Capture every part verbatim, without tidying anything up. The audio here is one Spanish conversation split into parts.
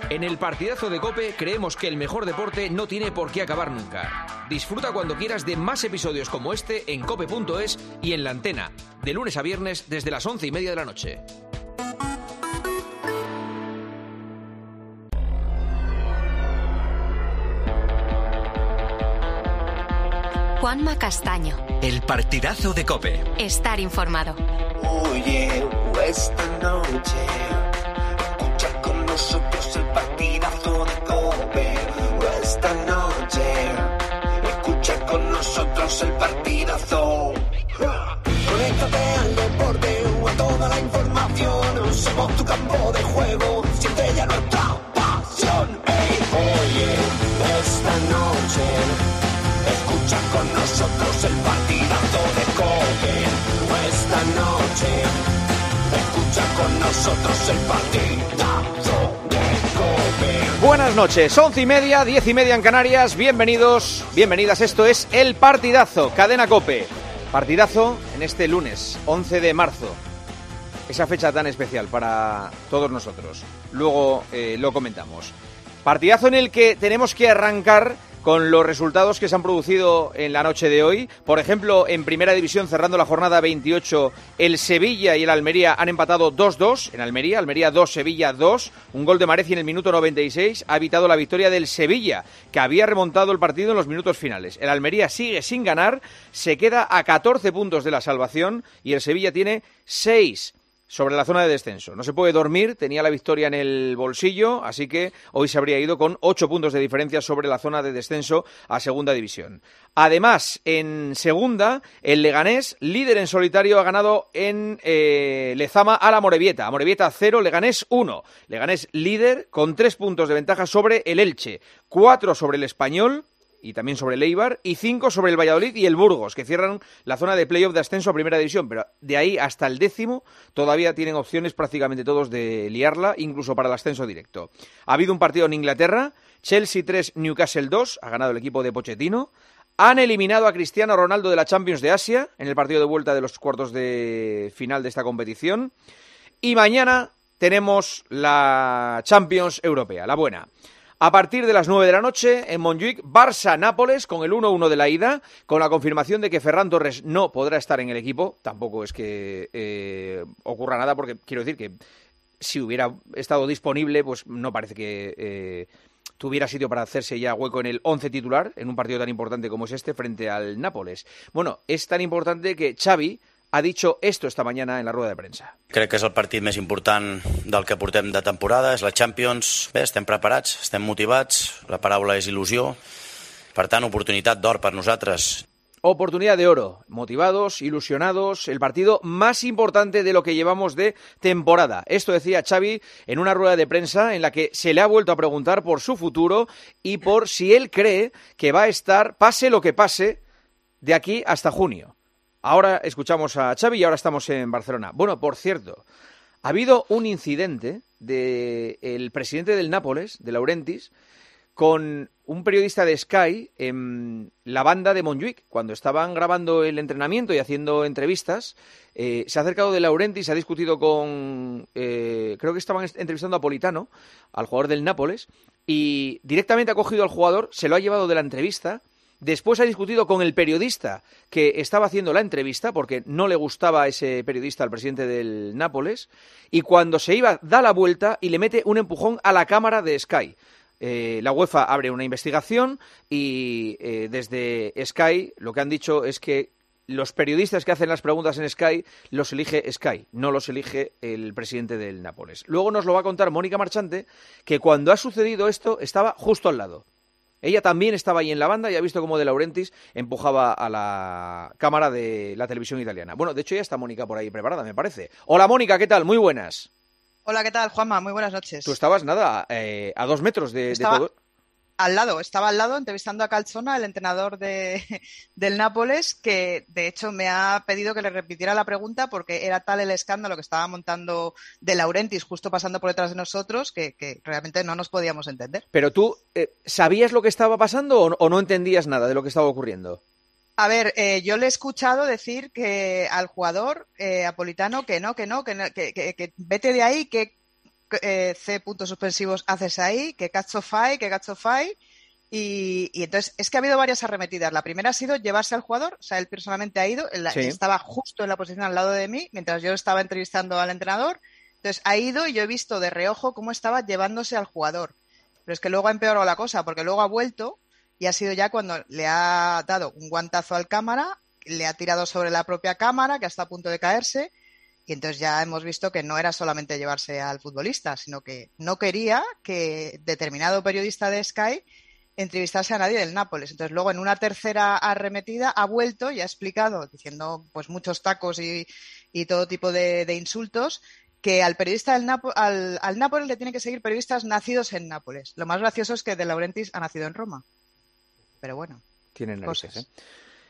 En el partidazo de COPE creemos que el mejor deporte no tiene por qué acabar nunca. Disfruta cuando quieras de más episodios como este en cope punto es y en la antena, de lunes a viernes desde las once y media de la noche. Juanma Castaño. El partidazo de COPE. Estar informado. Oye, esta noche escucha con nosotros el partidazo de COPE. Esta noche escucha con nosotros el partidazo. Conéctate al deporte o a toda la información. Somos tu campo de juego, siente ya nuestra pasión. Hey, oye, esta noche escucha con nosotros el partidazo de COPE. Esta noche escucha con nosotros el partidazo de COPE. Buenas noches, once y media, diez y media en Canarias. Bienvenidos, bienvenidas. Esto es El Partidazo, Cadena COPE. Partidazo en este lunes, once de marzo. Esa fecha tan especial para todos nosotros. Luego eh, lo comentamos. Partidazo en el que tenemos que arrancar con los resultados que se han producido en la noche de hoy. Por ejemplo, en Primera División, cerrando la jornada veintiocho, el Sevilla y el Almería han empatado dos dos en Almería. Almería dos, Sevilla dos. Un gol de Mareci en el minuto noventa y seis ha evitado la victoria del Sevilla, que había remontado el partido en los minutos finales. El Almería sigue sin ganar, se queda a catorce puntos de la salvación y el Sevilla tiene seis sobre la zona de descenso. No se puede dormir, tenía la victoria en el bolsillo, así que hoy se habría ido con ocho puntos de diferencia sobre la zona de descenso a Segunda División. Además, en Segunda, el Leganés, líder en solitario, ha ganado en eh, Lezama a la Amorebieta. Amorebieta cero, Leganés uno. Leganés líder con tres puntos de ventaja sobre el Elche, cuatro sobre el Español, y también sobre el Eibar, y cinco sobre el Valladolid y el Burgos, que cierran la zona de playoff de ascenso a Primera División, pero de ahí hasta el décimo todavía tienen opciones prácticamente todos de liarla, incluso para el ascenso directo. Ha habido un partido en Inglaterra, Chelsea tres, Newcastle dos, ha ganado el equipo de Pochettino. Han eliminado a Cristiano Ronaldo de la Champions de Asia, en el partido de vuelta de los cuartos de final de esta competición. Y mañana tenemos la Champions Europea, la buena. A partir de las nueve de la noche, en Montjuic, Barça-Nápoles, con el uno uno de la ida, con la confirmación de que Ferran Torres no podrá estar en el equipo. Tampoco es que eh, ocurra nada, porque quiero decir que si hubiera estado disponible, pues no parece que eh, tuviera sitio para hacerse ya hueco en el once titular, en un partido tan importante como es este, frente al Nápoles. Bueno, es tan importante que Xavi ha dicho esto esta mañana en la rueda de prensa. Crec que és el partit més important del que portem de temporada, és la Champions. Bé, estem preparats, estem motivats, la paraula és il·lusió. Per tant, oportunitat d'or per nosaltres. Oportunidad de oro, motivados, ilusionados, el partido más importante de lo que llevamos de temporada. Esto decía Xavi en una rueda de prensa en la que se le ha vuelto a preguntar por su futuro y por si él cree que va a estar, pase lo que pase, de aquí hasta junio. Ahora escuchamos a Xavi y ahora estamos en Barcelona. Bueno, por cierto, ha habido un incidente del presidente del Nápoles, de Laurentiis, con un periodista de Sky en la banda de Montjuic. Cuando estaban grabando el entrenamiento y haciendo entrevistas, eh, se ha acercado de Laurentiis, ha discutido con... Eh, creo que estaban entrevistando a Politano, al jugador del Nápoles, y directamente ha cogido al jugador, se lo ha llevado de la entrevista. Después ha discutido con el periodista que estaba haciendo la entrevista, porque no le gustaba a ese periodista al presidente del Nápoles, y cuando se iba, da la vuelta y le mete un empujón a la cámara de Sky. Eh, la UEFA abre una investigación y eh, desde Sky lo que han dicho es que los periodistas que hacen las preguntas en Sky los elige Sky, no los elige el presidente del Nápoles. Luego nos lo va a contar Mónica Marchante, que cuando ha sucedido esto estaba justo al lado. Ella también estaba ahí en la banda y ha visto cómo De Laurentiis empujaba a la cámara de la televisión italiana. Bueno, de hecho ya está Mónica por ahí preparada, me parece. Hola Mónica, ¿qué tal? Muy buenas. Hola, ¿qué tal, Juanma? Muy buenas noches. Tú estabas, nada, eh, a dos metros de, estaba de todo. Al lado, estaba al lado entrevistando a Calzona, el entrenador de, del Nápoles, que de hecho me ha pedido que le repitiera la pregunta porque era tal el escándalo que estaba montando De Laurentiis justo pasando por detrás de nosotros que, que realmente no nos podíamos entender. Pero tú, eh, ¿sabías lo que estaba pasando o, o no entendías nada de lo que estaba ocurriendo? A ver, eh, yo le he escuchado decir que al jugador, eh, a Politano, que no, que no, que, no, que, que, que vete de ahí, que eh, C puntos suspensivos haces ahí? ¿Qué cazzo fai? ¿Qué cazzo fai? Y, y entonces es que ha habido varias arremetidas. La primera ha sido llevarse al jugador, o sea, él personalmente ha ido, la, sí. estaba justo en la posición al lado de mí, mientras yo estaba entrevistando al entrenador. Entonces ha ido y yo he visto de reojo cómo estaba llevándose al jugador. Pero es que luego ha empeorado la cosa, porque luego ha vuelto y ha sido ya cuando le ha dado un guantazo al cámara, le ha tirado sobre la propia cámara, que está a punto de caerse, y entonces ya hemos visto que no era solamente llevarse al futbolista, sino que no quería que determinado periodista de Sky entrevistase a nadie del Nápoles. Entonces luego en una tercera arremetida ha vuelto y ha explicado, diciendo pues muchos tacos y, y todo tipo de, de insultos, que al periodista del Napo, al, al Nápoles le tienen que seguir periodistas nacidos en Nápoles. Lo más gracioso es que De Laurentiis ha nacido en Roma. Pero bueno, tienen narices, ¿eh?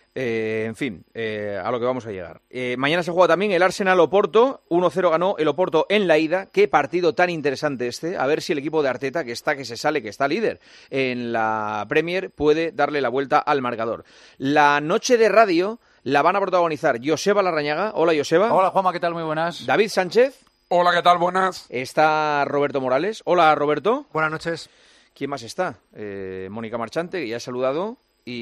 Eh, en fin, eh, a lo que vamos a llegar. Eh, mañana se juega también el Arsenal-Oporto. uno cero ganó el Oporto en la ida. Qué partido tan interesante este. A ver si el equipo de Arteta, que está, que se sale, que está líder en la Premier, puede darle la vuelta al marcador. La noche de radio la van a protagonizar Joseba Larrañaga. Hola, Joseba. Hola, Juanma, ¿qué tal? Muy buenas. David Sánchez. Hola, ¿qué tal? Buenas. Está Roberto Morales. Hola, Roberto. Buenas noches. ¿Quién más está? Eh, Mónica Marchante, que ya he saludado.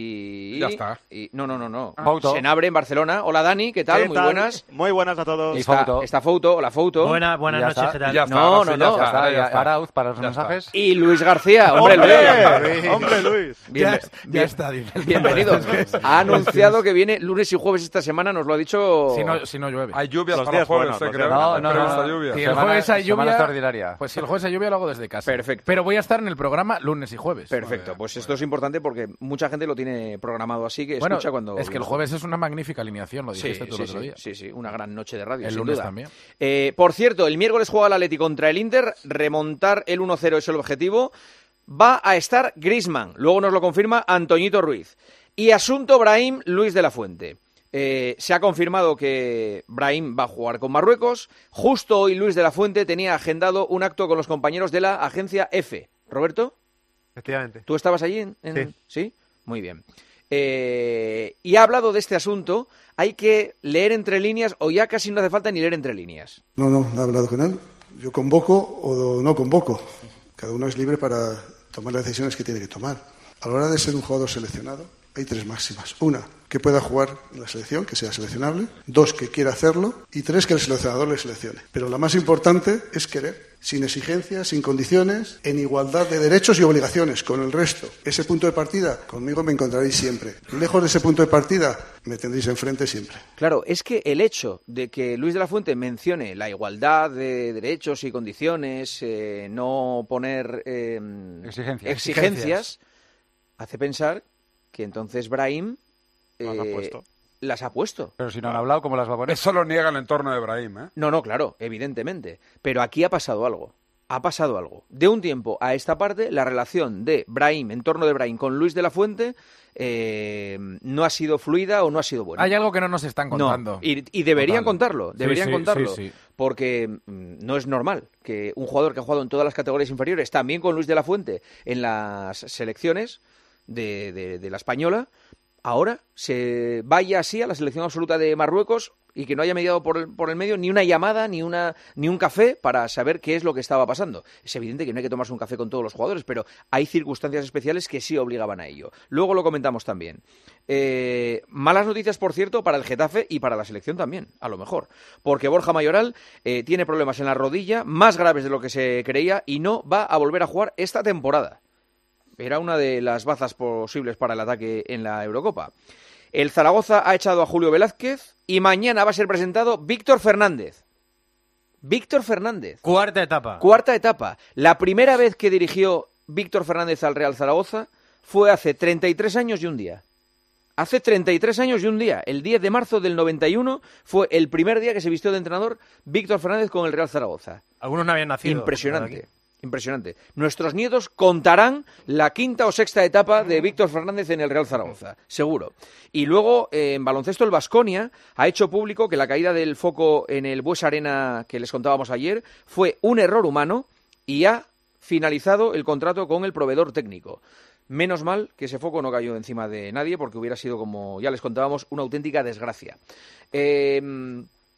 Y ya está. Y, no, no, no, no. Ah. Senabre en Barcelona. Hola, Dani, ¿qué tal? ¿Qué Muy tal? buenas. Muy buenas a todos. Está, Fouto. está Fouto. Hola, Fouto. Buena, buenas Ya noches, está. ¿qué tal? Ya está, No, ahora no, sí, no. ya está, Está, ya ya, está. Arauz para los Ya está. mensajes. Y Luis García. Hombre, ¡Hombre! Luis. ¡Hombre, Luis! Bien, Ya, bien, ya está, dice. bienvenido. Ha anunciado que viene lunes y jueves esta semana, nos lo ha dicho... Si no, si no llueve. Hay lluvias Los para días jueves, buenos, eh, los creo. días No, Hay no, prevista no. lluvia. Si el Semana- jueves hay semana lluvia, extraordinaria. pues si el jueves hay lluvia lo hago desde casa. Perfecto. Pero voy a estar en el programa lunes y jueves. Perfecto, pues esto es importante porque mucha gente lo tiene programado así, que Bueno, escucha cuando... es que el jueves es una magnífica alineación, lo dijiste Sí, tú sí, el otro sí, día. sí, sí, una gran noche de radio, El sin lunes duda. también. Eh, por cierto, el miércoles juega el Atleti contra el Inter, remontar el uno cero es el objetivo. Va a estar Griezmann, luego nos lo confirma Antoñito Ruiz. Y asunto Brahim Luis de la Fuente. Eh, se ha confirmado que Brahim va a jugar con Marruecos. Justo hoy Luis de la Fuente tenía agendado un acto con los compañeros de la agencia F. ¿Roberto? Efectivamente. ¿Tú estabas allí? En, en... Sí. ¿Sí? Muy bien. Eh, y ha hablado de este asunto. Hay que leer entre líneas o ya casi no hace falta ni leer entre líneas. No, no, no he hablado con él. Yo convoco o no convoco. Cada uno es libre para tomar las decisiones que tiene que tomar. A la hora de ser un jugador seleccionado, hay tres máximas. Una, que pueda jugar en la selección, que sea seleccionable. Dos, que quiera hacerlo. Y tres, que el seleccionador le seleccione. Pero la más importante es querer, sin exigencias, sin condiciones, en igualdad de derechos y obligaciones con el resto. Ese punto de partida, conmigo me encontraréis siempre. Lejos de ese punto de partida, me tendréis enfrente siempre. Claro, es que el hecho de que Luis de la Fuente mencione la igualdad de derechos y condiciones, eh, no poner eh, Exigencias. exigencias, hace pensar que entonces Brahim eh, Las ha puesto. las ha puesto. Pero si no han hablado, ¿cómo las va a poner? Eso lo niega el entorno de Brahim, ¿eh? No, no, claro, evidentemente. Pero aquí ha pasado algo. Ha pasado algo. De un tiempo a esta parte, la relación de Brahim, en torno de Brahim con Luis de la Fuente, eh, no ha sido fluida o no ha sido buena. Hay algo que no nos están contando. No, y, y deberían Total. contarlo, Sí, deberían sí, contarlo, sí, sí. porque mm, no es normal que un jugador que ha jugado en todas las categorías inferiores, también con Luis de la Fuente, en las selecciones de, de, de la española, ahora se vaya así a la selección absoluta de Marruecos y que no haya mediado por el, por el medio ni una llamada, ni una ni un café para saber qué es lo que estaba pasando. Es evidente que no hay que tomarse un café con todos los jugadores, pero hay circunstancias especiales que sí obligaban a ello. Luego lo comentamos también. Eh, malas noticias, por cierto, para el Getafe y para la selección también, a lo mejor. Porque Borja Mayoral eh, tiene problemas en la rodilla, más graves de lo que se creía, y no va a volver a jugar esta temporada. Era una de las bazas posibles para el ataque en la Eurocopa. El Zaragoza ha echado a Julio Velázquez y mañana va a ser presentado Víctor Fernández. Víctor Fernández. Cuarta etapa. Cuarta etapa. La primera vez que dirigió Víctor Fernández al Real Zaragoza fue hace treinta y tres años y un día. Hace treinta y tres años y un día. El diez de marzo del noventa y uno fue el primer día que se vistió de entrenador Víctor Fernández con el Real Zaragoza. Algunos no habían nacido. Impresionante. Impresionante. Nuestros nietos contarán la quinta o sexta etapa de Víctor Fernández en el Real Zaragoza, seguro. Y luego, eh, en baloncesto, el Baskonia ha hecho público que la caída del foco en el Bues Arena que les contábamos ayer fue un error humano y ha finalizado el contrato con el proveedor técnico. Menos mal que ese foco no cayó encima de nadie porque hubiera sido, como ya les contábamos, una auténtica desgracia. Eh...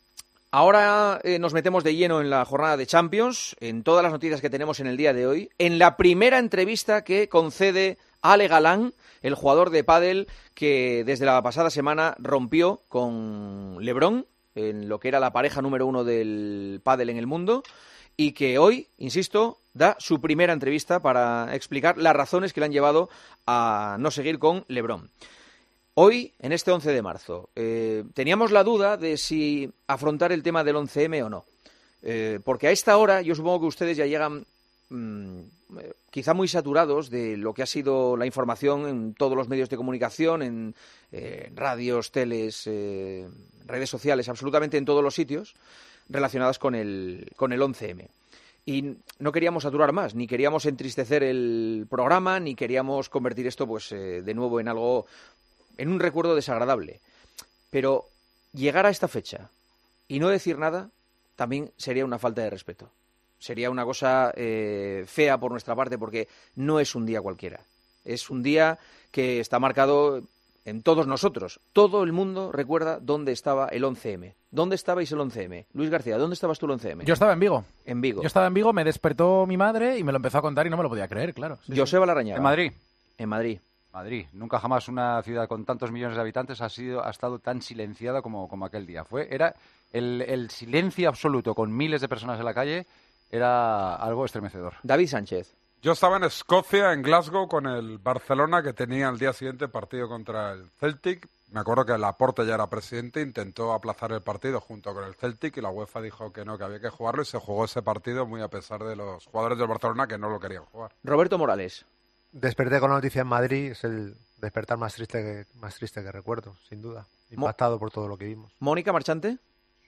Ahora eh, nos metemos de lleno en la jornada de Champions, en todas las noticias que tenemos en el día de hoy, en la primera entrevista que concede Ale Galán, el jugador de pádel que desde la pasada semana rompió con LeBron, en lo que era la pareja número uno del pádel en el mundo, y que hoy, insisto, da su primera entrevista para explicar las razones que le han llevado a no seguir con LeBron. Hoy, en este once de marzo, eh, teníamos la duda de si afrontar el tema del once eme o no. Eh, porque a esta hora, yo supongo que ustedes ya llegan mmm, quizá muy saturados de lo que ha sido la información en todos los medios de comunicación, en eh, radios, teles, eh, redes sociales, absolutamente en todos los sitios relacionadas con el, con el once eme. Y no queríamos saturar más, ni queríamos entristecer el programa, ni queríamos convertir esto pues eh, de nuevo en algo... en un recuerdo desagradable. Pero llegar a esta fecha y no decir nada también sería una falta de respeto. Sería una cosa eh, fea por nuestra parte, porque no es un día cualquiera. Es un día que está marcado en todos nosotros. Todo el mundo recuerda dónde estaba el once eme. ¿Dónde estabais el once eme? Luis García, ¿dónde estabas tú el once eme? Yo estaba en Vigo. En Vigo. Yo estaba en Vigo, me despertó mi madre y me lo empezó a contar y no me lo podía creer, claro. Sí, Joseba sí. Larrañaga. En Madrid. En Madrid. Madrid. Nunca jamás una ciudad con tantos millones de habitantes ha sido ha estado tan silenciada como, como aquel día. Fue era el, el silencio absoluto con miles de personas en la calle, era algo estremecedor. David Sánchez. Yo estaba en Escocia, en Glasgow, con el Barcelona, que tenía al día siguiente partido contra el Celtic. Me acuerdo que Laporte ya era presidente, intentó aplazar el partido junto con el Celtic y la UEFA dijo que no, que había que jugarlo, y se jugó ese partido muy a pesar de los jugadores del Barcelona que no lo querían jugar. Roberto Morales. Desperté con la noticia en Madrid, es el despertar más triste que, más triste que recuerdo, sin duda. Impactado Mo- por todo lo que vimos. Mónica Marchante.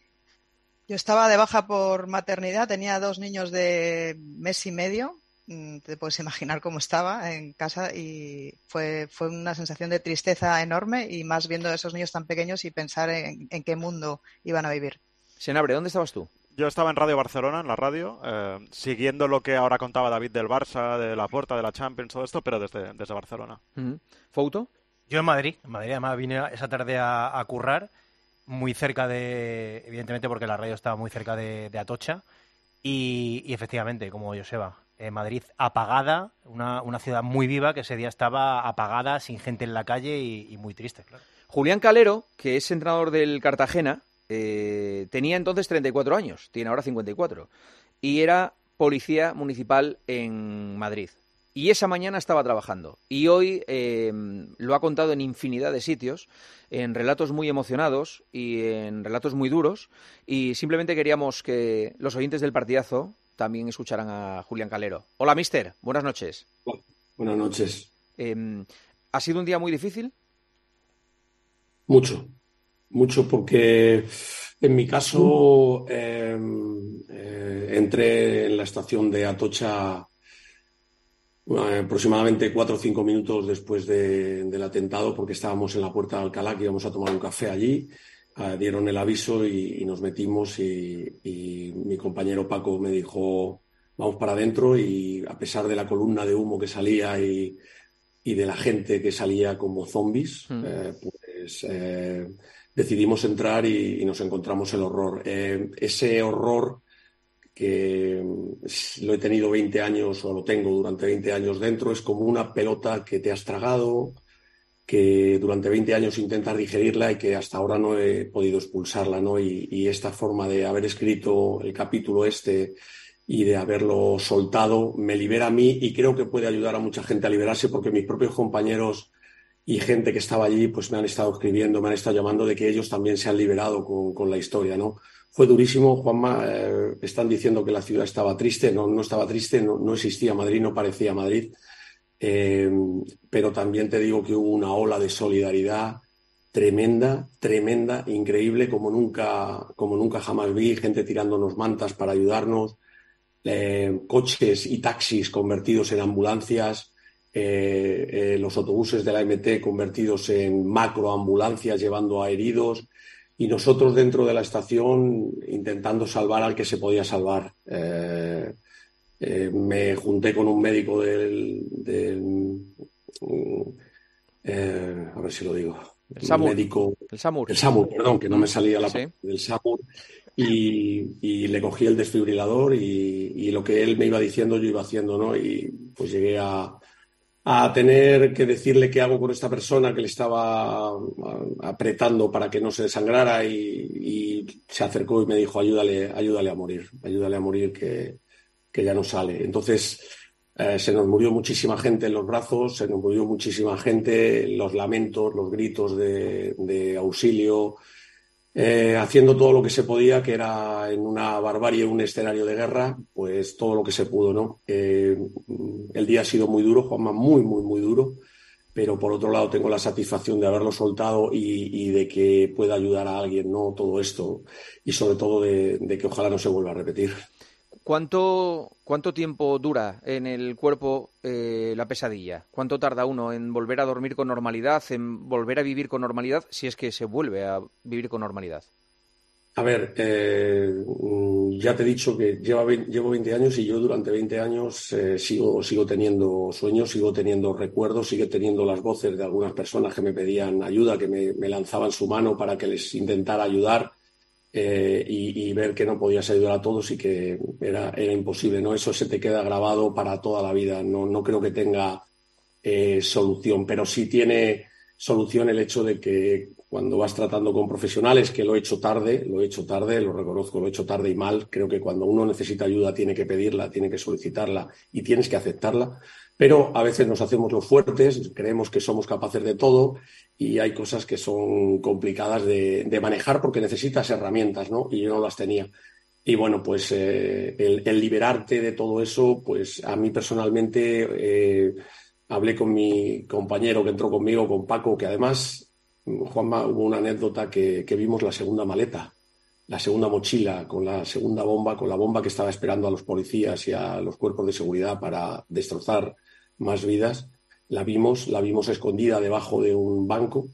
Yo estaba de baja por maternidad, tenía dos niños de mes y medio, te puedes imaginar cómo estaba en casa, y fue, fue una sensación de tristeza enorme, y más viendo a esos niños tan pequeños y pensar en, en qué mundo iban a vivir. Senabre, ¿dónde estabas tú? Yo estaba en Radio Barcelona, en la radio, eh, siguiendo lo que ahora contaba David del Barça, de Laporta, de la Champions, todo esto, pero desde, desde Barcelona. Uh-huh. ¿Fouto? Yo en Madrid. En Madrid, además, vine esa tarde a, a currar, muy cerca de... Evidentemente, porque la radio estaba muy cerca de, de Atocha. Y, y efectivamente, como Joseba, eh, Madrid apagada, una, una ciudad muy viva que ese día estaba apagada, sin gente en la calle y, y muy triste, claro. Julián Calero, que es entrenador del Cartagena, Eh, tenía entonces treinta y cuatro años, tiene ahora cincuenta y cuatro, y era policía municipal en Madrid. Y esa mañana estaba trabajando. Y hoy eh, lo ha contado en infinidad de sitios, en relatos muy emocionados y en relatos muy duros. Y simplemente queríamos que los oyentes del partidazo también escucharan a Julián Calero. Hola, mister. Buenas noches. Buenas noches. Eh, ¿Ha sido un día muy difícil? Mucho. Mucho porque en mi caso eh, eh, entré en la estación de Atocha eh, aproximadamente cuatro o cinco minutos después de, del atentado, porque estábamos en la Puerta de Alcalá, que íbamos a tomar un café allí, eh, dieron el aviso y, y nos metimos, y, y mi compañero Paco me dijo vamos para adentro, y a pesar de la columna de humo que salía y, y de la gente que salía como zombies, mm. eh, pues... Eh, decidimos entrar y, y nos encontramos el horror. Eh, ese horror que lo he tenido veinte años, o lo tengo durante veinte años dentro, es como una pelota que te has tragado, que durante veinte años intentas digerirla y que hasta ahora no he podido expulsarla, ¿no? Y, y esta forma de haber escrito el capítulo este y de haberlo soltado me libera a mí, y creo que puede ayudar a mucha gente a liberarse, porque mis propios compañeros y gente que estaba allí pues me han estado escribiendo, me han estado llamando de que ellos también se han liberado con, con la historia, ¿no? Fue durísimo, Juanma. Eh, están diciendo que la ciudad estaba triste. No, no estaba triste, no, no existía Madrid, no parecía Madrid. Eh, pero también te digo que hubo una ola de solidaridad tremenda, tremenda, increíble, como nunca, como nunca jamás vi. Gente tirándonos mantas para ayudarnos, eh, coches y taxis convertidos en ambulancias. Eh, eh, los autobuses de la M T convertidos en macroambulancias llevando a heridos, y nosotros dentro de la estación intentando salvar al que se podía salvar. Eh, eh, me junté con un médico del, del eh, a ver si lo digo, el, SAMUR. médico, el SAMUR, el SAMUR, perdón, que no me salía la sí. del SAMUR, y, y le cogí el desfibrilador y, y lo que él me iba diciendo yo iba haciendo, ¿no? Y pues llegué a, a tener que decirle qué hago con esta persona que le estaba apretando para que no se desangrara y, y se acercó y me dijo, ayúdale, ayúdale a morir, ayúdale a morir que, que ya no sale. Entonces eh, se nos murió muchísima gente en los brazos, se nos murió muchísima gente, los lamentos, los gritos de, de auxilio, eh, haciendo todo lo que se podía, que era en una barbarie, un escenario de guerra, pues todo lo que se pudo, ¿no? Eh, el día ha sido muy duro, Juanma, muy, muy, muy duro, pero por otro lado tengo la satisfacción de haberlo soltado y, y de que pueda ayudar a alguien, ¿no? Todo esto, y sobre todo de, de que ojalá no se vuelva a repetir. ¿Cuánto, cuánto tiempo dura en el cuerpo eh, la pesadilla? ¿Cuánto tarda uno en volver a dormir con normalidad, en volver a vivir con normalidad, si es que se vuelve a vivir con normalidad? A ver, eh, ya te he dicho que lleva, llevo veinte años y yo durante veinte años eh, sigo, sigo teniendo sueños, sigo teniendo recuerdos, sigo teniendo las voces de algunas personas que me pedían ayuda, que me, me lanzaban su mano para que les intentara ayudar. Eh, y, y ver que no podías ayudar a todos y que era, era imposible, ¿no? Eso se te queda grabado para toda la vida. No, no creo que tenga eh, solución, pero sí tiene solución el hecho de que cuando vas tratando con profesionales, que lo he hecho tarde, lo he hecho tarde, lo reconozco, lo he hecho tarde y mal. Creo que cuando uno necesita ayuda tiene que pedirla, tiene que solicitarla y tienes que aceptarla. Pero a veces nos hacemos los fuertes, creemos que somos capaces de todo y hay cosas que son complicadas de, de manejar porque necesitas herramientas, ¿no? Y yo no las tenía. Y bueno, pues eh, el, el liberarte de todo eso, pues a mí personalmente eh, hablé con mi compañero que entró conmigo, con Paco, que además, Juanma, hubo una anécdota que, que vimos la segunda maleta, la segunda mochila con la segunda bomba, con la bomba que estaba esperando a los policías y a los cuerpos de seguridad para destrozar más vidas. La vimos, la vimos escondida debajo de un banco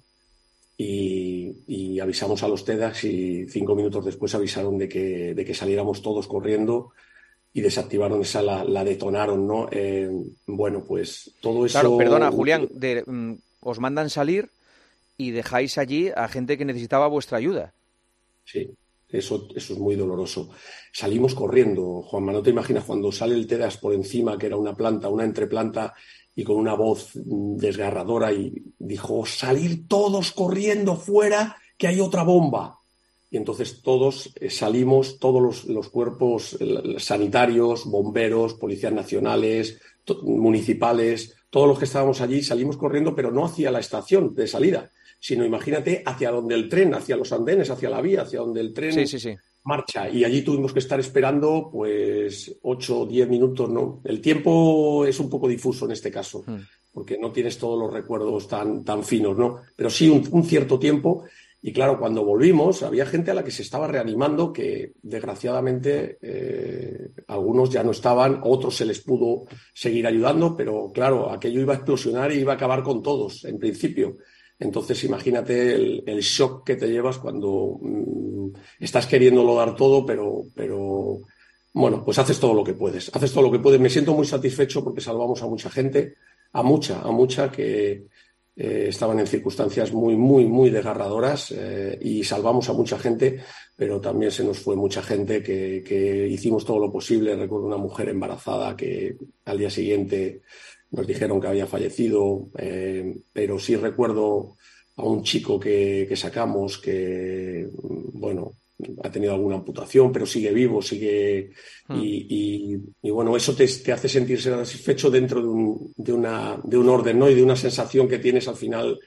y, y avisamos a los TEDx y cinco minutos después avisaron de que, de que saliéramos todos corriendo y desactivaron esa, la, la detonaron, ¿no? Eh, bueno, pues todo eso... Claro, perdona, Julián, de, mm, os mandan salir y dejáis allí a gente que necesitaba vuestra ayuda. Sí. Eso, eso es muy doloroso. Salimos corriendo, Juanma, no te imaginas cuando sale el TEDx por encima, que era una planta, una entreplanta, y con una voz desgarradora, y dijo, salir todos corriendo fuera, que hay otra bomba. Y entonces todos eh, salimos, todos los, los cuerpos eh, sanitarios, bomberos, policías nacionales, to- municipales, todos los que estábamos allí salimos corriendo, pero no hacia la estación de salida, sino imagínate hacia donde el tren, hacia los andenes, hacia la vía, hacia donde el tren sí, sí, sí. marcha. Y allí tuvimos que estar esperando pues ocho o diez minutos, ¿no? El tiempo es un poco difuso en este caso, hmm. porque no tienes todos los recuerdos tan, tan finos, ¿no? Pero sí un, un cierto tiempo. Y claro, cuando volvimos había gente a la que se estaba reanimando que desgraciadamente eh, algunos ya no estaban, otros se les pudo seguir ayudando, pero claro, aquello iba a explosionar y iba a acabar con todos en principio. Entonces imagínate el, el shock que te llevas cuando mmm, estás queriéndolo dar todo, pero, pero bueno, pues haces todo lo que puedes, haces todo lo que puedes. Me siento muy satisfecho porque salvamos a mucha gente, a mucha, a mucha que... Eh, estaban en circunstancias muy, muy, muy desgarradoras eh, y salvamos a mucha gente, pero también se nos fue mucha gente que, que hicimos todo lo posible. Recuerdo una mujer embarazada que al día siguiente nos dijeron que había fallecido, eh, pero sí recuerdo a un chico que, que sacamos que, bueno, ha tenido alguna amputación, pero sigue vivo, sigue... Mm. Y, y, y bueno, eso te, te hace sentirse satisfecho dentro de un, de, una, de un orden, ¿no? Y de una sensación que tienes al final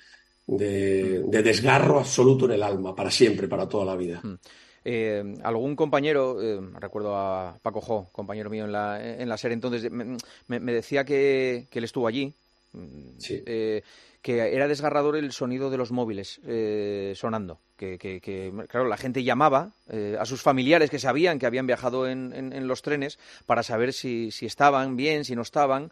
de, de desgarro absoluto en el alma, para siempre, para toda la vida. Mm. Eh, algún compañero, eh, recuerdo a Paco Jo, compañero mío en la, en la serie, entonces me, me, me decía que, que él estuvo allí. Sí. Eh, que era desgarrador el sonido de los móviles eh, sonando, que, que, que claro, la gente llamaba eh, a sus familiares que sabían que habían viajado en, en, en los trenes para saber si, si estaban bien, si no estaban.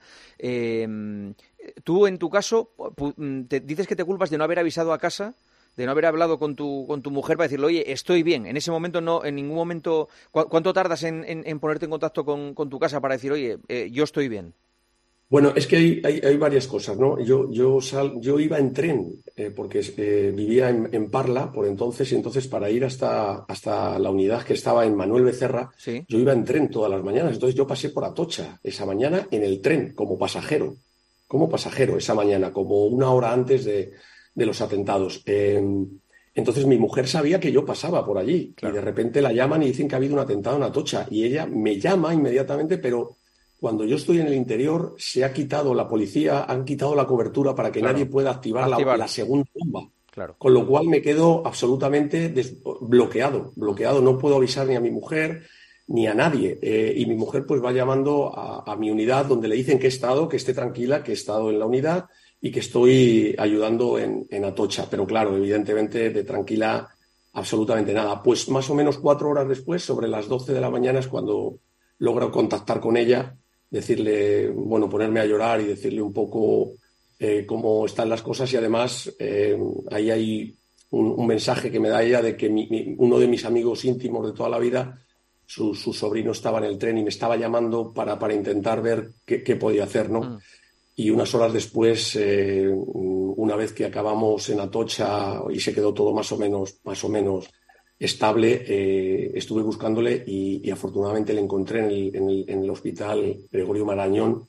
Eh, tú, en tu caso, te, dices que te culpas de no haber avisado a casa, de no haber hablado con tu, con tu mujer para decirle, oye, estoy bien. En ese momento, no, en ningún momento... ¿Cu- ¿Cuánto tardas en, en, en ponerte en contacto con, con tu casa para decir, oye, eh, yo estoy bien? Bueno, es que hay, hay, hay varias cosas, ¿no? Yo, yo, sal, yo iba en tren, eh, porque eh, vivía en, en Parla por entonces, y entonces para ir hasta, hasta la unidad que estaba en Manuel Becerra, ¿Sí? yo iba en tren todas las mañanas. Entonces yo pasé por Atocha esa mañana en el tren, como pasajero, como pasajero esa mañana, como una hora antes de, de los atentados. Eh, entonces mi mujer sabía que yo pasaba por allí, claro. Y de repente la llaman y dicen que ha habido un atentado en Atocha, y ella me llama inmediatamente, pero... Cuando yo estoy en el interior, se ha quitado la policía, han quitado la cobertura para que claro. nadie pueda activar, activar. La, la segunda bomba. Claro. Con lo cual me quedo absolutamente des- bloqueado, bloqueado. No puedo avisar ni a mi mujer ni a nadie. Eh, y mi mujer pues va llamando a, a mi unidad, donde le dicen que he estado, que esté tranquila, que he estado en la unidad y que estoy ayudando en, en Atocha. Pero claro, evidentemente de tranquila absolutamente nada. Pues más o menos cuatro horas después, sobre las doce de la mañana, es cuando logro contactar con ella, decirle, bueno, ponerme a llorar y decirle un poco eh, cómo están las cosas, y además eh, ahí hay un, un mensaje que me da ella de que mi, mi, uno de mis amigos íntimos de toda la vida, su, su sobrino estaba en el tren y me estaba llamando para, para intentar ver qué, qué podía hacer, ¿no? Mm. Y unas horas después, eh, una vez que acabamos en Atocha y se quedó todo más o menos, más o menos estable, eh, estuve buscándole y, y afortunadamente le encontré en el, en, el, en el hospital Gregorio Marañón,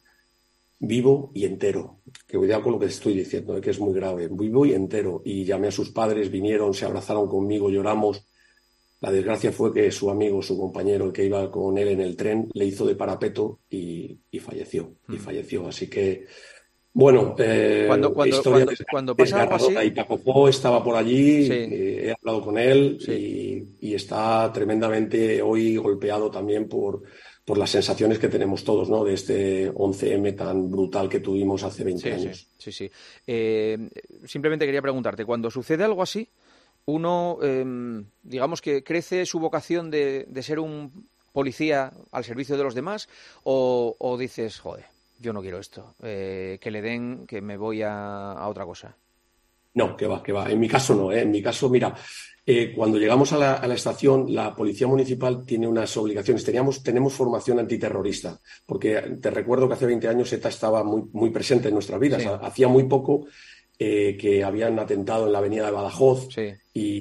vivo y entero. Que cuidado con lo que te estoy diciendo, eh, que es muy grave. Vivo y entero. Y llamé a sus padres, vinieron, se abrazaron conmigo, lloramos. La desgracia fue que su amigo, su compañero, el que iba con él en el tren, le hizo de parapeto y, y falleció. Mm. Y falleció. Así que... Bueno, eh, cuando, cuando, historia cuando, cuando pasa algo así... Y Paco Po estaba por allí, sí. eh, he hablado con él sí. y, y está tremendamente hoy golpeado también por, por las sensaciones que tenemos todos, ¿no? De este once eme tan brutal que tuvimos hace veinte sí, años. Sí, sí. sí. Eh, simplemente quería preguntarte, cuando sucede algo así, uno, eh, digamos que crece su vocación de, de ser un policía al servicio de los demás, o, o dices, joder, yo no quiero esto, eh, que le den, que me voy a, a otra cosa. No, que va, que va. En mi caso no, ¿eh? En mi caso, mira, eh, cuando llegamos a la, a la estación, la Policía Municipal tiene unas obligaciones. Teníamos, tenemos formación antiterrorista, porque te recuerdo que hace veinte años ETA estaba muy, muy presente en nuestras vidas. Sí. Hacía muy poco eh, que habían atentado en la avenida de Badajoz, sí. y,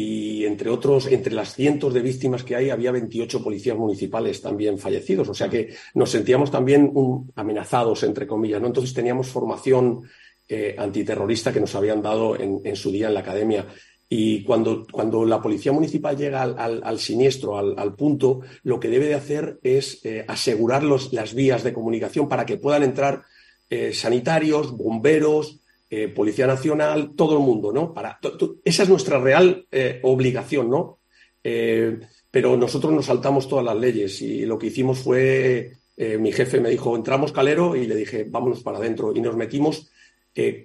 y entre otros, entre las cientos de víctimas que hay, había veintiocho policías municipales también fallecidos. O sea que nos sentíamos también un, amenazados, entre comillas, ¿no? Entonces teníamos formación eh, antiterrorista que nos habían dado en, en su día en la academia. Y cuando, cuando la policía municipal llega al, al, al siniestro, al, al punto, lo que debe de hacer es eh, asegurar los, las vías de comunicación para que puedan entrar eh, sanitarios, bomberos, Eh, Policía Nacional, todo el mundo, ¿no? Para, to, to, esa es nuestra real eh, obligación, ¿no? Eh, pero nosotros nos saltamos todas las leyes y lo que hicimos fue, eh, mi jefe me dijo, entramos Calero, y le dije, vámonos para adentro, y nos metimos eh,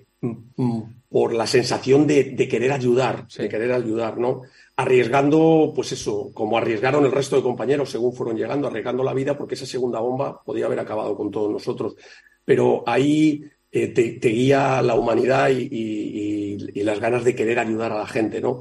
m- por la sensación de, de querer ayudar, sí. de querer ayudar, ¿no? Arriesgando, pues eso, como arriesgaron el resto de compañeros según fueron llegando, arriesgando la vida, porque esa segunda bomba podía haber acabado con todos nosotros. Pero ahí... Eh, te, te guía la humanidad y, y, y las ganas de querer ayudar a la gente, ¿no?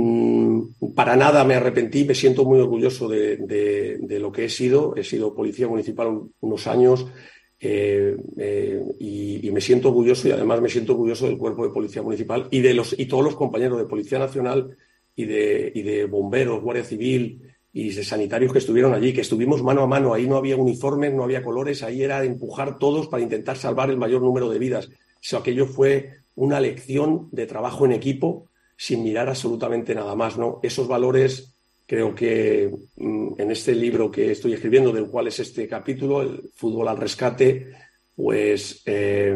Mm, para nada me arrepentí, me siento muy orgulloso de, de, de lo que he sido. He sido policía municipal un, unos años eh, eh, y, y me siento orgulloso, y además me siento orgulloso del cuerpo de policía municipal y de los y todos los compañeros de Policía Nacional y de, y de bomberos, Guardia Civil y de sanitarios que estuvieron allí, que estuvimos mano a mano. Ahí no había uniformes, no había colores, ahí era empujar todos para intentar salvar el mayor número de vidas. O sea, aquello fue una lección de trabajo en equipo sin mirar absolutamente nada más, ¿no? Esos valores, creo que mmm, en este libro que estoy escribiendo, del cual es este capítulo, el Fútbol al Rescate, pues eh,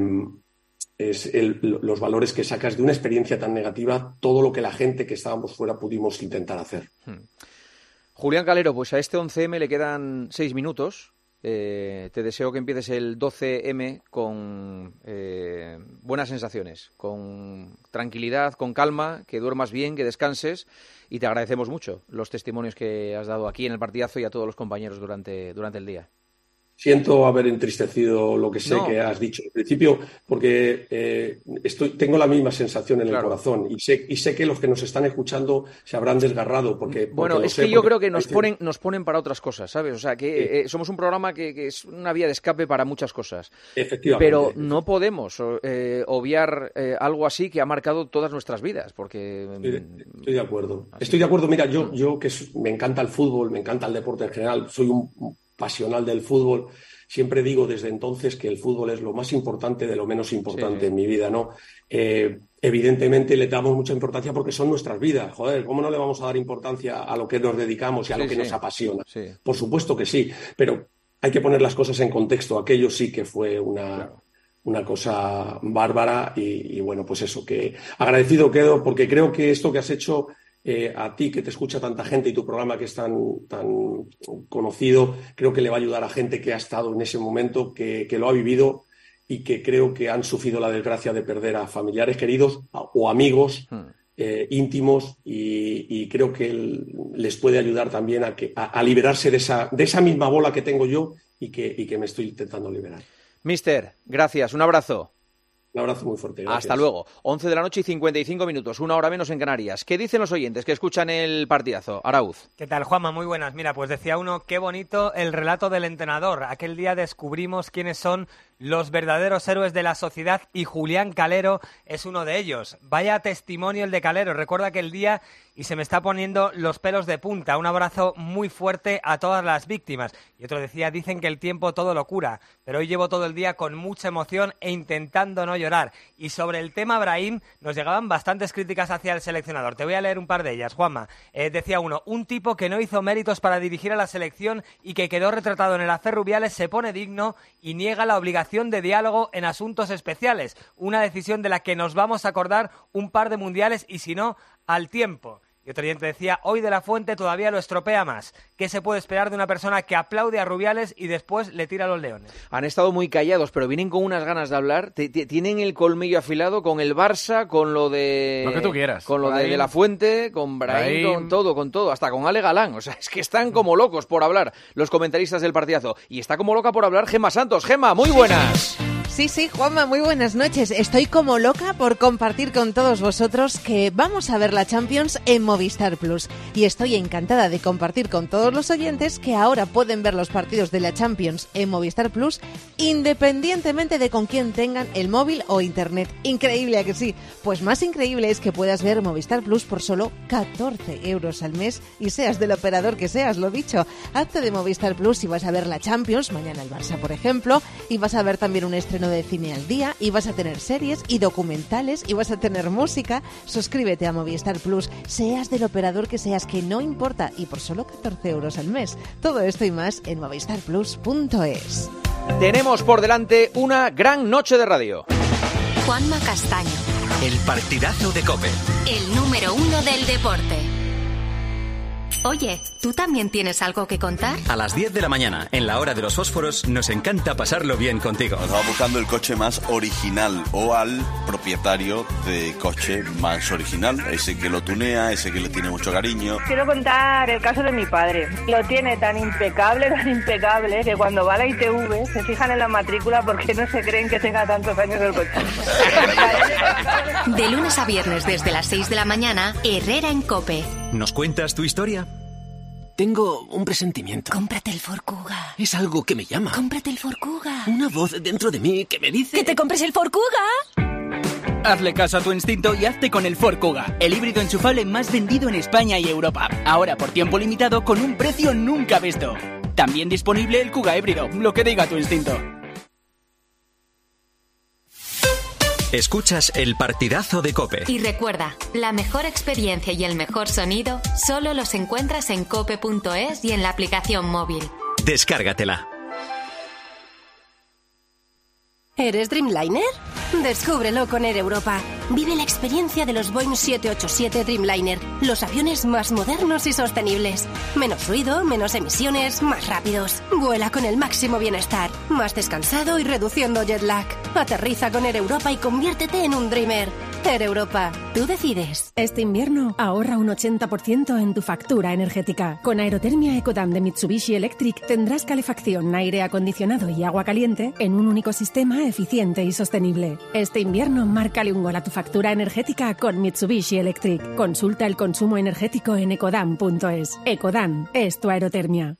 es el, los valores que sacas de una experiencia tan negativa, todo lo que la gente que estábamos fuera pudimos intentar hacer. Hmm. Julián Calero, pues a este once eme le quedan seis minutos. Eh, te deseo que empieces el doce eme con eh, buenas sensaciones, con tranquilidad, con calma, que duermas bien, que descanses, y te agradecemos mucho los testimonios que has dado aquí en el partidazo y a todos los compañeros durante, durante el día. Siento haber entristecido lo que sé No. que has dicho al principio, porque eh, estoy, tengo la misma sensación en Claro. el corazón y sé, y sé que los que nos están escuchando se habrán desgarrado. Porque, Bueno, porque lo es sé, que yo porque creo que nos hay ponen, nos ponen para otras cosas, ¿sabes? O sea, que Sí. eh, somos un programa que, que es una vía de escape para muchas cosas. Efectivamente. Pero no podemos eh, obviar eh, algo así que ha marcado todas nuestras vidas, porque... Estoy de, estoy de acuerdo. Estoy de acuerdo. Mira, yo, yo que es- me encanta el fútbol, me encanta el deporte en general, soy un, un pasional del fútbol. Siempre digo desde entonces que el fútbol es lo más importante de lo menos importante Sí. en mi vida, ¿no? Eh, evidentemente le damos mucha importancia porque son nuestras vidas. Joder, ¿cómo no le vamos a dar importancia a lo que nos dedicamos y a Sí, lo que sí. nos apasiona? Sí. Por supuesto que sí, pero hay que poner las cosas en contexto. Aquello sí que fue una, una cosa bárbara y, y bueno, pues eso, que agradecido quedo porque creo que esto que has hecho eh, a ti, que te escucha tanta gente y tu programa que es tan, tan conocido, creo que le va a ayudar a gente que ha estado en ese momento, que, que lo ha vivido y que creo que han sufrido la desgracia de perder a familiares queridos a- o amigos eh, íntimos y, y creo que el- les puede ayudar también a, que, a, a liberarse de esa, de esa misma bola que tengo yo y que, y que me estoy intentando liberar. Mister, gracias, un abrazo. Un abrazo muy fuerte. Gracias. Hasta luego. once de la noche y cincuenta y cinco minutos, una hora menos en Canarias. ¿Qué dicen los oyentes que escuchan el partidazo? Arauz. ¿Qué tal, Juanma? Muy buenas. Mira, pues decía uno, qué bonito el relato del entrenador. Aquel día descubrimos quiénes son los verdaderos héroes de la sociedad y Julián Calero es uno de ellos. Vaya testimonio el de Calero. Recuerda aquel día y se me está poniendo los pelos de punta. Un abrazo muy fuerte a todas las víctimas. Y otro decía, dicen que el tiempo todo lo cura, pero hoy llevo todo el día con mucha emoción e intentando no llorar. Y sobre el tema Brahim nos llegaban bastantes críticas hacia el seleccionador. Te voy a leer un par de ellas, Juanma. Eh, decía uno, un tipo que no hizo méritos para dirigir a la selección y que quedó retratado en el hacer Rubiales se pone digno y niega la obligación de diálogo en asuntos especiales. Una decisión de la que nos vamos a acordar un par de mundiales y si no, al tiempo. Y otro oyente decía, hoy de la Fuente todavía lo estropea más. ¿Qué se puede esperar de una persona que aplaude a Rubiales y después le tira a los leones? Han estado muy callados, pero vienen con unas ganas de hablar. T- t- Tienen el colmillo afilado con el Barça, con lo de... Lo que tú quieras. Con lo de, Brahim. de la Fuente, con Brahim, Brahim. con todo, con todo. Hasta con Ale Galán. O sea, es que están como locos por hablar los comentaristas del partidazo. Y está como loca por hablar Gemma Santos. Gemma, muy buenas. Sí, sí, Juanma, muy buenas noches. Estoy como loca por compartir con todos vosotros que vamos a ver la Champions en Movistar Plus. Y estoy encantada de compartir con todos los oyentes que ahora pueden ver los partidos de la Champions en Movistar Plus independientemente de con quién tengan el móvil o internet. Increíble, ¿a que sí? Pues más increíble es que puedas ver Movistar Plus por solo catorce euros al mes y seas del operador que seas, lo dicho. Hazte de Movistar Plus y vas a ver la Champions, mañana el Barça, por ejemplo, y vas a ver también un estreno de cine al día y vas a tener series y documentales y vas a tener música. Suscríbete a Movistar Plus, seas del operador que seas, que no importa, y por solo catorce euros al mes. Todo esto y más en movistar plus punto es. Tenemos por delante una gran noche de radio. Juanma Castaño, El partidazo de COPE. el número uno del deporte. Oye, ¿tú también tienes algo que contar? A las diez de la mañana, en la hora de los fósforos, nos encanta pasarlo bien contigo. Nos va buscando el coche más original o al propietario de coche más original, ese que lo tunea, ese que le tiene mucho cariño. Quiero contar el caso de mi padre. Lo tiene tan impecable, tan impecable, que cuando va a la I T V se fijan en la matrícula porque no se creen que tenga tantos años el coche. De lunes a viernes desde las seis de la mañana, Herrera en COPE. ¿Nos cuentas tu historia? Tengo un presentimiento. Cómprate el Ford Kuga. Es algo que me llama. Cómprate el Ford Kuga. Una voz dentro de mí que me dice... ¡Que te compres el Ford Kuga! Hazle caso a tu instinto y hazte con el Ford Kuga, el híbrido enchufable más vendido en España y Europa. Ahora por tiempo limitado con un precio nunca visto. También disponible el Kuga híbrido, lo que diga tu instinto. Escuchas el partidazo de COPE. Y recuerda, la mejor experiencia y el mejor sonido solo los encuentras en cope punto es y en la aplicación móvil. Descárgatela. ¿Eres Dreamliner? Descúbrelo con Air Europa. Vive la experiencia de los Boeing siete ochenta y siete Dreamliner, los aviones más modernos y sostenibles. Menos ruido, menos emisiones, más rápidos. Vuela con el máximo bienestar, más descansado y reduciendo jet lag. Aterriza con Air Europa y conviértete en un Dreamer. Air Europa. Tú decides. Este invierno ahorra un ochenta por ciento en tu factura energética. Con Aerotermia Ecodam de Mitsubishi Electric tendrás calefacción, aire acondicionado y agua caliente en un único sistema eficiente y sostenible. Este invierno márcale un gol a tu factura energética con Mitsubishi Electric. Consulta el consumo energético en ecodam punto es. Ecodam es tu aerotermia.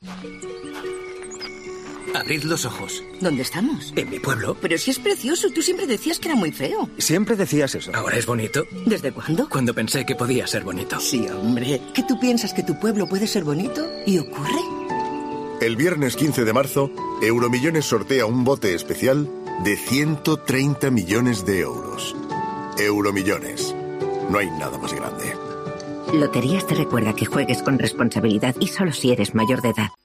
Abrid los ojos. ¿Dónde estamos? En mi pueblo. Pero si es precioso, tú siempre decías que era muy feo. Siempre decías eso. ¿Ahora es bonito? ¿Desde cuándo? Cuando pensé que podía ser bonito. Sí, hombre. ¿Que tú piensas que tu pueblo puede ser bonito? ¿Y ocurre? El viernes quince de marzo, Euromillones sortea un bote especial de ciento treinta millones de euros. Euromillones. No hay nada más grande. Loterías te recuerda que juegues con responsabilidad y solo si eres mayor de edad.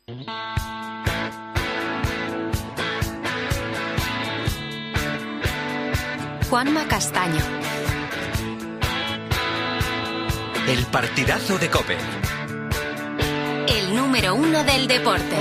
Juanma Castaño. El partidazo de COPE. El número uno del deporte.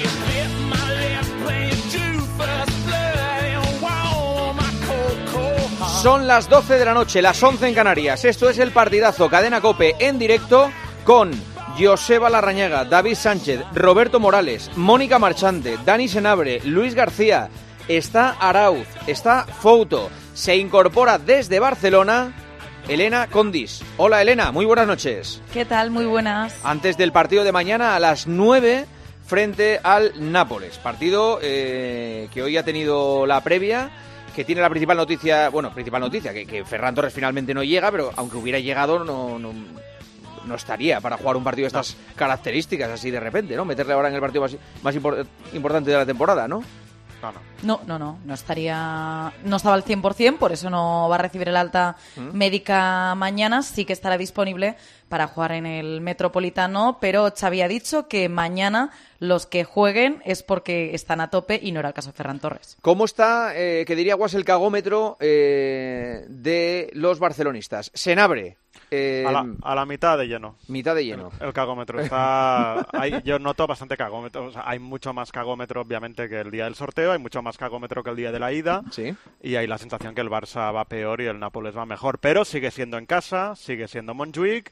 Son las doce de la noche, las once en Canarias. Esto es el partidazo Cadena COPE en directo con Joseba Larrañaga, David Sánchez, Roberto Morales, Mónica Marchante, Dani Senabre, Luis García. Está Arauz, está Fouto. Se incorpora desde Barcelona Elena Condis. Hola Elena, muy buenas noches. ¿Qué tal? Muy buenas. Antes del partido de mañana a las nueve frente al Nápoles. Partido eh, que hoy ha tenido la previa, que tiene la principal noticia, bueno, principal noticia, que, que Ferran Torres finalmente no llega, pero aunque hubiera llegado no, no, no estaría para jugar un partido de estas no. características así de repente, ¿no? Meterle ahora en el partido más, más import- importante de la temporada, ¿no? No, no, no, no, no estaría, no estaba al cien por ciento, por eso no va a recibir el alta ¿Mm? médica mañana, sí que estará disponible para jugar en el Metropolitano, pero Xavi ha dicho que mañana los que jueguen es porque están a tope y no era el caso de Ferran Torres. ¿Cómo está, eh, que diría Guas, el cagómetro eh, de los barcelonistas? Senabre. Eh, a, la, a la mitad de lleno. Mitad de lleno. El, el cagómetro está... hay, yo noto bastante cagómetro. O sea, hay mucho más cagómetro, obviamente, que el día del sorteo. Hay mucho más cagómetro que el día de la ida. Sí. Y hay la sensación que el Barça va peor y el Nápoles va mejor. Pero sigue siendo en casa, sigue siendo Montjuic.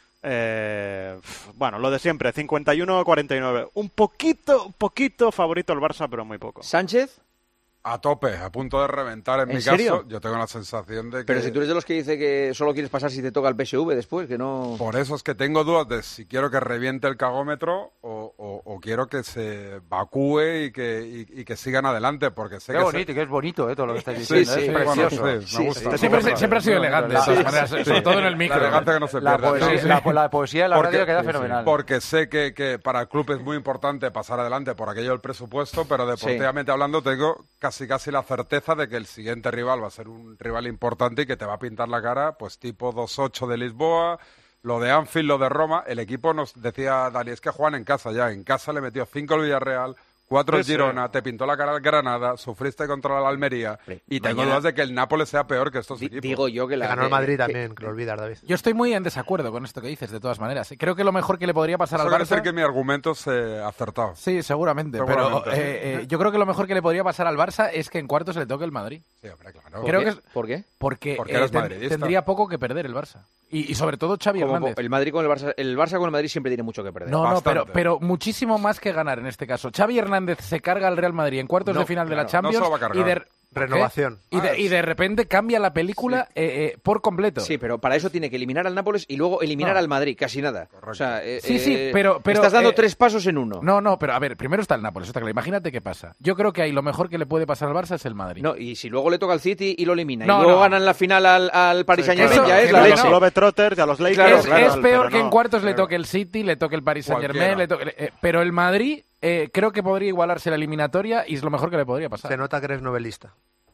Eh, bueno, lo de siempre, cincuenta y uno a cuarenta y nueve. Un poquito, poquito favorito el Barça, pero muy poco. ¿Sánchez? A tope, a punto de reventar en, ¿En mi serio? caso. Yo tengo la sensación de que... Pero si tú eres de los que dice que solo quieres pasar si te toca el P S V después, que no... Por eso es que tengo dudas de si quiero que reviente el cagómetro o, o, o quiero que se vacúe y que, y, y que sigan adelante, porque sé Qué que... bonito, se... que es bonito, ¿eh? Todo lo que estáis diciendo. Sí, sí, es bueno, precioso. sí, me gusta. Sí, siempre, siempre ha sido elegante, de todas sí, maneras, sí, sobre todo en el micro. La elegante que no se la pierde. Poesía, sí, la, la poesía de la porque, radio queda sí, fenomenal. Sí, porque sé que, que para el club es muy importante pasar adelante por aquello del presupuesto, pero deportivamente sí. hablando tengo casi casi la certeza de que el siguiente rival va a ser un rival importante y que te va a pintar la cara, pues tipo dos ocho de Lisboa, lo de Anfield, lo de Roma. El equipo nos decía Dani, es que juegan en casa ya, en casa le metió cinco al Villarreal, cuatro al Girona, te pintó la cara al Granada, sufriste contra la Almería y tengo Mañana... dudas de que el Nápoles sea peor que estos D- equipos. Digo yo que la... Que ganó el Madrid también, que lo olvidas, David. Yo estoy muy en desacuerdo con esto que dices, de todas maneras. Creo que lo mejor que le podría pasar Eso al Barça... quiere decir que mi argumento se ha acertado. Sí, seguramente, Seguramente. pero eh, eh, yo creo que lo mejor que le podría pasar al Barça es que en cuartos le toque el Madrid. Sí, hombre, claro. ¿Por Creo qué? que es... ¿Por qué? Porque, Porque eh, eres ten- madridista. tendría poco que perder el Barça. Y, y sobre todo Xavi Como Hernández. el Madrid con el Barça, el Barça con el Madrid siempre tiene mucho que perder. No, Bastante. no, pero, pero muchísimo más que ganar en este caso. Xavi Hernández se carga al Real Madrid en cuartos No, de final claro, de la Champions no se lo va a cargar. y de Renovación. Y de, y de repente cambia la película Sí. eh, eh, por completo. Sí, pero para eso tiene que eliminar al Nápoles y luego eliminar No. al Madrid, casi nada. Correcto. O sea, eh, Sí, sí, eh, pero- pero, estás dando eh, tres pasos en uno. No, no, pero a ver, primero está el Nápoles, está claro. Imagínate qué pasa. Yo creo que ahí lo mejor que le puede pasar al Barça es el Madrid. No, y si luego le toca al City y lo elimina, No, y luego no. ganan la final al, al Paris Sí, Saint-Germain, claro. ya es Que la no, leche. no. Los Globetrotters, ya los Lakers... Claro, es, claro, es peor pero que en no. cuartos le Claro. toque el City, le toque el Paris Saint-Germain, Cualquiera. le toque, eh, pero el Madrid eh, creo que podría igualarse la eliminatoria y es lo mejor que le podría pasar. Se nota que eres novelista.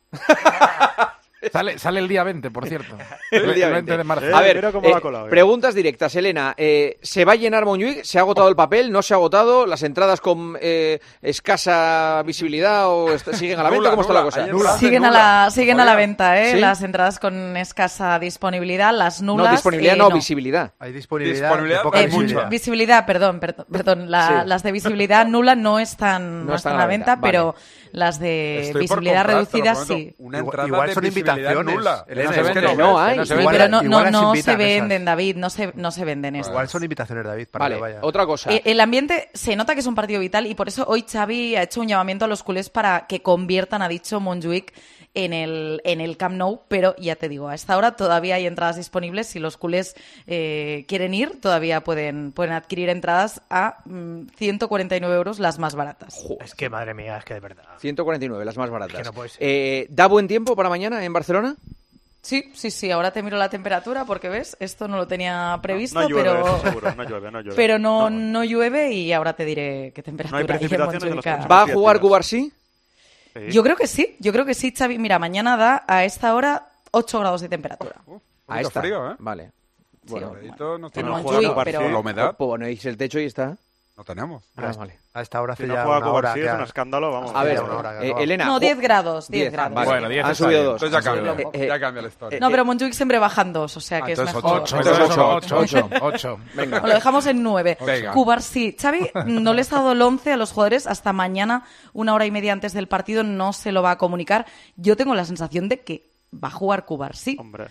Sale, sale el día veinte, por cierto. El día veinte. de marzo. Eh, A ver, mira cómo eh, la ha colado, preguntas directas, Elena. Eh, ¿Se va a llenar Montjuic? ¿Se ha agotado el papel? ¿No se ha agotado? ¿Las entradas con eh, escasa visibilidad o est- siguen a la venta? Nula, ¿Cómo está nula. la cosa? Hay entradas Siguen de a nula. la, siguen a la Oiga. venta, ¿eh? ¿Sí? Las entradas con escasa disponibilidad, las nulas... No, disponibilidad eh, no, visibilidad. Hay disponibilidad, Disponibilidad de poca Eh, hay visibilidad. mucha. visibilidad, perdón, perdón, perdón la- Sí. las de visibilidad nula no están, no están a la venta, vale. pero las de Estoy por visibilidad comprar, te lo reducida prometo, sí. Una Igual- entrada igual de son visibilidad invitaciones. nula. Elena, No se es que venden. no, No hay. no se Sí, venden. pero no, Igual no, las no se invitan venden, esas. David, no se, no se venden estos. Igual son invitaciones, David, para Vale, que vaya. otra cosa. Eh, El ambiente se nota que es un partido vital y por eso hoy Xavi ha hecho un llamamiento a los culés para que conviertan, ha dicho Montjuic, en el, en el Camp Nou, pero ya te digo, a esta hora todavía hay entradas disponibles. Si los culés eh, quieren ir, todavía pueden, pueden adquirir entradas a mm, ciento cuarenta y nueve euros, las más baratas. Es que, madre mía, es que de verdad. ciento cuarenta y nueve, las más baratas. Es que no puede ser. Eh, ¿Da buen tiempo para mañana en Barcelona? Sí, sí, sí, ahora te miro la temperatura porque ves, esto no lo tenía previsto, No, no llueve, pero eso seguro, no llueve, no llueve. pero no, no llueve y ahora te diré qué temperatura No hay hay en precipitaciones en los Montjuic. próximos ¿Va a jugar Cubarsí? Sí. Yo creo que sí, yo creo que sí, Xavi. Mira, mañana da a esta hora ocho grados de temperatura. A esta. frío, ¿eh? Vale. Bueno, Fredito, no en tenemos Montjuic, jugado pero- Cubarsí. La humedad pues ponéis el techo y está. no tenemos. Ah, vale. A esta hora hace Si no ya juega una hora. Cubarsí que es ha- un escándalo, vamos. A ver, ya una hora que eh, acaba. Elena. No, jo- diez grados, diez diez, grados. vale. Bueno, diez Han está subido bien. dos. Entonces ya Han subido cambia, dos. Eh, ya cambia la historia. No, pero Montjuic siempre bajan dos, o sea que Ah, es entonces mejor. ocho. Entonces Ocho, ocho, ocho, ocho, ocho. Venga. Lo dejamos en nueve. Venga. Cubarsí. Xavi no le ha dado el once a los jugadores hasta mañana, una hora y media antes del partido, no se lo va a comunicar. Yo tengo la sensación de que va a jugar Cubarsí. Hombre.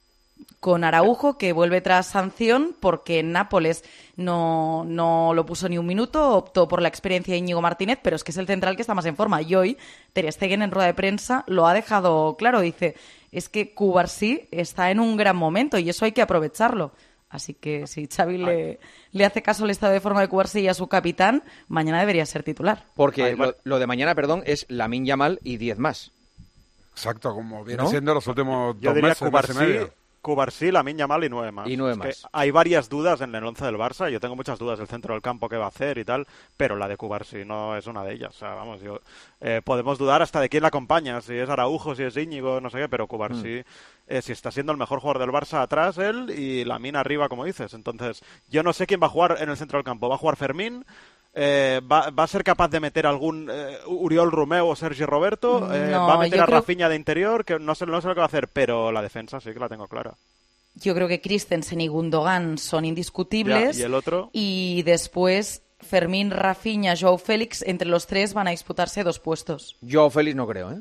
Con Araujo, que vuelve tras sanción porque Nápoles no, no lo puso ni un minuto, optó por la experiencia de Íñigo Martínez, pero es que es el central que está más en forma. Y hoy Ter Stegen en rueda de prensa lo ha dejado claro, dice, es que Cubarsí está en un gran momento y eso hay que aprovecharlo. Así que si Xavi le, le hace caso al estado de forma de Cubarsí y a su capitán, mañana debería ser titular. Porque lo, lo de mañana, perdón, es Lamine Yamal y diez más. Exacto, como viene ¿No? siendo los últimos Yo dos diría meses, mes y Cubarsí, medio. Cubarsí, Lamine Yamal y nueve más. Y nueve Es que más. hay varias dudas en el once del Barça. Yo tengo muchas dudas del centro del campo que va a hacer y tal, pero la de Cubarsí no es una de ellas. O sea, vamos, yo, eh, podemos dudar hasta de quién la acompaña, si es Araujo, si es Íñigo, no sé qué, pero Cubarsí, Mm. eh, si está siendo el mejor jugador del Barça atrás él y Lamine arriba, como dices. Entonces, yo no sé quién va a jugar en el centro del campo. ¿Va a jugar Fermín? Eh, ¿va, ¿Va a ser capaz de meter algún eh, Uriol Romeu o Sergi Roberto? Eh, No, ¿Va a meter yo a creo- Rafinha de interior? Que no sé, no sé lo que va a hacer, pero la defensa sí que la tengo clara. Yo creo que Christensen y Gundogan son indiscutibles. Ya, ¿y el otro? Y después Fermín, Rafinha, Joao Félix, entre los tres van a disputarse dos puestos. Yo Félix no creo, ¿eh?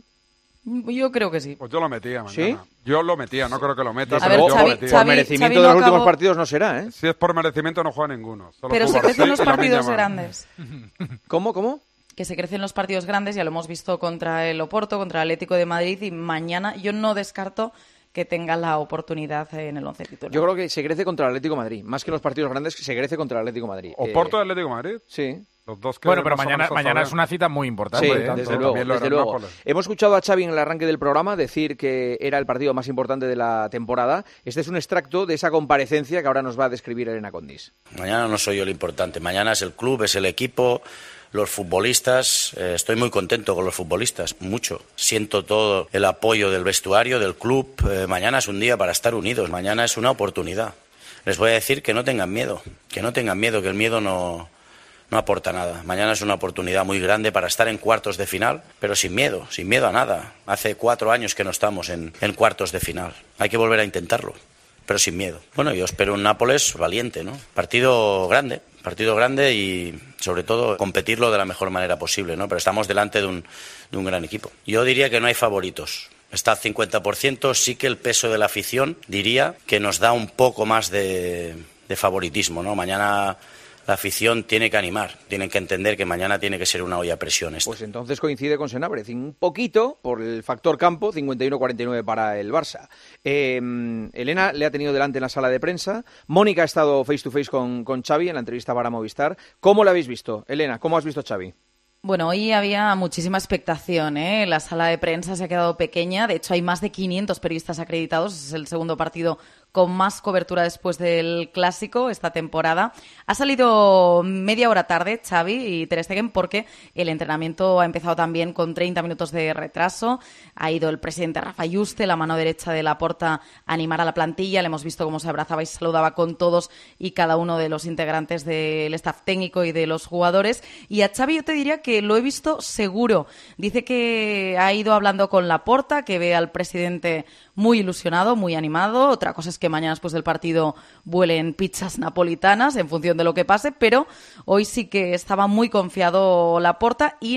Yo creo que sí. Pues yo lo metía mañana. ¿Sí? Yo lo metía, no creo que lo meta, A pero ver, yo Xavi- lo metía. Por Xavi- merecimiento Xavi de no los últimos acabó- partidos no será, ¿eh? Si es por merecimiento no juega ninguno. Solo Pero se Cubarsí crecen los y Lamine partidos Yamal. grandes. ¿Cómo, cómo? Que se crecen los partidos grandes, ya lo hemos visto contra el Oporto, contra el Atlético de Madrid y mañana yo no descarto que tenga la oportunidad en el once titular. Yo creo que se crece contra el Atlético de Madrid. Más que los partidos grandes, se crece contra el Atlético de Madrid. ¿Oporto Eh, de Atlético de Madrid? Sí. Los dos que Bueno, pero más o mañana, menos mañana sabían. es una cita muy importante. Sí, ¿eh? desde tanto, luego. también lo Desde era luego. Nápoles. Hemos escuchado a Xavi en el arranque del programa decir que era el partido más importante de la temporada. Este es un extracto de esa comparecencia que ahora nos va a describir Elena Condis. Mañana no soy yo el importante, mañana es el club, es el equipo, los futbolistas. Eh, estoy muy contento con los futbolistas, mucho. Siento todo el apoyo del vestuario, del club. Eh, mañana es un día para estar unidos, mañana es una oportunidad. Les voy a decir que no tengan miedo, que no tengan miedo, que el miedo no, no aporta nada. Mañana es una oportunidad muy grande para estar en cuartos de final, pero sin miedo, sin miedo a nada. Hace cuatro años que no estamos en, en cuartos de final. Hay que volver a intentarlo, pero sin miedo. Bueno, yo espero un Nápoles valiente, ¿no? Partido grande, partido grande y sobre todo competirlo de la mejor manera posible, ¿no? Pero estamos delante de un, de un gran equipo. Yo diría que no hay favoritos. Está al cincuenta por ciento, sí que el peso de la afición diría que nos da un poco más de, de favoritismo, ¿no? Mañana la afición tiene que animar, tienen que entender que mañana tiene que ser una olla a presión esta. Pues entonces coincide con Senabre, un poquito por el factor campo, cincuenta y uno a cuarenta y nueve para el Barça. Eh, Elena le ha tenido delante en la sala de prensa, Mónica ha estado face to face con, con Xavi en la entrevista para Movistar. ¿Cómo la habéis visto? Elena, ¿cómo has visto a Xavi? Bueno, hoy había muchísima expectación, ¿eh? La sala de prensa se ha quedado pequeña. De hecho, hay más de quinientos periodistas acreditados. Es el segundo partido con más cobertura después del Clásico esta temporada. Ha salido media hora tarde Xavi y Ter Stegen porque el entrenamiento ha empezado también con treinta minutos de retraso. Ha ido el presidente Rafa Yuste, la mano derecha de Laporta, a animar a la plantilla. Le hemos visto cómo se abrazaba y se saludaba con todos y cada uno de los integrantes del staff técnico y de los jugadores. Y a Xavi yo te diría que lo he visto seguro. Dice que ha ido hablando con Laporta, que ve al presidente muy ilusionado, muy animado. Otra cosa es que mañana después del partido vuelen pizzas napolitanas en función de lo que pase, pero hoy sí que estaba muy confiado Laporta y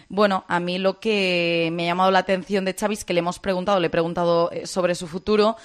Bueno, a mí lo que me ha llamado la atención de Xavi es que le hemos preguntado, le he preguntado sobre su futuro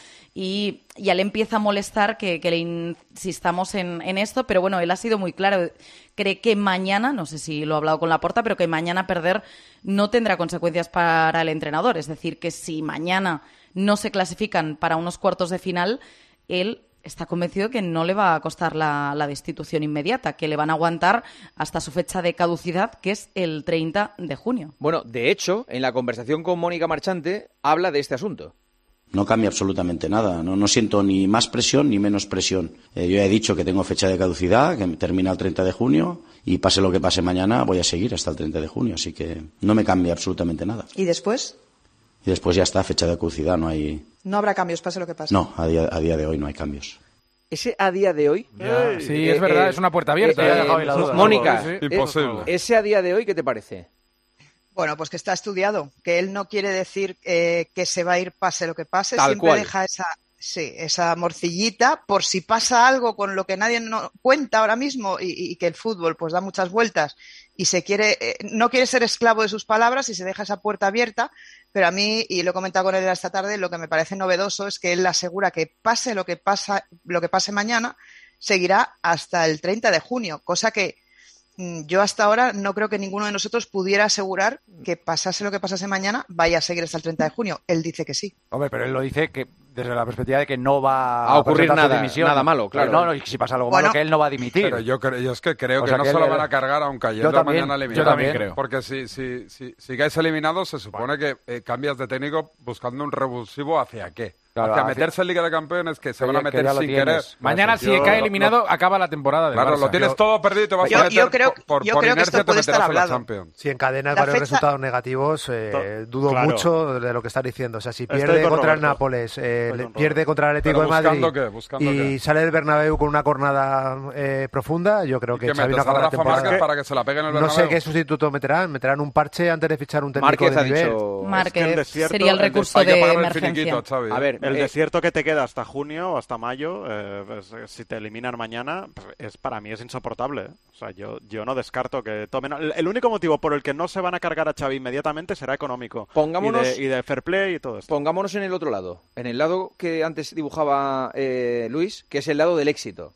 y ya le empieza a molestar que, que le insistamos en, en esto, pero bueno, él ha sido muy claro. Cree que mañana, no sé si lo ha hablado con Laporta, pero que mañana perder no tendrá consecuencias para el entrenador. Es decir, que si mañana no se clasifican para unos cuartos de final, él está convencido que no le va a costar la, la destitución inmediata, que le van a aguantar hasta su fecha de caducidad, que es el treinta de junio. Bueno, de hecho, en la conversación con Mónica Marchante, habla de este asunto. No cambia absolutamente nada, no, no siento ni más presión ni menos presión. Eh, yo ya he dicho que tengo fecha de caducidad, que termina el treinta de junio, y pase lo que pase mañana, voy a seguir hasta el treinta de junio, así que no me cambia absolutamente nada. ¿Y después? Y después ya está, fecha de caducidad, no hay... No habrá cambios, pase lo que pase. No, a día, a día de hoy no hay cambios. Ese a día de hoy... Ya. Sí, eh, es verdad, eh, es una puerta abierta. Eh, eh, eh, Mónica, sí, sí. Imposible. Ese a día de hoy, ¿qué te parece? Bueno, pues que está estudiado, que él no quiere decir eh, que se va a ir pase lo que pase, Tal siempre cual. deja esa, sí, esa morcillita por si pasa algo con lo que nadie no cuenta ahora mismo y, y que el fútbol pues da muchas vueltas y se quiere, eh, no quiere ser esclavo de sus palabras y se deja esa puerta abierta, pero a mí, y lo he comentado con él esta tarde, lo que me parece novedoso es que él asegura que pase lo que pasa, lo que pase mañana, seguirá hasta el treinta de junio, cosa que yo hasta ahora no creo que ninguno de nosotros pudiera asegurar que pasase lo que pasase mañana vaya a seguir hasta el treinta de junio. Él dice que sí. Hombre, pero él lo dice que desde la perspectiva de que no va a ocurrir presentar su nada, dimisión. nada malo, claro. No, no, y si pasa algo Bueno, malo, que él no va a dimitir. Pero yo, creo, yo es que creo O que sea, no que se él- lo van a cargar aun cayendo Yo también, mañana eliminado. yo también creo. Porque si, si, si, si caes eliminado, se supone que eh, cambias de técnico buscando un revulsivo hacia qué. Claro, hacia hacia- meterse en Liga de Campeones, que se Que van a ya- que meter ya lo sin tienes. querer. Mañana, Yo- si cae lo- eliminado, acaba la temporada del Claro, Barça. lo tienes Yo- todo perdido y te vas Yo- a meter yo creo- por, por, yo por creo que inercia esto te puede estar meterás en la hablado. Champions. Si encadena La varios fecha- resultados negativos, eh, dudo Claro. mucho de lo que estás diciendo. O sea, si Estoy pierde con contra el Roberto. Nápoles, eh, Estoy le- con pierde contra el Atlético Pero de Madrid ¿buscando qué? ¿Buscando y qué? sale del Bernabéu con una cornada eh, profunda, yo creo ¿Y que qué Xavi no metes a acaba la Rafa Márquez temporada. para que se la pegue en el No sé Bernabéu? qué sustituto meterán. Meterán un parche antes de fichar un técnico Márquez de ha nivel. dicho... Márquez Es que el desierto- sería el el recurso Hay que de pagar el emergencia. finiquito, Xavi. A ver, El eh, desierto que te queda hasta junio o hasta mayo, eh, pues, eh, si te eliminan mañana, pues, es para mí es insoportable. ¿eh? O sea, yo, yo no descarto que tomen... El, el único motivo por el que no se van a cargar a Xavi inmediatamente será económico. Pongámonos- Y de, y de fair play y todo esto. Pongámonos en el otro lado, en el lado que antes dibujaba eh, Luis, que es el lado del éxito.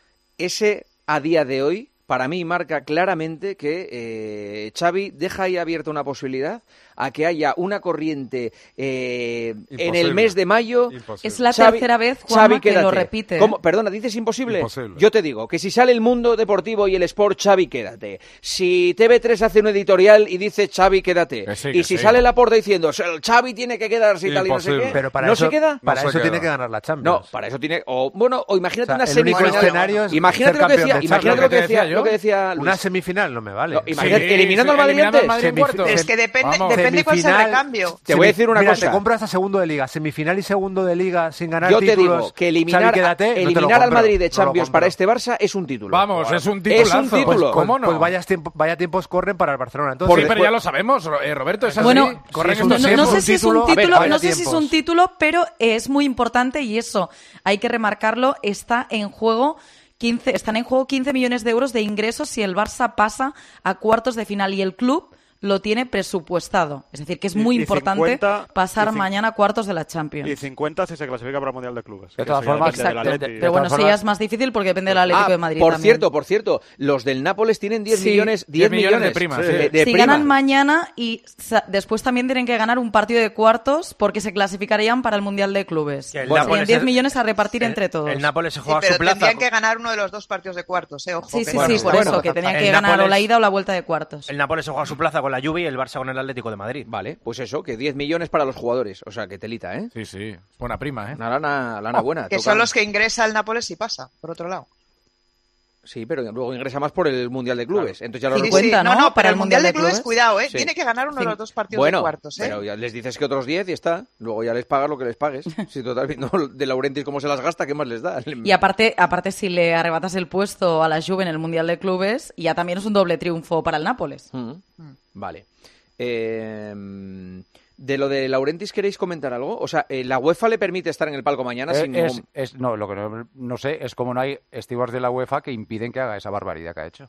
Ese, a día de hoy, para mí marca claramente que eh, Xavi deja ahí abierta una posibilidad a que haya una corriente eh, en Imposible. el mes de mayo. Imposible. Es la Xavi- tercera vez, Juanma, Xavi, que lo quédate. repite. ¿Cómo? Perdona, ¿dices imposible? Imposible. Yo te digo que si sale el mundo deportivo y el sport, Xavi, quédate. Si T V tres hace un editorial y dice Xavi, quédate. Que sí, y que si sí. sale Laporta diciendo el Xavi tiene que quedarse y tal y no sé Imposible. qué, Pero para ¿no eso, se queda? para No se eso tiene queda. que ganar la No, Champions. para eso tiene... O, bueno, o imagínate O sea, una el único semifinal. escenario es Imagínate ser lo que campeón decía, de imagínate Champions. lo que decía, Lo que lo que decía decía Luis. Una semifinal no me vale. No, imagínate, Sí, eliminando sí, al Madrid eliminando al antes. Madrid en Semif- cuartos. Es que depende, Vamos. depende cuál sea el Semifinal- recambio. Te voy a decir una Mira, cosa. te compras a segundo de liga, semifinal y segundo de liga sin ganar Yo te títulos. digo que eliminar, Xavi, quédate, no te lo eliminar al compro, Madrid de no lo Champions compro. para este Barça es un título. Vamos, es un Es titulazo. un título. Pues, ¿Cómo no? pues vaya, tiempo, vaya tiempos corren para el Barcelona. Entonces, sí, por pero después- ya lo sabemos, Ro- eh, Roberto, es así. Bueno, Corren sí, estos No, no- no tiempos. sé si es un título. A ver, título, vaya no sé si es tiempos. un título, pero es muy importante y eso hay que remarcarlo. Está en juego quince, están en juego quince millones de euros de ingresos si el Barça pasa a cuartos de final y el club lo tiene presupuestado. Es decir, que es Y- muy y importante cincuenta pasar y cin- mañana a cuartos de la Champions. Y cincuenta si se clasifica para el Mundial de Clubes. De Que todas eso ya formas- depende del Exacto. Atleti. Pero bueno, todas eso ya formas- es más difícil porque depende del Atlético Ah, de Madrid por también. cierto, por cierto, los del Nápoles tienen diez Sí. millones, diez millones de millones prima, de, sí. de si prima. ganan mañana y sa- después también tienen que ganar un partido de cuartos porque se clasificarían para el Mundial de Clubes. Que el Bueno, Nápoles tienen diez es- millones a repartir el- entre todos. El Nápoles se Sí, juega pero su plaza. tendrían que ganar uno de los dos partidos de cuartos, ¿eh? Ojo. Sí, que- sí, Bueno, sí, por bueno, eso, que tenían el que ganar o Nápoles- la ida o la vuelta de cuartos. El Nápoles se juega su plaza con la Juve y el Barça con el Atlético de Madrid. Vale, pues eso, que diez millones para los jugadores. O sea, que telita, ¿eh? Sí, sí. Buena prima, ¿eh? Una lana, lana buena. Que Toca- son los que ingresa el Nápoles y pasa, por otro lado. Sí, pero luego ingresa más por el Mundial de Clubes. Entonces ya lo Sí, sí, recuento. sí. No, no, para el Mundial de Clubes, cuidado, ¿eh? Sí. Tiene que ganar uno de los dos partidos Bueno, de cuartos, ¿eh? pero ya les dices que otros diez y está. Luego ya les pagas lo que les pagues. Si total, viendo de Laurentiis cómo se las gasta, ¿qué más les da? Y aparte, aparte, si le arrebatas el puesto a la Juve en el Mundial de Clubes, ya también es un doble triunfo para el Nápoles. Mm. Vale. Eh, de lo de Laurentiis, ¿queréis comentar algo? O sea, eh, ¿la UEFA le permite estar en el palco mañana Eh, sin es, ningún- es- no, lo que no, no sé es como no hay stewards de la UEFA que impiden que haga esa barbaridad que ha hecho.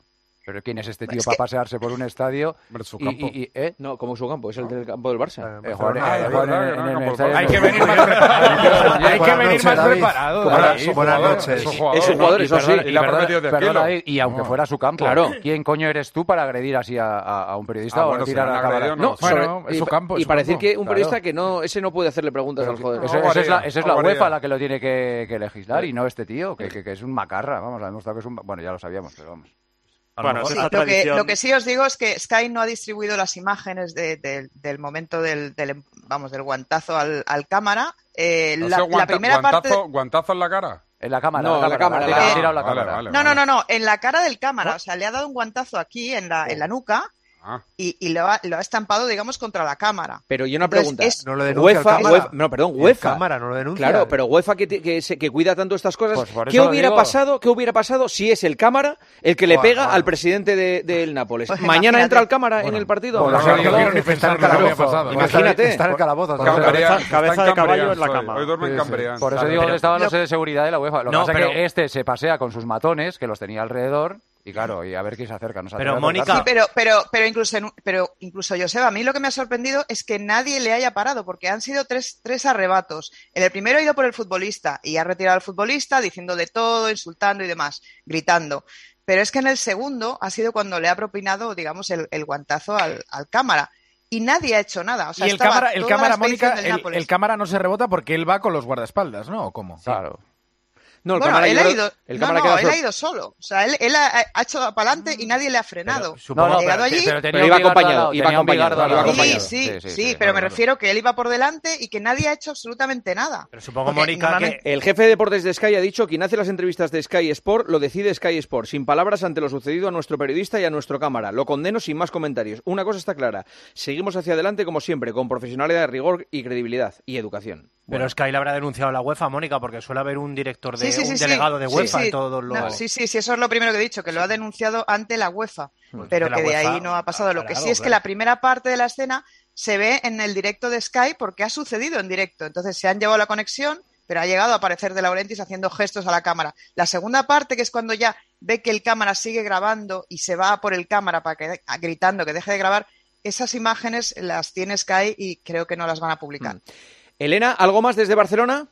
Pero ¿quién es este tío es para que... pasearse por un estadio? Su campo. Y, y, ¿eh? No, como su campo, es el del campo del Barça. Eh, Juan, ah, eh, Juan, en, en, en el estadio. Hay que venir más preparado. Hay que venir más preparado. Buenas noches. Es un jugador, eso sí. Y, perdona, y aunque fuera su campo, claro. ¿Quién coño eres tú para agredir así a, a, a un periodista ah, o bueno, tirar a la cámara? No, bueno, es su campo. Y para decir que un periodista que no, ese no puede hacerle preguntas al jugador. Esa es la, esa es la UEFA la que lo tiene que, que legislar y no este tío, que, que, que es un macarra. Vamos, ha demostrado que es un... Bueno, ya lo sabíamos, pero vamos. Bueno, sí, lo, que, lo que sí os digo es que Sky no ha distribuido las imágenes de, de, del momento del, del, vamos, del guantazo al, al cámara. Eh, la, la, guanta, la primera guantazo, parte... ¿Guantazo en la cara? En la cámara. No, en la cámara. Le ha tirado la cámara. Vale, vale, no, vale. no, no, no, en la cara del cámara. ¿Oh? O sea, le ha dado un guantazo aquí en la, en la nuca. Ah. Y, y lo, ha, lo ha estampado, digamos, contra la cámara. Pero yo una pregunta. Es, no lo denuncia UEFA, UEFA, no, perdón, UEFA. Cámara no lo denuncia. Claro, pero UEFA que, que, se, que cuida tanto estas cosas. Pues ¿Qué hubiera pasado? ¿Qué hubiera pasado si es el cámara el que le bueno, pega bueno. al presidente del de, de Nápoles? Pues Mañana imagínate. entra el cámara bueno. en el partido. Bueno, no, no, no quiero ni pensar que había pasado. Imagínate. Está en el calabozo. Cabeza, cabeza de caballo en la cama. Hoy duerme en Cambrián. Por eso digo que estaban los de seguridad de la UEFA. Lo que pasa es que este se pasea con sus matones, que los tenía alrededor. Y claro, y a ver quién se acerca. No se pero acerca Mónica... Sí, pero, pero, pero, incluso, pero incluso, Joseba, a mí lo que me ha sorprendido es que nadie le haya parado, porque han sido tres, tres arrebatos. En el primero ha ido por el futbolista y ha retirado al futbolista diciendo de todo, insultando y demás, gritando. Pero es que en el segundo ha sido cuando le ha propinado, digamos, el, el guantazo al, al cámara. Y nadie ha hecho nada. O sea, y el cámara, el cámara Mónica, el, el cámara no se rebota porque él va con los guardaespaldas, ¿no? ¿O cómo? Claro. No, el bueno, cámara él, ha ha ido, el no, cámara no, él solo. ha ido solo. O sea, él, él ha, ha hecho para adelante y nadie le ha frenado. Pero, supongo, ha llegado pero, allí. Pero, pero iba acompañado. Iba acompañado. Iba acompañado. Sí, sí, sí, sí, sí pero me refiero que él iba por delante y que nadie ha hecho absolutamente nada. Pero supongo, Mónica, que... El jefe de deportes de Sky ha dicho que quien hace las entrevistas de Sky Sport lo decide Sky Sport, sin palabras ante lo sucedido a nuestro periodista y a nuestro cámara. Lo condeno sin más comentarios. Una cosa está clara. Seguimos hacia adelante como siempre, con profesionalidad, rigor y credibilidad y educación. Pero bueno. Sky le habrá denunciado a la UEFA, Mónica, porque suele haber un director de sí, sí, un sí, delegado sí. de UEFA sí, sí. en todos los... No, sí, sí, sí, eso es lo primero que he dicho, que lo ha denunciado ante la UEFA, pues pero que de UEFA, ahí no ha pasado. Lo que sí es claro. que la primera parte de la escena se ve en el directo de Sky porque ha sucedido en directo. Entonces se han llevado la conexión, pero ha llegado a aparecer De Laurentiis haciendo gestos a la cámara. La segunda parte, que es cuando ya ve que el cámara sigue grabando y se va por el cámara para que, gritando que deje de grabar, esas imágenes las tiene Sky y creo que no las van a publicar. Mm. Elena, ¿algo más desde Barcelona?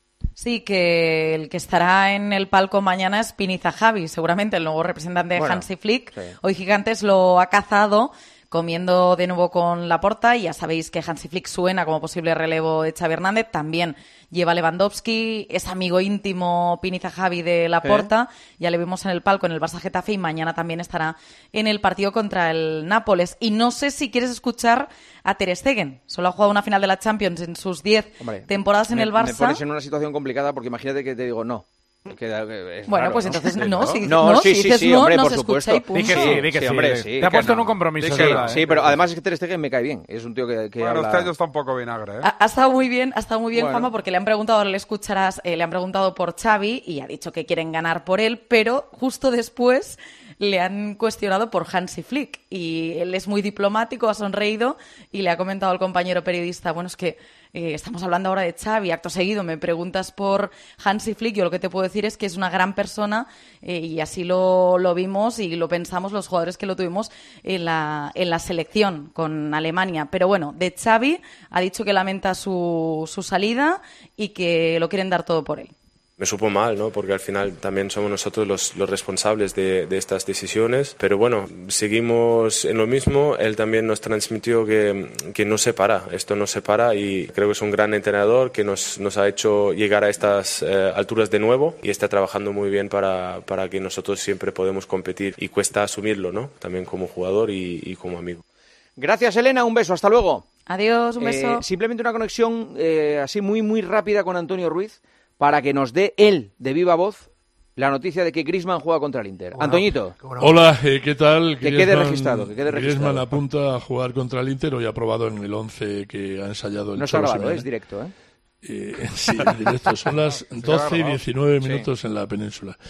Sí, que el que estará en el palco mañana es Piniza Javi, seguramente el nuevo representante de bueno, Hansi Flick. Sí. Hoy Gigantes lo ha cazado comiendo de nuevo con Laporta y ya sabéis que Hansi Flick suena como posible relevo de Xavi Hernández. También lleva Lewandowski, es amigo íntimo Piniza Javi de Laporta. ¿Eh? Ya le vimos en el palco en el Barça Getafe y mañana también estará en el partido contra el Nápoles. Y no sé si quieres escuchar a Ter Stegen. Solo ha jugado una final de la Champions en sus diez temporadas en me, el Barça. Me pones en una situación complicada porque imagínate que te digo no. Queda, bueno, raro, pues ¿no? entonces no, si, no, no, sí, si sí, dices sí, no, hombre, no por se supuesto. escucha y Di que punto. sí, di que sí, hombre, sí. Te ha puesto no. en un compromiso. Sí, verdad, sí, ¿eh? pero además es que Ter Stegen me cae bien. Es un tío que, que bueno, habla... usted ya está un poco vinagre, ¿eh? Ha, ha estado muy bien, ha estado muy bien, bueno. Juanma, porque le han preguntado, ahora le escucharás, eh, le han preguntado por Xavi y ha dicho que quieren ganar por él, pero justo después le han cuestionado por Hansi Flick y él es muy diplomático, ha sonreído y le ha comentado al compañero periodista, bueno, es que eh, estamos hablando ahora de Xavi, acto seguido me preguntas por Hansi Flick, yo lo que te puedo decir es que es una gran persona eh, y así lo, lo vimos y lo pensamos los jugadores que lo tuvimos en la, en la selección con Alemania, pero bueno, de Xavi ha dicho que lamenta su, su salida y que lo quieren dar todo por él. Me supo mal, ¿no? Porque al final también somos nosotros los, los responsables de, de estas decisiones. Pero bueno, seguimos en lo mismo. Él también nos transmitió que, que no se para. Esto no se para y creo que es un gran entrenador que nos, nos ha hecho llegar a estas eh, alturas de nuevo y está trabajando muy bien para, para que nosotros siempre podamos competir. Y cuesta asumirlo, ¿no? También como jugador y, y como amigo. Gracias, Elena. Un beso. Hasta luego. Adiós. Un beso. Eh, simplemente una conexión eh, así muy, muy rápida con Antonio Ruiz, para que nos dé él, de viva voz, la noticia de que Griezmann juega contra el Inter. Bueno, Antoñito. Bueno. Hola, eh, ¿qué tal? Que quede registrado, que quede registrado. Griezmann apunta a jugar contra el Inter, hoy ha probado en el once que ha ensayado el No está grabado, es directo, ¿eh? Eh, sí, en directo. Son las doce y diecinueve minutos sí. en la península.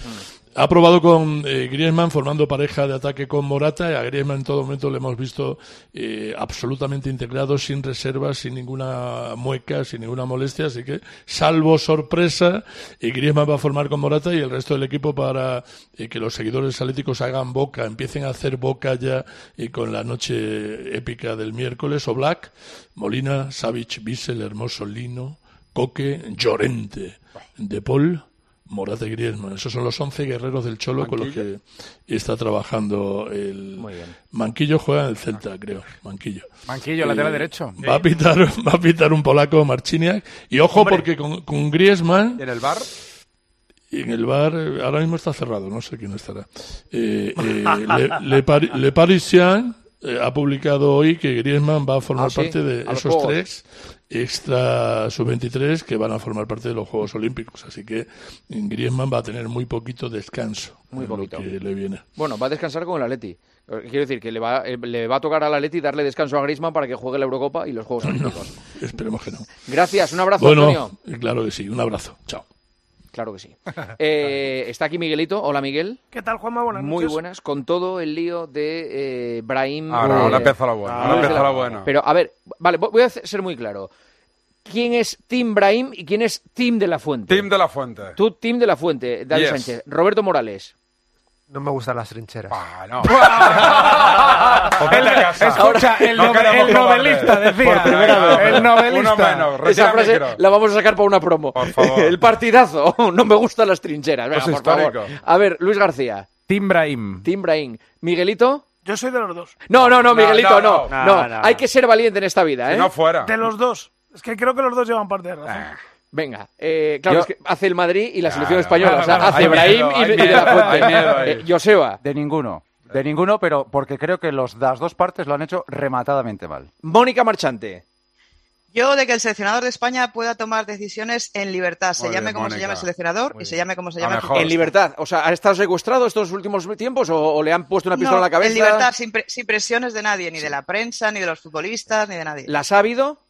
Ha probado con eh, Griezmann formando pareja de ataque con Morata, y a Griezmann en todo momento le hemos visto eh, absolutamente integrado, sin reservas, sin ninguna mueca, sin ninguna molestia, así que salvo sorpresa, eh, Griezmann va a formar con Morata y el resto del equipo para eh, que los seguidores atléticos hagan boca, empiecen a hacer boca ya eh, con la noche épica del miércoles. Oblak, Molina, Savic, Bissell, Hermoso, Lino, Coque, Llorente, De Paul, Morata y Griezmann. Esos son los once guerreros del Cholo con los que está trabajando el Manquillo. Juega en el Celta, creo. Manquillo. Manquillo, lateral derecho. Va a pitar, va a pitar un polaco, Marciniak. Y ojo, Hombre. porque con, con Griezmann... ¿Y en el bar? Y en el bar ahora mismo está cerrado, no sé quién estará. Eh, eh, Le, Le, Pari, Le Parisien eh, ha publicado hoy que Griezmann va a formar ah, ¿sí? parte de a esos tres extra sub veintitrés que van a formar parte de los Juegos Olímpicos. Así que Griezmann va a tener muy poquito descanso. Muy poquito. Lo que le viene. Bueno, va a descansar con el Atleti. Quiero decir que le va, le va a tocar al Atleti darle descanso a Griezmann para que juegue la Eurocopa y los Juegos Olímpicos. No, esperemos que no. Gracias, un abrazo, bueno, Antonio. Claro que sí, un abrazo. Chao. Claro que sí. Eh, está aquí Miguelito. Hola, Miguel. ¿Qué tal, Juanma? Buenas noches. Muy buenas. Con todo el lío de eh, Brahim. Ahora, eh, ahora empieza la buena. Ahora empieza la buena. Pero, a ver, vale, voy a ser muy claro. ¿Quién es Team Brahim y quién es Team de la Fuente? Team de la Fuente. Tú, Team de la Fuente, David yes. Sánchez. Roberto Morales. No me gustan las trincheras. Ah, no. el, escucha, el, no nove, el novelista decía. Por primera vez. El novelista. Uno menos. Esa frase micro. La vamos a sacar para una promo. Por favor. El partidazo. No me gustan las trincheras. Venga, pues por favor. A ver, Luis García. Team Brahim. Team Brahim. Miguelito. Yo soy de los dos. No, no, no, Miguelito, no. No, no, no. no, no. Hay que ser valiente en esta vida, ¿eh? Si no fuera. De los dos. Es que creo que los dos llevan parte de razón. Ah. Venga, eh, claro, Yo... es que hace el Madrid y la selección Claro, española. claro, O sea, claro, hace Brahim y, y de la Fuente. Eh, Joseba. De ninguno. De ninguno, pero porque creo que los, las dos partes lo han hecho rematadamente mal. Mónica Marchante. Yo de que el seleccionador de España pueda tomar decisiones en libertad, se Muy llame bien, como Mónica. se llame el seleccionador Muy y se bien. llame como se A llame el mejor. futbolista. En libertad. O sea, ¿ha estado secuestrado estos últimos tiempos o, o le han puesto una pistola No, en la cabeza? en libertad, sin, pre sin presiones de nadie, ni de la prensa, ni de los futbolistas, ni de nadie. ¿Las ha habido?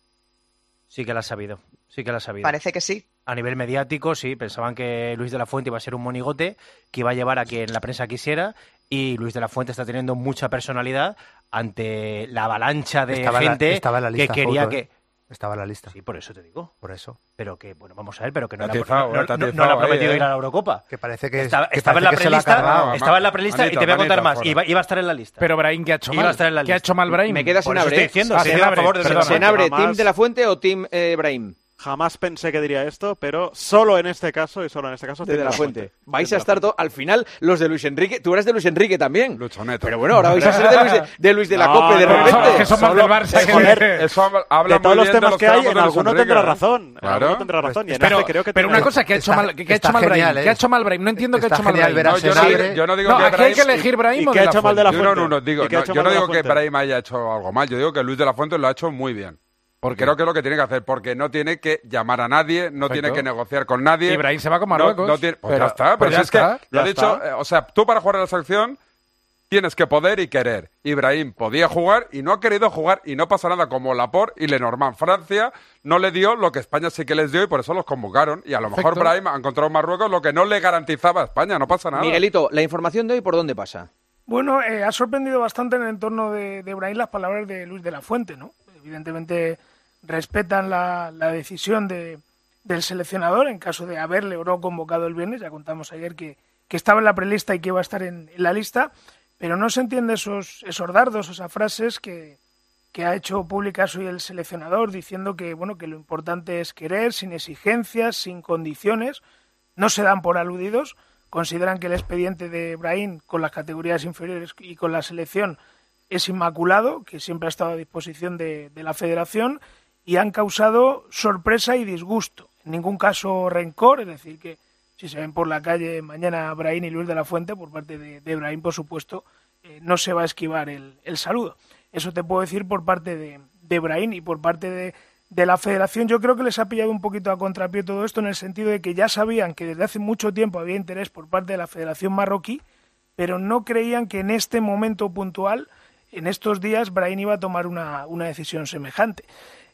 Sí que la ha sabido. Sí que la ha sabido. Parece que sí. A nivel mediático, sí, pensaban que Luis de la Fuente iba a ser un monigote, que iba a llevar a quien la prensa quisiera, y Luis de la Fuente está teniendo mucha personalidad ante la avalancha de estaba gente la, estaba en la lista, que quería foto, que... ¿eh? Estaba en la lista. Sí, por eso te digo. Por eso. Pero que, bueno, vamos a ver, pero que no, le, Atizado, no, eh, no, no, atizado le ha prometido ahí, eh. ir a la Eurocopa. Que parece que, estaba, que estaba, parece en la que prelista, cargado, estaba en la prelista manita, y te voy a contar manita, más. Iba, iba a estar en la lista. Pero Brahim, ¿qué ha hecho Iba mal? a estar en la ¿Qué ha lista. hecho mal Brahim? Me queda Por sin eso abre. estoy diciendo. Ah, sí, Senabre, a favor de perdón. Senabre, Jamás- ¿Team de la Fuente o Team eh, Brahim? Jamás pensé que diría esto, pero solo en este caso y solo en este caso. De, de la Fuente. Fuente. Vais De a la estar Fuente. todo. Al final, los de Luis Enrique. Tú eres de Luis Enrique también. Luchoneto. Pero bueno, ahora vais a ser de Luis de, de, Luis de la No, Cope de no, repente. no, que son más del Barça. que- Joder, Eso habla, habla de todos muy los bien de temas los que hay, tramos en de Luis alguno Enrique, tendrá ¿eh? razón. En Claro. alguno tendrá razón. Y en Pero, este creo que pero tiene- una cosa, ¿qué ha hecho Está- mal, ¿qué ha está hecho mal genial, Brahim? ¿eh? ¿Qué ha hecho mal Brahim? No entiendo qué ha Está hecho mal genial Brahim. ver a No, yo, Senabre. no, yo no digo No, que aquí hay Brahim... que elegir Brahim ¿Y o qué de ha la hecho mal de la Fuente. Yo no, Fuente? no, no, digo, ¿Y qué ha no, hecho yo mal no de la digo que Fuente? Brahim haya hecho algo mal, yo digo que Luis de la Fuente lo ha hecho muy bien. Porque creo que es lo que tiene que hacer, porque no tiene que llamar a nadie, no Perfecto. tiene que negociar con nadie. Y Brahim se va con No- Marruecos. no tiene- pues Pero- ya está, pero pues si ya es que está. lo Ya he dicho, está. eh, o sea, tú para jugar a la selección tienes que poder y querer. Ibrahim podía jugar y no ha querido jugar y no pasa nada, como Laporte y Lenormand. Francia no le dio lo que España sí que les dio y por eso los convocaron. Y a lo mejor Perfecto. Brahim ha encontrado en Marruecos lo que no le garantizaba a España, no pasa nada. Miguelito, la información de hoy, ¿por dónde pasa? Bueno, eh, ha sorprendido bastante en el entorno de, de Brahim las palabras de Luis de la Fuente, ¿no? Evidentemente respetan la, la decisión de, del seleccionador en caso de haberle o no convocado el viernes. Ya contamos ayer que, que estaba en la prelista y que iba a estar en, en la lista, pero no se entiende esos, esos dardos, esas frases que, que ha hecho públicas hoy el seleccionador diciendo que, bueno, que lo importante es querer, sin exigencias, sin condiciones. No se dan por aludidos. Consideran que el expediente de Brahim con las categorías inferiores y con la selección es inmaculado, que siempre ha estado a disposición de, de la federación, y han causado sorpresa y disgusto. En ningún caso rencor, es decir, que si se ven por la calle mañana Brahim y Luis de la Fuente, por parte de, de Brahim, por supuesto, eh, no se va a esquivar el, el saludo. Eso te puedo decir por parte de, de Brahim y por parte de, de la federación. Yo creo que les ha pillado un poquito a contrapié todo esto, en el sentido de que ya sabían que desde hace mucho tiempo había interés por parte de la federación marroquí, pero no creían que en este momento puntual, en estos días, Brahim iba a tomar una, una decisión semejante.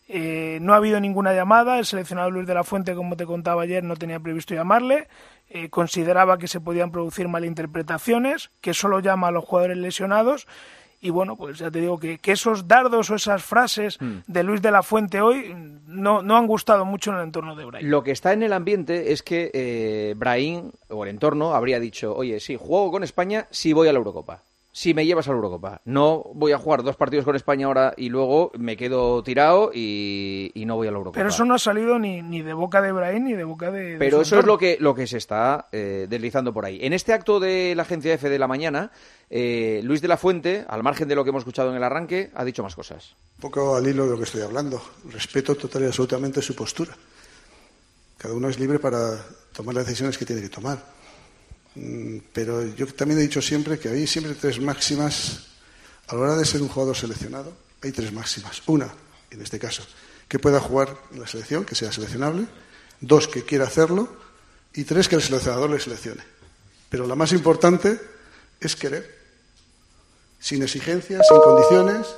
Eh, no ha habido ninguna llamada, el seleccionador Luis de la Fuente, como te contaba ayer, no tenía previsto llamarle, eh, consideraba que se podían producir malinterpretaciones, que solo llama a los jugadores lesionados, y bueno, pues ya te digo que, que esos dardos o esas frases mm. de Luis de la Fuente hoy no, no han gustado mucho en el entorno de Brahim. Lo que está en el ambiente es que eh, Brahim, o el entorno, habría dicho, oye, sí, juego con España si voy a la Eurocopa. Si me llevas a la Eurocopa. No voy a jugar dos partidos con España ahora y luego me quedo tirado y, y no voy a la Eurocopa. Pero eso no ha salido ni, ni de boca de Brahim ni de boca de... de Pero eso es lo que, lo que se está eh, deslizando por ahí. En este acto de la agencia F de la mañana, eh, Luis de la Fuente, al margen de lo que hemos escuchado en el arranque, ha dicho más cosas. Un poco al hilo de lo que estoy hablando. Respeto total y absolutamente su postura. Cada uno es libre para tomar las decisiones que tiene que tomar. Pero yo también he dicho siempre que hay siempre tres máximas a la hora de ser un jugador seleccionado. Hay tres máximas. Una, en este caso, que pueda jugar en la selección, que sea seleccionable. Dos, que quiera hacerlo. Y tres, que el seleccionador le seleccione. Pero la más importante es querer. Sin exigencias, sin condiciones,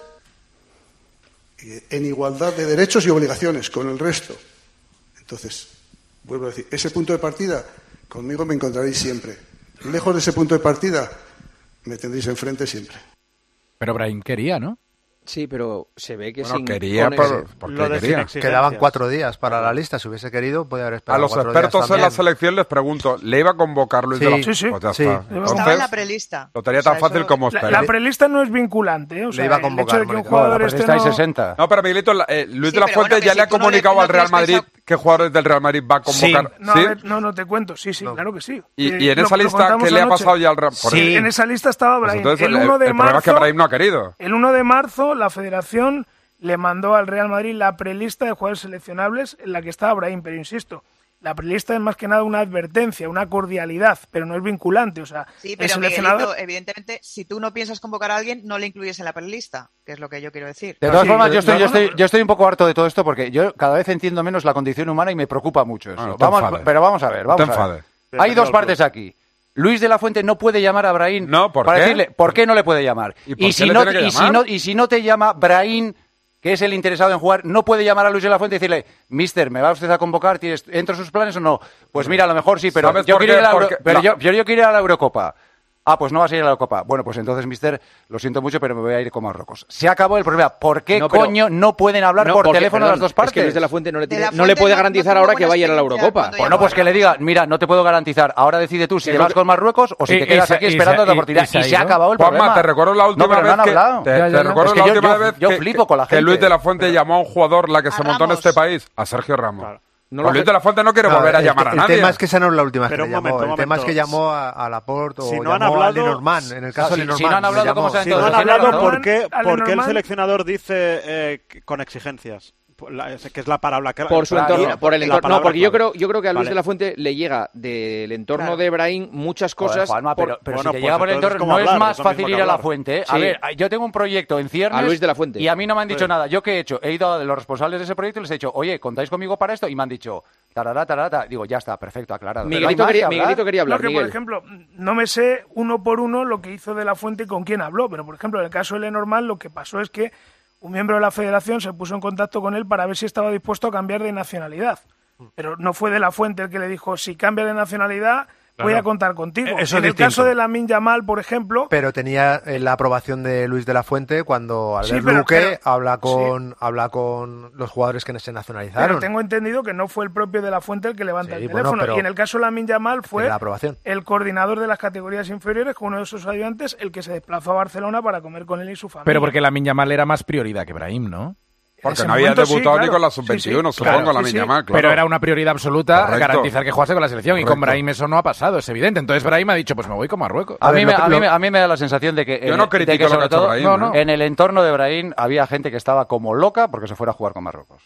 en igualdad de derechos y obligaciones con el resto. Entonces, vuelvo a decir, ese punto de partida conmigo me encontraréis siempre. Lejos de ese punto de partida, me tendréis enfrente siempre. Pero Brahim quería, ¿no? Sí, pero se ve que bueno, sin quería, por, porque quería. Quedaban cuatro días para la lista. Si hubiese querido, podía haber esperado. A los expertos en la selección les pregunto, ¿le iba a convocar Luis sí, de la Sí, sí. Pues ya sí. está. Entonces, estaba en la prelista. Lo tenía o sea, tan fácil eso... como la, esperar. la prelista no es vinculante, ¿eh? O sea, le iba a convocar, el hecho de que un Mónica. jugador la esté prelista hay no... sesenta. No, pero Miguelito, eh, Luis Sí, de la pero Fuente bueno, ya que le si ha tú no comunicado le- no al Real tienes Madrid pensado- qué jugadores del Real Madrid va a convocar. No, ¿Sí? a ver, no, no te cuento. Sí, sí, No. claro que sí. Y, Eh, y en lo- esa lo lista, contamos ¿qué le ha anoche. pasado ya al Real Madrid? Sí, en esa lista estaba Pues Brahim. entonces, el el, uno de el problema es que marzo, Brahim no ha querido. el uno de marzo, la Federación le mandó al Real Madrid la prelista de jugadores seleccionables en la que estaba Brahim, pero insisto, la prelista es más que nada una advertencia, una cordialidad, pero no es vinculante. O sea, Sí, el pero seleccionador... Miguelito, evidentemente, si tú no piensas convocar a alguien, no le incluyes en la prelista, que es lo que yo quiero decir. De todas Sí, formas, yo estoy, no, yo, no, estoy, no. yo estoy un poco harto de todo esto porque yo cada vez entiendo menos la condición humana y me preocupa mucho eso. Ah, no te vamos, enfades. pero vamos a ver, No vamos te a ver. enfades. Hay dos partes aquí. Luis de la Fuente no puede llamar a Brahim No, ¿por para qué? decirle por qué no le puede llamar. ¿Y por qué si le no, tiene que y si llamar? no y si no te llama Brahim, que es el interesado en jugar, no puede llamar a Luis de la Fuente y decirle, mister, ¿me va usted a convocar? ¿Tienes, ¿entro en sus planes o no? Pues mira, a lo mejor sí, pero ¿Sabes yo por quiero qué? ir a la Euro- Porque- pero no. yo, yo, yo quiero ir a la Eurocopa. Ah, pues no vas a ir a la Eurocopa. Bueno, pues entonces, mister, lo siento mucho, pero me voy a ir con Marruecos. Se acabó el problema. ¿Por qué No, pero- coño no pueden hablar No, por porque, teléfono perdón, las dos Es partes? que Luis de la Fuente no le, De tiene- la no le Fuente puede no- garantizar no ahora tuvo que buena vaya a la experiencia Eurocopa. cuando Bueno, pues que le diga, mira, no te puedo garantizar. Ahora decide tú si Es te lo vas que- con Marruecos o si Y- te y quedas se- aquí y esperando se- la y- oportunidad. y Y se ha se, ido. ha acabado el Juanma, problema. te recuerdo la última no, pero vez no han que hablado. te, Ya, ya, te ya. recuerdo Es que la yo- última yo- vez yo que, flipo con la que gente. Luis de la Fuente llamó a un jugador la que A se montó en Ramos. este país, a Sergio Ramos. Claro. No lo Luis hace- de la Fuente no quiere No, volver a el, llamar a el nadie. tema es que esa no es la última vez Pero que le un momento, llamó. un El tema es que momento. llamó a, a Laporte o Si no han llamó a hablado- Lenormand. En el caso si- de Lenormand. si no han hablado, le ¿cómo llamó. saben Si todos? no han ¿Quién hablado, habla? ¿por qué, Ale por qué el Norman. seleccionador dice eh, con exigencias? La- es- que es la palabra clave. Por su La- entorno, la- por el la entorno. No, palabra porque yo clave. creo, yo creo que a Luis Vale. de la Fuente le llega del entorno Claro. de Brahim muchas Joder, cosas. Juanma, por- pero, pero Bueno, si te pues llega por el entonces, entorno, ¿cómo no hablar? es más Es lo fácil mismo ir que a la hablar. fuente. ¿eh? A Sí. ver, yo tengo un proyecto en ciernes A Luis de la Fuente. y a mí no me han dicho Sí. nada. ¿Yo qué he hecho? He ido a los responsables de ese proyecto y les he dicho, oye, ¿contáis conmigo para esto? Y me han dicho, tarará, tarará. Digo, ya está, perfecto, aclarado. Miguelito, No hay más quería, que hablar. Miguelito quería hablar. No, que, Miguel. por ejemplo, no me sé uno por uno lo que hizo de la Fuente y con quién habló, pero por ejemplo, en el caso de Lenormand lo que pasó es que un miembro de la federación se puso en contacto con él para ver si estaba dispuesto a cambiar de nacionalidad. Pero no fue de la Fuente el que le dijo, si cambia de nacionalidad, voy Claro. a contar contigo. Eso es en el distinto. caso de Lamine Yamal, por ejemplo... Pero tenía eh, la aprobación de Luis de la Fuente cuando Albert Sí, pero- Luque pero- habla con habla con los jugadores que se nacionalizaron. Pero tengo entendido que no fue el propio de la Fuente el que levanta Sí, el bueno, teléfono. pero- y en el caso de Lamine Yamal fue Tiene la aprobación. el coordinador de las categorías inferiores con uno de sus ayudantes el que se desplazó a Barcelona para comer con él y su familia. Pero porque Lamine Yamal era más prioridad que Brahim, ¿no? Porque ese no había momento sí, debutado ni claro. con la Sí, sub veintiuno, sí, supongo, claro, la sí, sí. Miñamal, claro. Pero era una prioridad absoluta Correcto. garantizar que jugase con la selección. Y con Correcto. Brahim eso no ha pasado, es evidente. Entonces Brahim ha dicho, pues me voy con Marruecos. A A, ver, mí, me, lo- a, mí, lo- me- a mí me da la sensación de que, Yo en, no de critico que lo que sobre ha hecho todo Brahim, no, ¿eh? no, en el entorno de Brahim había gente que estaba como loca porque se fuera a jugar con Marruecos.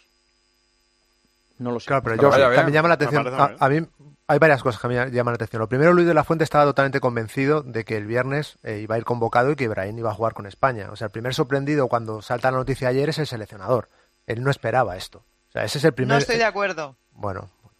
No lo sé. Claro, pero Pero yo vaya también bien. llama la Me atención. parece A, muy a mí hay varias cosas que me llaman la atención. Lo primero, Luis de la Fuente estaba totalmente convencido de que el viernes eh, iba a ir convocado y que Brahim iba a jugar con España. O sea, el primer sorprendido cuando salta la noticia ayer es el seleccionador. Él no esperaba esto. O sea, ese es el primer. No estoy de acuerdo. Bueno,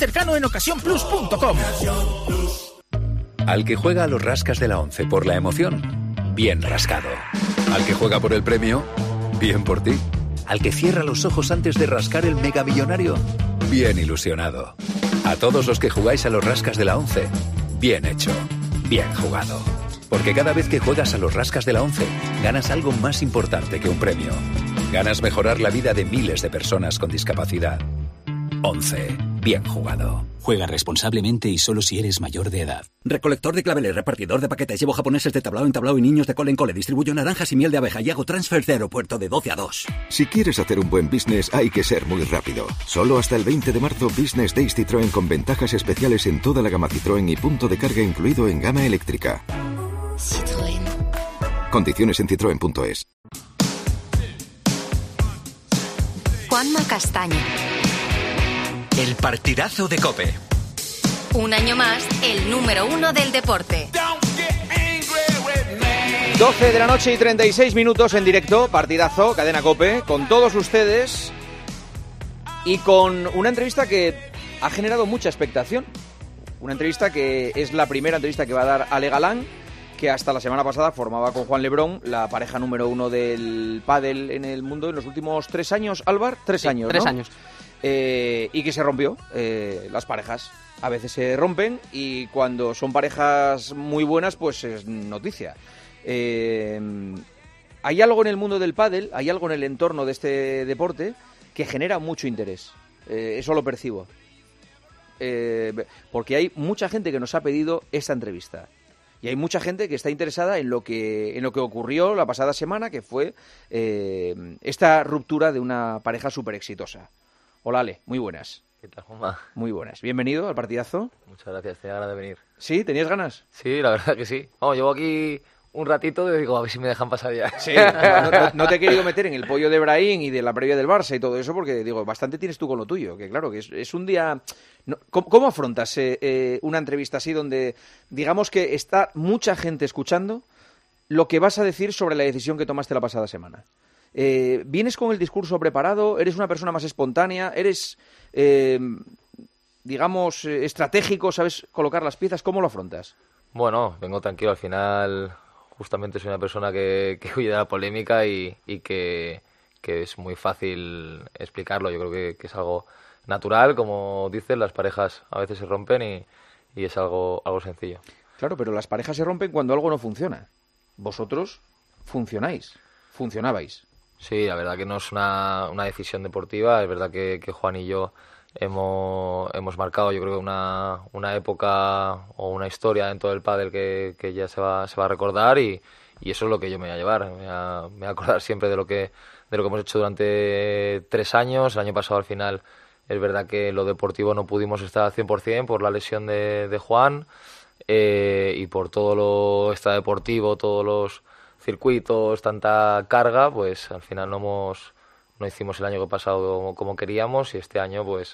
cercano en ocasión plus punto com. Al que juega a los rascas de la once por la emoción, bien rascado. Al que juega por el premio, bien por ti. Al que cierra los ojos antes de rascar el megamillonario, bien ilusionado. A todos los que jugáis a los rascas de la once, bien hecho, bien jugado. Porque cada vez que juegas a los rascas de la once, ganas algo más importante que un premio. Ganas mejorar la vida de miles de personas con discapacidad. once. bien jugado. Juega responsablemente y solo si eres mayor de edad. Recolector de claveles, repartidor de paquetes, llevo japoneses de tablao en tablao y niños de cole en cole, distribuyo naranjas y miel de abeja y hago transfer de aeropuerto de doce a dos. Si quieres hacer un buen business hay que ser muy rápido. Solo hasta el veinte de marzo Business Days Citroën con ventajas especiales en toda la gama Citroën y punto de carga incluido en gama eléctrica. Citroën. Condiciones en citroen punto es. Juanma Castaño. El partidazo de COPE. Un año más, el número uno del deporte. doce de la noche y treinta y seis minutos en directo, partidazo, cadena COPE, con todos ustedes y con una entrevista que ha generado mucha expectación. Una entrevista que es la primera entrevista que va a dar Ale Galán, que hasta la semana pasada formaba con Juan Lebrón la pareja número uno del pádel en el mundo en los últimos tres años, Álvar, tres sí, años, tres ¿no? años. Eh, y que se rompió. Eh, las parejas a veces se rompen y cuando son parejas muy buenas, pues es noticia. Eh, hay algo en el mundo del pádel, hay algo en el entorno de este deporte que genera mucho interés. Eh, eso lo percibo. Eh, porque hay mucha gente que nos ha pedido esta entrevista. Y hay mucha gente que está interesada en lo que en lo que ocurrió la pasada semana, que fue eh, esta ruptura de una pareja súper exitosa. Hola, Ale, muy buenas. ¿Qué tal, Juanma? Muy buenas. Bienvenido al partidazo. Muchas gracias, tenía ganas de venir. ¿Sí? ¿Tenías ganas? Sí, la verdad que sí. Vamos, llevo aquí un ratito y digo, a ver si me dejan pasar ya. Sí, no, no, no te he querido meter en el pollo de Brahim y de la previa del Barça y todo eso, porque, digo, bastante tienes tú con lo tuyo, que claro, que es, es un día... No, ¿cómo, ¿Cómo afrontas eh, eh, una entrevista así donde, digamos que está mucha gente escuchando lo que vas a decir sobre la decisión que tomaste la pasada semana? Eh, ¿Vienes con el discurso preparado? ¿Eres una persona más espontánea? ¿Eres, eh, digamos, eh, estratégico? ¿Sabes colocar las piezas? ¿Cómo lo afrontas? Bueno, vengo tranquilo. Al final, justamente soy una persona que, que huye de la polémica y, y que, que es muy fácil explicarlo. Yo creo que, que es algo natural. Como dices, las parejas a veces se rompen y, y es algo, algo sencillo. Claro, pero las parejas se rompen cuando algo no funciona. Vosotros funcionáis, funcionabais. Sí, la verdad que no es una, una decisión deportiva. Es verdad que, que Juan y yo hemos, hemos marcado, yo creo, una, una época o una historia dentro del pádel que, que ya se va, se va a recordar y, y eso es lo que yo me voy a llevar. Me voy a, me voy a acordar siempre de lo que de lo que hemos hecho durante tres años. El año pasado, al final, es verdad que en lo deportivo no pudimos estar al cien por ciento por la lesión de, de Juan eh, y por todo lo extradeportivo, todos los circuitos, tanta carga, pues al final no hemos no hicimos el año que pasado como, como queríamos y este año pues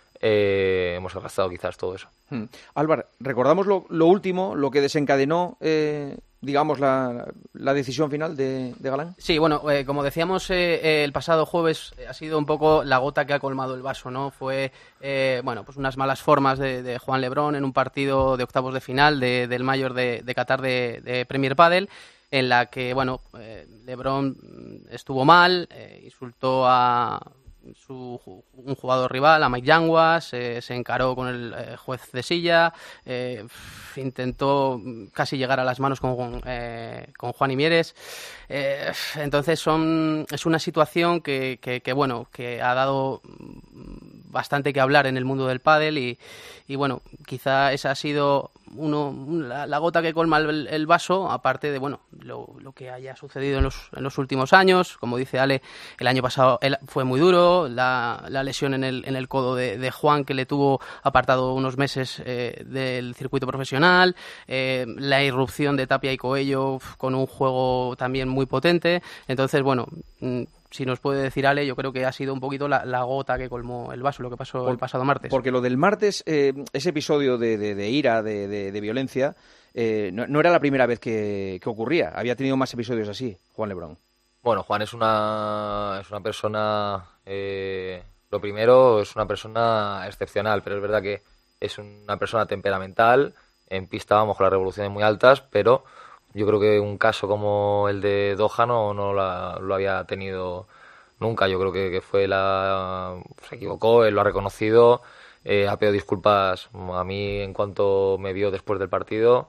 eh, hemos gastado quizás todo eso. Hmm. Álvaro, recordamos lo, lo último, lo que desencadenó eh, digamos la, la decisión final de, de Galán. Sí, bueno, eh, como decíamos eh, el pasado jueves, ha sido un poco la gota que ha colmado el vaso, ¿no? Fue eh, bueno, pues unas malas formas de, de Juan Lebrón en un partido de octavos de final de, del Mayor de, de Qatar de, de Premier Padel, en la que, bueno, eh, Lebrón estuvo mal, eh, insultó a su un jugador rival, a Mike Yanguas, eh, se encaró con el eh, juez de silla, eh, intentó casi llegar a las manos con, eh, con Juan y Mieres. Eh, entonces son es una situación que, que, que, bueno, que ha dado bastante que hablar en el mundo del pádel y, y bueno, quizá esa ha sido uno la, la gota que colma el, el vaso, aparte de bueno lo, lo que haya sucedido en los, en los últimos años. Como dice Ale, el año pasado él fue muy duro, la, la lesión en el, en el codo de, de Juan, que le tuvo apartado unos meses eh, del circuito profesional, eh, la irrupción de Tapia y Coello con un juego también muy potente. Entonces, bueno, si nos puede decir Ale, yo creo que ha sido un poquito la, la gota que colmó el vaso, lo que pasó Por, el pasado martes. Porque lo del martes, eh, ese episodio de, de, de ira, de, de, de violencia, eh, no, no era la primera vez que, que ocurría. Había tenido más episodios así, Juan Lebrón. Bueno, Juan es una, es una persona... Eh, lo primero, es una persona excepcional, pero es verdad que es una persona temperamental. En pista vamos con las revoluciones muy altas, pero... Yo creo que un caso como el de Doha no, no la, lo había tenido nunca. Yo creo que, que fue la se equivocó, él lo ha reconocido, eh, ha pedido disculpas a mí en cuanto me vio después del partido,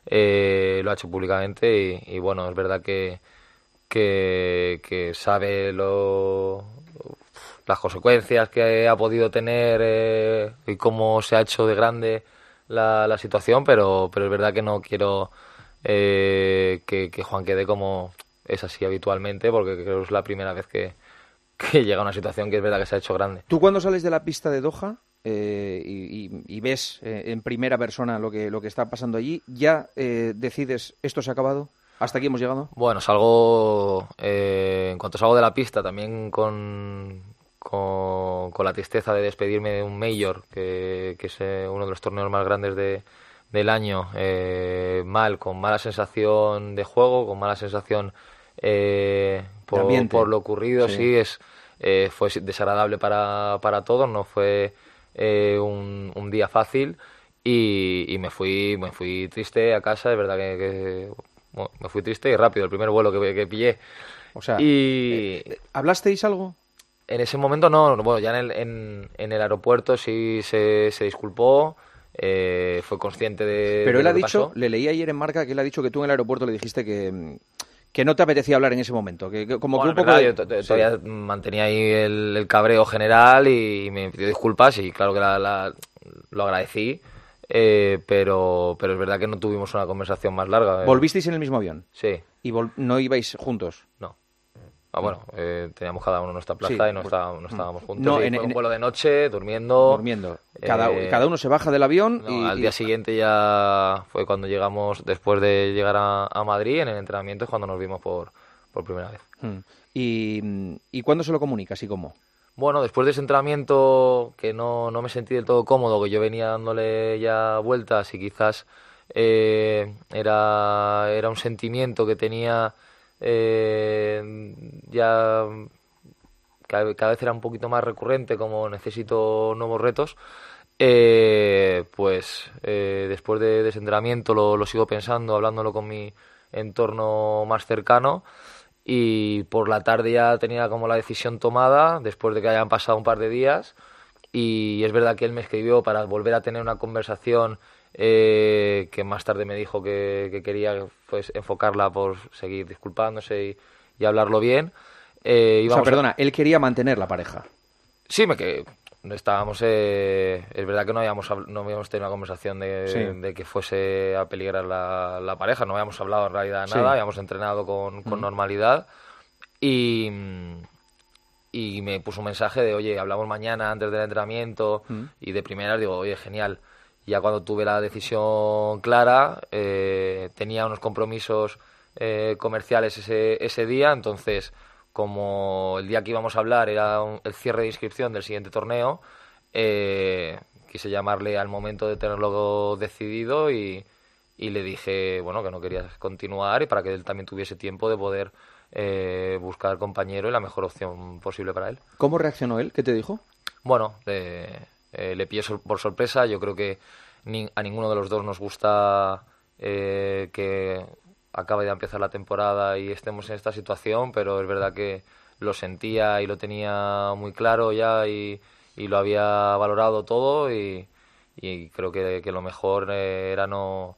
eh, lo ha hecho públicamente y, y bueno, es verdad que, que, que sabe lo, las consecuencias que ha podido tener eh, y cómo se ha hecho de grande la, la situación, pero, pero es verdad que no quiero eh, que, que Juan quede como es así habitualmente, porque creo que es la primera vez que, que llega a una situación que es verdad que se ha hecho grande. ¿Tú cuando sales de la pista de Doha eh, y, y, y ves eh, en primera persona lo que, lo que está pasando allí, ya eh, decides esto se ha acabado? ¿Hasta aquí hemos llegado? Bueno, salgo, eh, en cuanto salgo de la pista, también con, con, con la tristeza de despedirme de un Major, que, que es eh, uno de los torneos más grandes de, del año, eh, mal, con mala sensación de juego, con mala sensación eh, por, por lo ocurrido, sí, sí es eh, fue desagradable para, para todos, no fue eh, un, un día fácil y, y me fui me fui triste a casa, es verdad que... que bueno, me fui triste y rápido, el primer vuelo que, que pillé. O sea, y... eh, ¿hablasteis algo? En ese momento no, bueno, ya en el, en, en el aeropuerto sí se, se disculpó, eh, fue consciente de... Pero de él lo ha que dicho, pasó. le leí ayer en Marca que él ha dicho que tú en el aeropuerto le dijiste que, que no te apetecía hablar en ese momento, que, que como Bueno, que un poco... verdad, de... yo todavía sí. mantenía ahí el, el cabreo general y me pidió disculpas y claro que la, la, lo agradecí. Eh, pero pero es verdad que no tuvimos una conversación más larga. ¿Volvisteis en el mismo avión? Sí. ¿Y vol- no ibais juntos? No. Ah, bueno, eh, teníamos cada uno nuestra plaza Sí, y no, pues, estábamos, no estábamos juntos. no, Sí, en- fue un en- vuelo de noche, durmiendo. Durmiendo. Cada, Eh, cada uno se baja del avión no, y... al día siguiente ya fue cuando llegamos, después de llegar a, a Madrid, en el entrenamiento es cuando nos vimos por, por primera vez. Hmm. ¿Y, ¿Y cuándo se lo comunicas y cómo? Bueno, después de ese entrenamiento que no, no me sentí del todo cómodo, que yo venía dándole ya vueltas y quizás eh, era, era un sentimiento que tenía eh, ya cada, cada vez era un poquito más recurrente, como necesito nuevos retos, eh, pues eh, después de, de ese entrenamiento lo, lo sigo pensando, hablándolo con mi entorno más cercano. Y por la tarde ya tenía como la decisión tomada, después de que hayan pasado un par de días, y es verdad que él me escribió para volver a tener una conversación eh, que más tarde me dijo que, que quería pues, enfocarla por seguir disculpándose y, y hablarlo bien. Eh, o sea, perdona, a... él quería mantener la pareja. Sí, me que no estábamos, eh, es verdad que no habíamos, no habíamos tenido una conversación de, sí. de que fuese a peligrar la, la pareja, no habíamos hablado en realidad nada, sí. habíamos entrenado con, con mm. normalidad y, y me puso un mensaje de, oye, hablamos mañana antes del entrenamiento mm. y de primeras digo, oye, genial. Y ya cuando tuve la decisión clara, eh, tenía unos compromisos eh, comerciales ese, ese día, entonces... Como el día que íbamos a hablar era un, el cierre de inscripción del siguiente torneo, eh, quise llamarle al momento de tenerlo decidido y, y le dije bueno que no quería continuar y para que él también tuviese tiempo de poder eh, buscar compañero y la mejor opción posible para él. ¿Cómo reaccionó él? ¿Qué te dijo? Bueno, eh, eh, le pillé por sorpresa. Yo creo que ni, a ninguno de los dos nos gusta eh, que... acaba de empezar la temporada y estemos en esta situación, pero es verdad que lo sentía y lo tenía muy claro ya y, y lo había valorado todo y, y creo que, que lo mejor eh, era no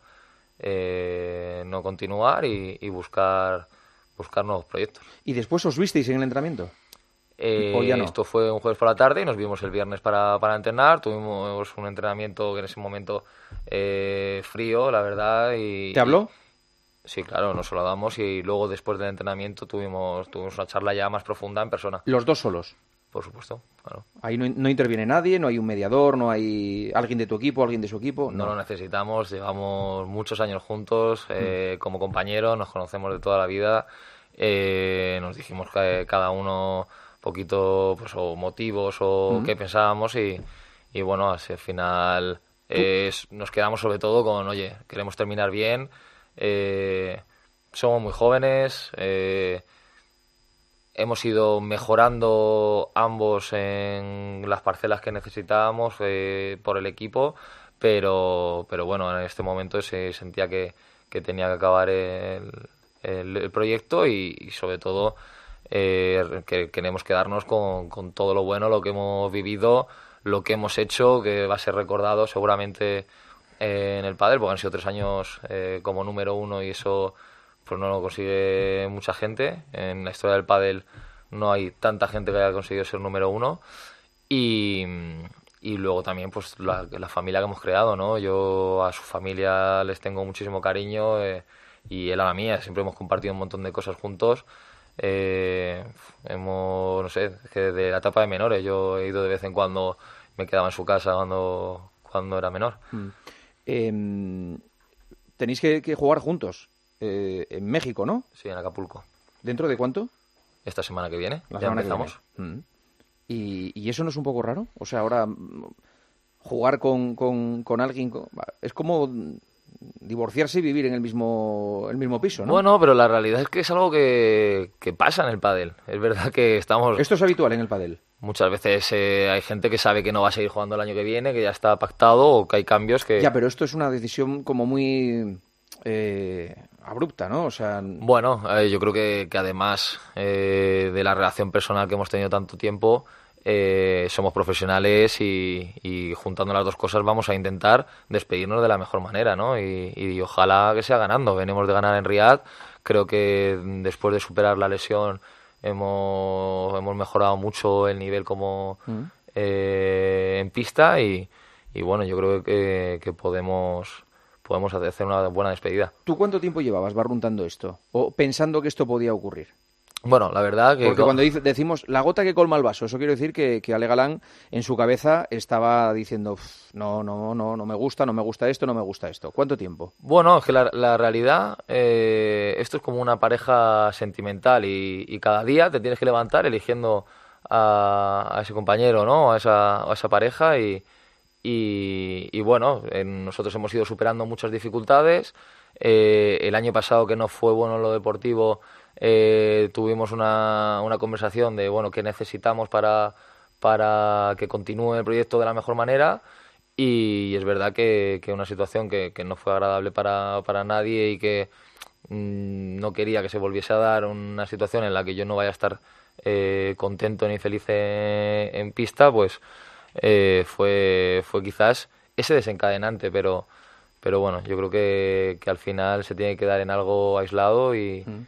eh, no continuar y, y buscar buscar nuevos proyectos. ¿Y después os visteis en el entrenamiento? Eh, ¿O ya no? Esto fue un jueves por la tarde y nos vimos el viernes para, para entrenar. Tuvimos un entrenamiento que en ese momento eh, frío, la verdad. Y, ¿Te habló? Sí, claro, nos saludamos y luego después del entrenamiento tuvimos tuvimos una charla ya más profunda en persona. ¿Los dos solos? Por supuesto, claro. Ahí no, no interviene nadie, no hay un mediador, no hay alguien de tu equipo, alguien de su equipo. No, no lo necesitamos, llevamos muchos años juntos eh, mm. como compañeros, nos conocemos de toda la vida, eh, nos dijimos que cada uno poquito pues o motivos o mm. qué pensábamos y, y bueno, así al final eh, nos quedamos sobre todo con, oye, queremos terminar bien. Eh, somos muy jóvenes, eh, hemos ido mejorando ambos en las parcelas que necesitábamos eh, por el equipo, pero pero bueno, en este momento se sentía que, que tenía que acabar el, el, el proyecto y, y sobre todo eh, que queremos quedarnos con, con todo lo bueno, lo que hemos vivido, lo que hemos hecho, que va a ser recordado seguramente en el pádel, porque han sido tres años eh, como número uno y eso pues no lo consigue mucha gente. En la historia del pádel no hay tanta gente que haya conseguido ser número uno. Y, y luego también pues la, la familia que hemos creado, ¿no? Yo a su familia les tengo muchísimo cariño eh, y él a la mía. Siempre hemos compartido un montón de cosas juntos. Eh, hemos, no sé, que desde la etapa de menores yo he ido de vez en cuando, me quedaba en su casa cuando, cuando era menor. Mm. Eh, tenéis que, que jugar juntos eh, en México, ¿no? Sí, en Acapulco. ¿Dentro de cuánto? Esta semana que viene. La ya semana empezamos. Que viene. Mm. ¿Y, ¿Y eso no es un poco raro? O sea, ahora jugar con, con, con alguien con, es como divorciarse y vivir en el mismo el mismo piso, ¿no? Bueno, pero la realidad es que es algo que, que pasa en el pádel. Es verdad que estamos... ¿Esto es habitual en el pádel? Muchas veces eh, hay gente que sabe que no va a seguir jugando el año que viene, que ya está pactado o que hay cambios que... Ya, pero esto es una decisión como muy eh, abrupta, ¿no? O sea... Bueno, eh, yo creo que, que además eh, de la relación personal que hemos tenido tanto tiempo... Eh, somos profesionales y, y juntando las dos cosas vamos a intentar despedirnos de la mejor manera, ¿no? Y, y ojalá que sea ganando. Venimos de ganar en Riyadh. Creo que después de superar la lesión hemos, hemos mejorado mucho el nivel como mm. eh, en pista y, y bueno, yo creo que, que podemos podemos hacer una buena despedida. ¿Tú cuánto tiempo llevabas barruntando esto? ¿O pensando que esto podía ocurrir? Bueno, la verdad que... Porque cuando dice, decimos la gota que colma el vaso, eso quiere decir que, que Ale Galán en su cabeza estaba diciendo no, no, no, no me gusta, no me gusta esto, no me gusta esto. ¿Cuánto tiempo? Bueno, es que la, la realidad, eh, esto es como una pareja sentimental y, y cada día te tienes que levantar eligiendo a, a ese compañero, ¿no? A esa, a esa pareja y, y, y bueno, en, nosotros hemos ido superando muchas dificultades. Eh, el año pasado, que no fue bueno en lo deportivo, eh, tuvimos una, una conversación de bueno qué necesitamos para, para que continúe el proyecto de la mejor manera y es verdad que, que una situación que, que no fue agradable para, para nadie y que mmm, no quería que se volviese a dar una situación en la que yo no vaya a estar eh, contento ni feliz en, en pista, pues eh, fue, fue quizás ese desencadenante, pero Pero bueno, yo creo que, que al final se tiene que dar en algo aislado y, mm.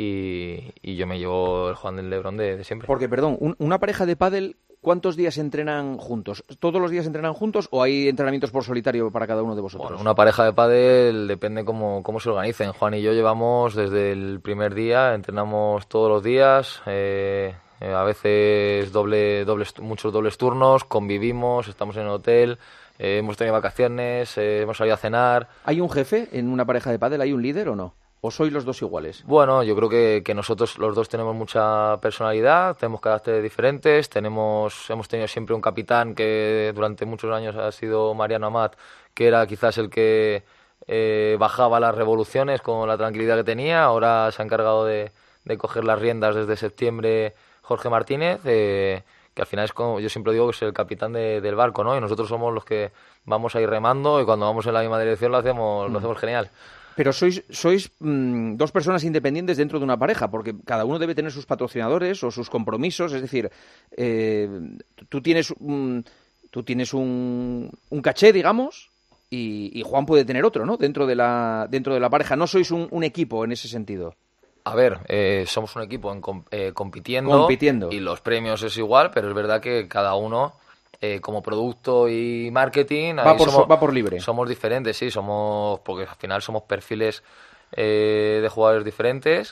y, y yo me llevo el Juan del Lebrón de, de siempre. Porque, perdón, un, una pareja de pádel, ¿cuántos días entrenan juntos? ¿Todos los días entrenan juntos o hay entrenamientos por solitario para cada uno de vosotros? Bueno, una pareja de pádel depende cómo, cómo se organicen. Juan y yo llevamos desde el primer día, entrenamos todos los días, eh, eh, a veces doble, dobles, muchos dobles turnos, convivimos, estamos en el hotel... Eh, hemos tenido vacaciones, eh, hemos salido a cenar. ¿Hay un jefe en una pareja de pádel? ¿Hay un líder o no? ¿O sois los dos iguales? Bueno, yo creo que, que nosotros los dos tenemos mucha personalidad, tenemos caracteres diferentes, tenemos, hemos tenido siempre un capitán que durante muchos años ha sido Mariano Amat, que era quizás el que eh, bajaba las revoluciones con la tranquilidad que tenía. Ahora se ha encargado de, de coger las riendas desde septiembre Jorge Martínez, eh, que al final es como, yo siempre digo que es el capitán de, del barco, ¿no? Y nosotros somos los que vamos a ir remando y cuando vamos en la misma dirección lo hacemos, mm. lo hacemos genial. Pero sois, sois mmm, dos personas independientes dentro de una pareja, porque cada uno debe tener sus patrocinadores o sus compromisos, es decir, eh, tú tienes, un, tú tienes un, un caché, digamos, y, y Juan puede tener otro, ¿no? Dentro de la, dentro de la pareja. No sois un, un equipo en ese sentido. A ver, eh, somos un equipo en, eh, compitiendo, compitiendo y los premios es igual, pero es verdad que cada uno, eh, como producto y marketing, va, ahí por, somos, va por libre. Somos diferentes, sí, somos porque al final somos perfiles eh, de jugadores diferentes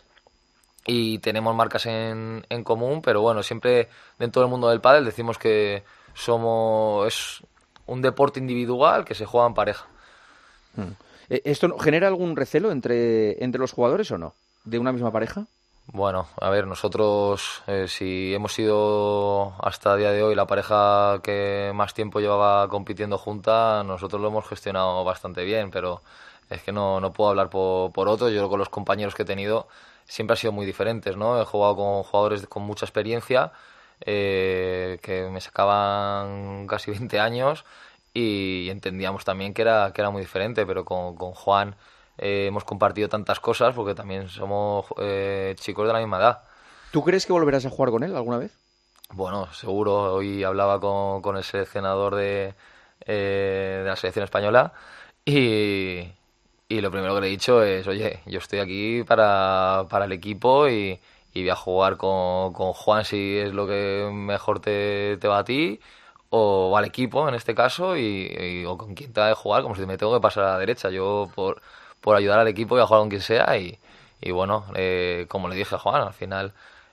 y tenemos marcas en, en común, pero bueno, siempre dentro del mundo del pádel decimos que somos es un deporte individual que se juega en pareja. Hmm. ¿Esto genera algún recelo entre, entre los jugadores o no? ¿De una misma pareja? Bueno, a ver, nosotros eh, si hemos sido hasta el día de hoy la pareja que más tiempo llevaba compitiendo junta, nosotros lo hemos gestionado bastante bien, pero es que no, no puedo hablar por, por otro. Yo con los compañeros que he tenido siempre han sido muy diferentes, ¿no? He jugado con jugadores con mucha experiencia, eh, que me sacaban casi veinte años y entendíamos también que era, que era muy diferente, pero con, con Juan... Eh, hemos compartido tantas cosas porque también somos eh, chicos de la misma edad. ¿Tú crees que volverás a jugar con él alguna vez? Bueno, seguro. Hoy hablaba con, con el seleccionador de, eh, de la selección española y, y lo primero que le he dicho es, oye, yo estoy aquí para, para el equipo y, y voy a jugar con, con Juan si es lo que mejor te, te va a ti, o al equipo en este caso, y, y o con quien te va a jugar, como si me tengo que pasar a la derecha. Yo por, por ayudar al equipo voy a jugar con quien sea, y, y bueno, eh, como le dije a Juan, al final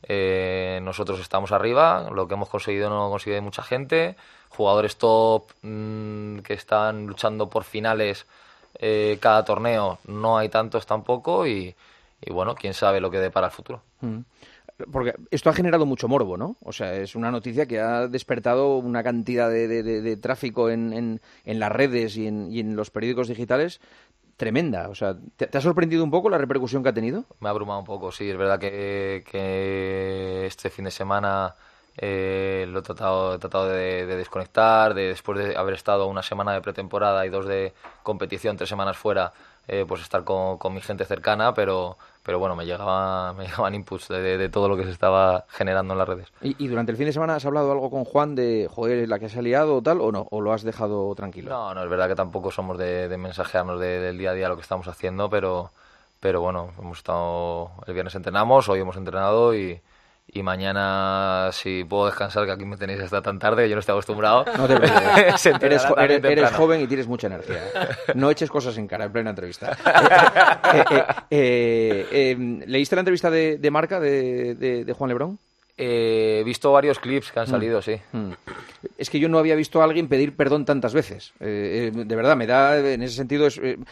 eh, nosotros estamos arriba, lo que hemos conseguido no lo consigue mucha gente, jugadores top mmm, que están luchando por finales eh, cada torneo, no hay tantos tampoco, y, y bueno, quién sabe lo que depara el futuro. Mm. Porque esto ha generado mucho morbo, ¿no? O sea, es una noticia que ha despertado una cantidad de, de, de, de tráfico en, en, en las redes y en, y en los periódicos digitales tremenda. O sea, ¿te, ¿te ha sorprendido un poco la repercusión que ha tenido? Me ha abrumado un poco, sí. Es verdad que, que este fin de semana eh, lo he tratado, he tratado de, de desconectar, de después de haber estado una semana de pretemporada y dos de competición, tres semanas fuera, eh, pues estar con, con mi gente cercana, pero... Pero bueno, me, llegaba, me llegaban inputs de, de, de todo lo que se estaba generando en las redes. ¿Y, ¿Y durante el fin de semana has hablado algo con Juan de, joder, la que se ha liado o tal, o no? ¿O lo has dejado tranquilo? No, no, es verdad que tampoco somos de, de mensajearnos de, del día a día lo que estamos haciendo, pero, pero bueno, hemos estado, el viernes entrenamos, hoy hemos entrenado y... Y mañana, si puedo descansar, que aquí me tenéis hasta tan tarde, yo no estoy acostumbrado. No te preocupes. eres, jo eres, eres joven y tienes mucha energía. No eches cosas en cara en plena entrevista. eh, eh, eh, eh, ¿Leíste la entrevista de, de Marca de, de, de Juan Lebrón? Eh, he visto varios clips que han salido, mm. sí. Mm. Es que yo no había visto a alguien pedir perdón tantas veces. Eh, eh, de verdad, me da, en ese sentido, es, eh,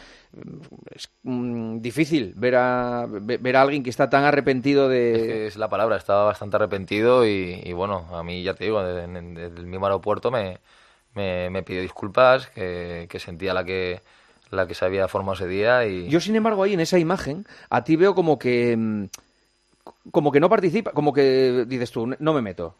es mm, difícil ver a, ver a alguien que está tan arrepentido de... Es que es la palabra, estaba bastante arrepentido y, y bueno, a mí ya te digo, desde, desde el mismo aeropuerto me, me, me pidió disculpas, que, que sentía la que, la que se había formado ese día y... Yo, sin embargo, ahí en esa imagen, a ti veo como que... Mm, como que no participa, como que dices tú, no me meto.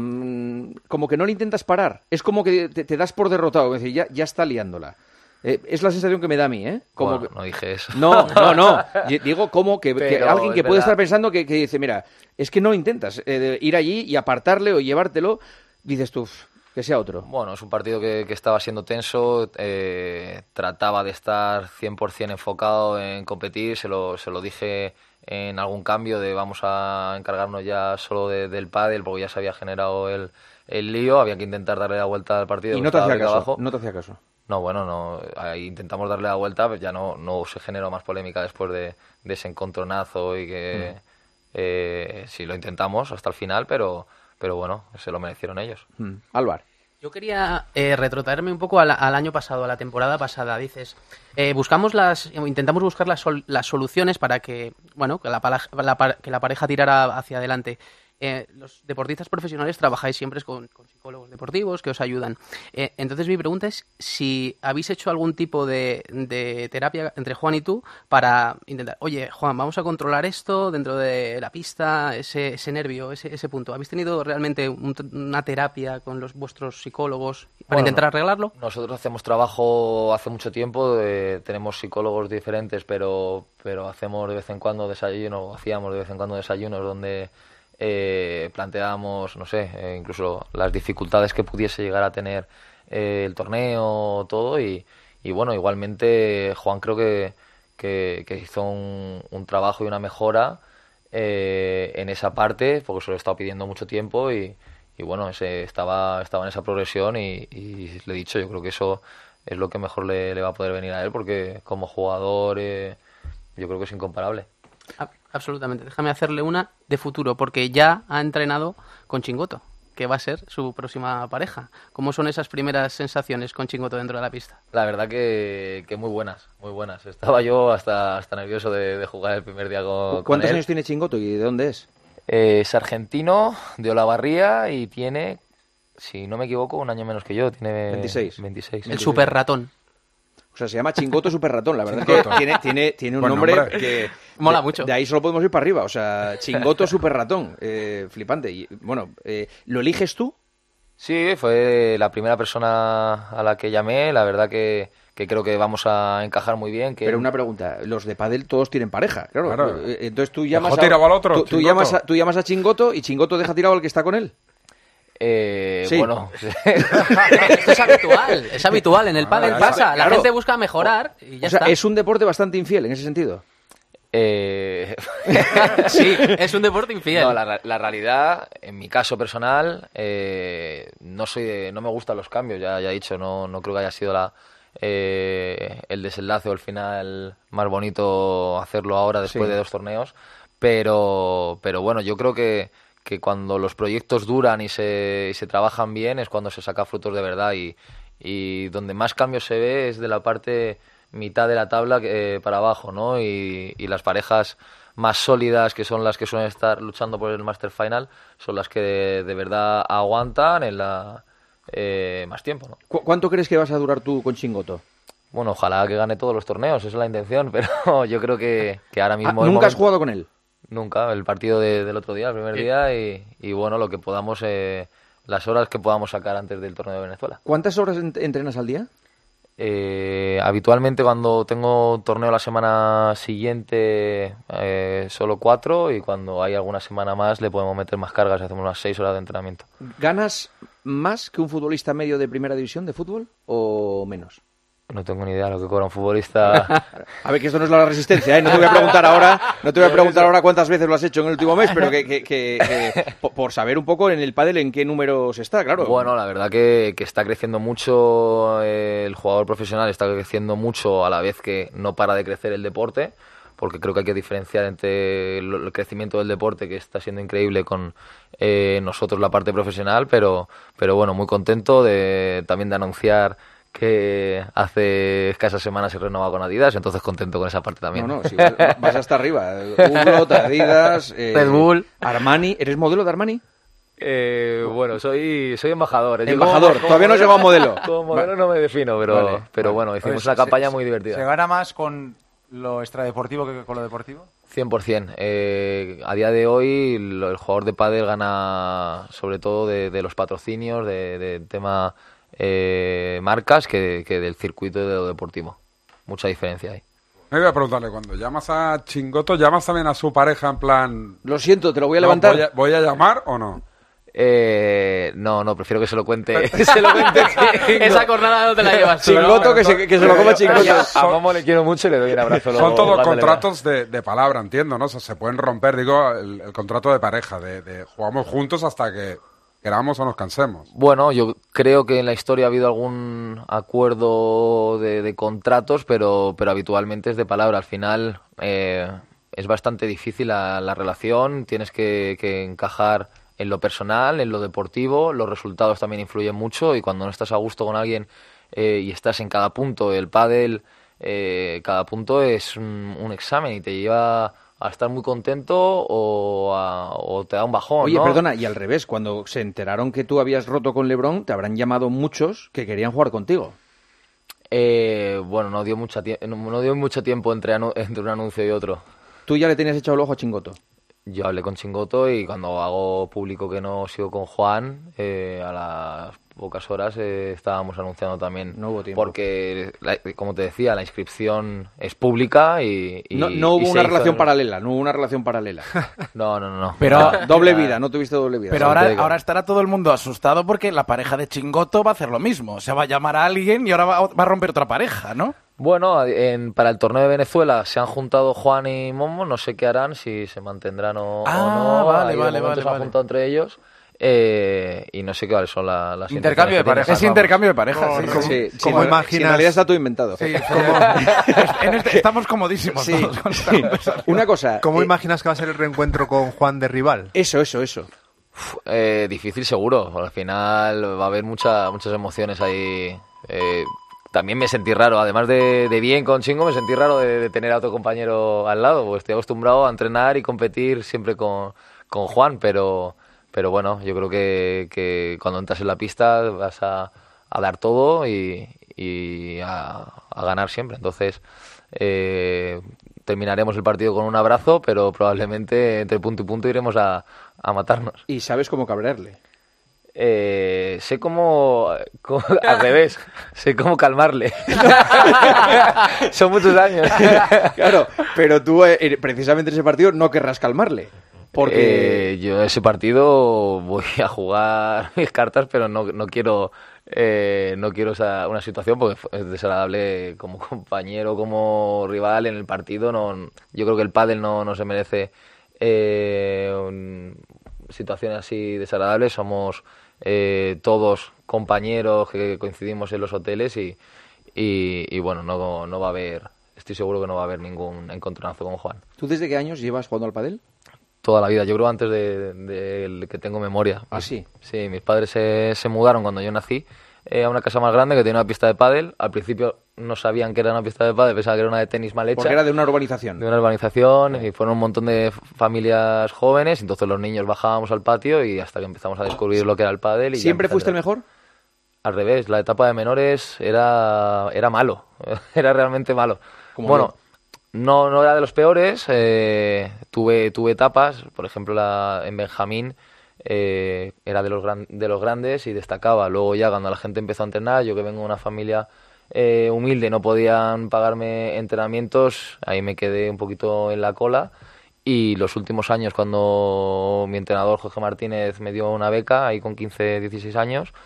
Mm, como que no le intentas parar. Es como que te, te das por derrotado, es decir, ya, ya está liándola. Eh, es la sensación que me da a mí, ¿eh? Como bueno, que... no dije eso. No, no, no. Digo como que, que alguien que verdad. puede estar pensando que, que dice, mira, es que no intentas eh, ir allí y apartarle o llevártelo, dices tú, que sea otro. Bueno, es un partido que, que estaba siendo tenso, eh, trataba de estar cien por ciento enfocado en competir, se lo, se lo dije en algún cambio de vamos a encargarnos ya solo de, del pádel porque ya se había generado el, el lío, había que intentar darle la vuelta al partido. Y no te hacía caso, abajo. no te hacía caso. No, bueno, no, ahí intentamos darle la vuelta, pero ya no, no se generó más polémica después de, de ese encontronazo y que mm. eh, sí lo intentamos hasta el final, pero, pero bueno, se lo merecieron ellos. Mm. Álvaro. Yo quería eh, retrotraerme un poco al, al año pasado, a la temporada pasada. Dices, eh, buscamos las, intentamos buscar las, sol, las soluciones para que, bueno, que la, la, que la pareja tirara hacia adelante. Eh, los deportistas profesionales trabajáis siempre con, con psicólogos deportivos que os ayudan. Eh, entonces mi pregunta es si habéis hecho algún tipo de, de terapia entre Juan y tú para intentar, oye, Juan, vamos a controlar esto dentro de la pista, ese, ese nervio, ese, ese punto. ¿Habéis tenido realmente un, una terapia con los vuestros psicólogos para bueno, intentar arreglarlo? Nosotros hacemos trabajo hace mucho tiempo, eh, tenemos psicólogos diferentes, pero, pero hacemos de vez en cuando desayunos, hacíamos de vez en cuando desayunos donde... Eh, planteábamos, no sé, eh, incluso las dificultades que pudiese llegar a tener eh, el torneo, todo, y, y bueno, igualmente Juan creo que, que, que hizo un, un trabajo y una mejora eh, en esa parte, porque se lo he estado pidiendo mucho tiempo y, y bueno, ese, estaba, estaba en esa progresión y, y le he dicho, yo creo que eso es lo que mejor le, le va a poder venir a él, porque como jugador eh, yo creo que es incomparable. Absolutamente. Déjame hacerle una de futuro, porque ya ha entrenado con Chingoto, que va a ser su próxima pareja. ¿Cómo son esas primeras sensaciones con Chingoto dentro de la pista? La verdad que, que muy buenas, muy buenas. Estaba yo hasta, hasta nervioso de, de jugar el primer día con, ¿Cuántos con él. años tiene Chingoto y de dónde es? Eh, es argentino, de Olavarría, y tiene, si no me equivoco, un año menos que yo. Tiene veintiséis. veintiséis. El super ratón. O sea, se llama Chingoto Super Ratón. La verdad es que tiene, tiene, tiene un Buen nombre, nombre. que... Mola de, mucho. De ahí solo podemos ir para arriba. O sea, Chingoto Super Ratón. Eh, flipante. Y, bueno, eh, ¿lo eliges tú? Sí, fue la primera persona a la que llamé. La verdad que, que creo que vamos a encajar muy bien. Que... Pero una pregunta. Los de pádel todos tienen pareja, claro. Claro. Entonces tú llamas Dejó a... tirado al otro, tú, tú, llamas a, tú llamas a Chingoto y Chingoto deja tirado al que está con él. Eh, Sí. Bueno, Esto es habitual, es habitual. En el pádel Ah, pasa. La claro. gente busca mejorar y ya O sea, está. es un deporte bastante infiel en ese sentido. Eh... Sí, es un deporte infiel. No, la, la realidad, en mi caso personal, eh, no soy de- no me gustan los cambios, ya, ya he dicho, no, no creo que haya sido la, eh, el desenlace o el final más bonito hacerlo ahora después Sí. de dos torneos, pero, pero bueno, yo creo que, que cuando los proyectos duran y se, y se trabajan bien es cuando se saca frutos de verdad y, y donde más cambios se ve es de la parte mitad de la tabla eh, para abajo, ¿no? Y, y las parejas más sólidas, que son las que suelen estar luchando por el Master Final, son las que de, de verdad aguantan en la eh, más tiempo, ¿no? ¿Cu- ¿Cuánto crees que vas a durar tú con Chingoto? Bueno, ojalá que gane todos los torneos, esa es la intención, pero yo creo que, que ahora mismo... Ah, el ¿nunca has momento- jugado con él? Nunca, el partido de- del otro día, el primer Eh. día, y, y bueno, lo que podamos, eh, las horas que podamos sacar antes del torneo de Venezuela. ¿Cuántas horas ent- entrenas al día? Eh, habitualmente cuando tengo torneo la semana siguiente eh, solo cuatro y cuando hay alguna semana más le podemos meter más cargas y hacemos unas seis horas de entrenamiento. ¿Ganas más que un futbolista medio de primera división de fútbol o menos? No tengo ni idea de lo que cobra un futbolista. A ver, que esto no es la resistencia, ¿eh? No te voy a preguntar ahora, no te voy a preguntar ahora cuántas veces lo has hecho en el último mes, pero que, que- que- que- po- por saber un poco en el pádel en qué números está, claro. Bueno, la verdad que, que está creciendo mucho eh, el jugador profesional, está creciendo mucho a la vez que no para de crecer el deporte, porque creo que hay que diferenciar entre el, el crecimiento del deporte, que está siendo increíble, con eh, nosotros la parte profesional, pero, pero bueno, muy contento de también de anunciar que hace escasas semanas se renovado con Adidas, entonces contento con esa parte también. No, no, si vas, vas hasta arriba. Hublot, Adidas, eh, Red Bull. Armani. ¿Eres modelo de Armani? Eh, bueno, soy, soy embajador. ¿eh? Yo Embajador, como- todavía no has llegado a modelo. Como modelo no me defino, pero, Vale, pero vale. bueno, hicimos Oye, una se- campaña se- muy divertida. ¿Se gana más con lo extradeportivo que con lo deportivo? cien por ciento. Eh, a día de hoy lo- el jugador de pádel gana sobre todo de, de los patrocinios, de, de tema eh, marcas, que, que del circuito de lo deportivo. Mucha diferencia hay. Me voy a preguntarle, cuando llamas a Chingoto, ¿llamas también a su pareja en plan... Lo siento, te lo voy a No, levantar. voy, a, voy a llamar o no? Eh, no, no, prefiero que se lo cuente. se lo cuente Chingo. Esa jornada no te la llevas tú. Chingoto, que se, que se lo coma Chingoto. A Momo le quiero mucho y le doy un abrazo. Son luego, todos cuando le vea. contratos de, de palabra, entiendo, ¿no? O sea, se pueden romper, digo, el, el contrato de pareja, de, de jugamos juntos hasta que queramos o nos cansemos. Bueno, yo creo que en la historia ha habido algún acuerdo de, de contratos, pero, pero habitualmente es de palabra. Al final eh, es bastante difícil la, la relación, tienes que, que encajar en lo personal, en lo deportivo, los resultados también influyen mucho y cuando no estás a gusto con alguien eh, y estás en cada punto, el pádel, eh, cada punto es un, un examen y te lleva a estar muy contento o, a- o te da un bajón. Oye, ¿no? perdona, y al revés, cuando se enteraron que tú habías roto con LeBron, te habrán llamado muchos que querían jugar contigo. Eh, bueno, no dio, mucha tie- no, no dio mucho tiempo entre, anu- entre un anuncio y otro. Tú ya le tenías echado el ojo a Chingoto. Yo hablé con Chingoto y cuando hago público que no sigo con Juan, eh, a las pocas horas eh, estábamos anunciando también. No hubo tiempo. Porque, la- como te decía, la inscripción es pública y... y- No, no hubo y se una hizo relación en- paralela, no hubo una relación paralela. No, no, no. no. Pero- Era- Doble era- vida, no tuviste doble vida. Pero ahora, ahora estará todo el mundo asustado porque la pareja de Chingoto va a hacer lo mismo. Se va a llamar a alguien y ahora va, va a romper otra pareja, ¿no? Bueno, en- para el torneo de Venezuela se han juntado Juan y Momo, no sé qué harán, si se mantendrán o, o Ah, no. vale, Ahí de vale, momento vale, se han vale. juntado entre ellos eh, y no sé qué son la- las Intercambio de intenciones que parejas. tienen. Es intercambio de parejas. sí, Correcto. sí. Sí, sí, ¿Cómo no, imaginas- si en realidad está todo inventado. Sí, en este- estamos comodísimos Sí, todos con esta sí. conversación. Una cosa. ¿Cómo eh, imaginas que va a ser el reencuentro con Juan de Rival? Eso, eso, eso. Eh, difícil seguro, al final va a haber mucha, muchas emociones ahí. Eh, también me sentí raro, además de, de bien con Chingo, me sentí raro de, de tener a otro compañero al lado, porque estoy acostumbrado a entrenar y competir siempre con, con Juan, pero, pero bueno, yo creo que, que cuando entras en la pista vas a, a dar todo y, y a, a ganar siempre. Entonces, eh, terminaremos el partido con un abrazo, pero probablemente entre punto y punto iremos a, a matarnos. Y sabes cómo cabrearle. Eh, sé cómo, cómo- al revés, sé cómo calmarle. Son muchos años. Claro, pero tú eh, precisamente en ese partido no querrás calmarle. Porque Eh, yo ese partido voy a jugar mis cartas, pero no, no quiero eh, no quiero esa, una situación porque es desagradable como compañero, como rival en el partido. No, yo creo que el pádel no, no se merece eh, un, situaciones así desagradables. Somos eh, todos compañeros que coincidimos en los hoteles y, y, y bueno, no, no va a haber, estoy seguro que no va a haber ningún encontronazo con Juan. ¿Tú desde qué años llevas jugando al pádel? Toda la vida, yo creo antes de, de, de que tengo memoria. ¿Ah, sí? Sí, mis padres se, se mudaron cuando yo nací eh, a una casa más grande que tenía una pista de pádel. Al principio no sabían que era una pista de pádel, pensaban que era una de tenis mal hecha. Porque era de una urbanización. De una urbanización, y fueron un montón de familias jóvenes, entonces los niños bajábamos al patio y hasta que empezamos a descubrir lo que era el pádel. Y ¿siempre fuiste el mejor? Al revés, la etapa de menores era, era malo, era realmente malo. Bueno, no, no era de los peores, eh, tuve, tuve etapas, por ejemplo la, en Benjamín eh, era de los, gran, de los grandes y destacaba. Luego ya cuando la gente empezó a entrenar, yo que vengo de una familia eh, humilde, no podían pagarme entrenamientos, ahí me quedé un poquito en la cola. Y los últimos años, cuando mi entrenador Jorge Martínez me dio una beca, ahí con quince, dieciséis años,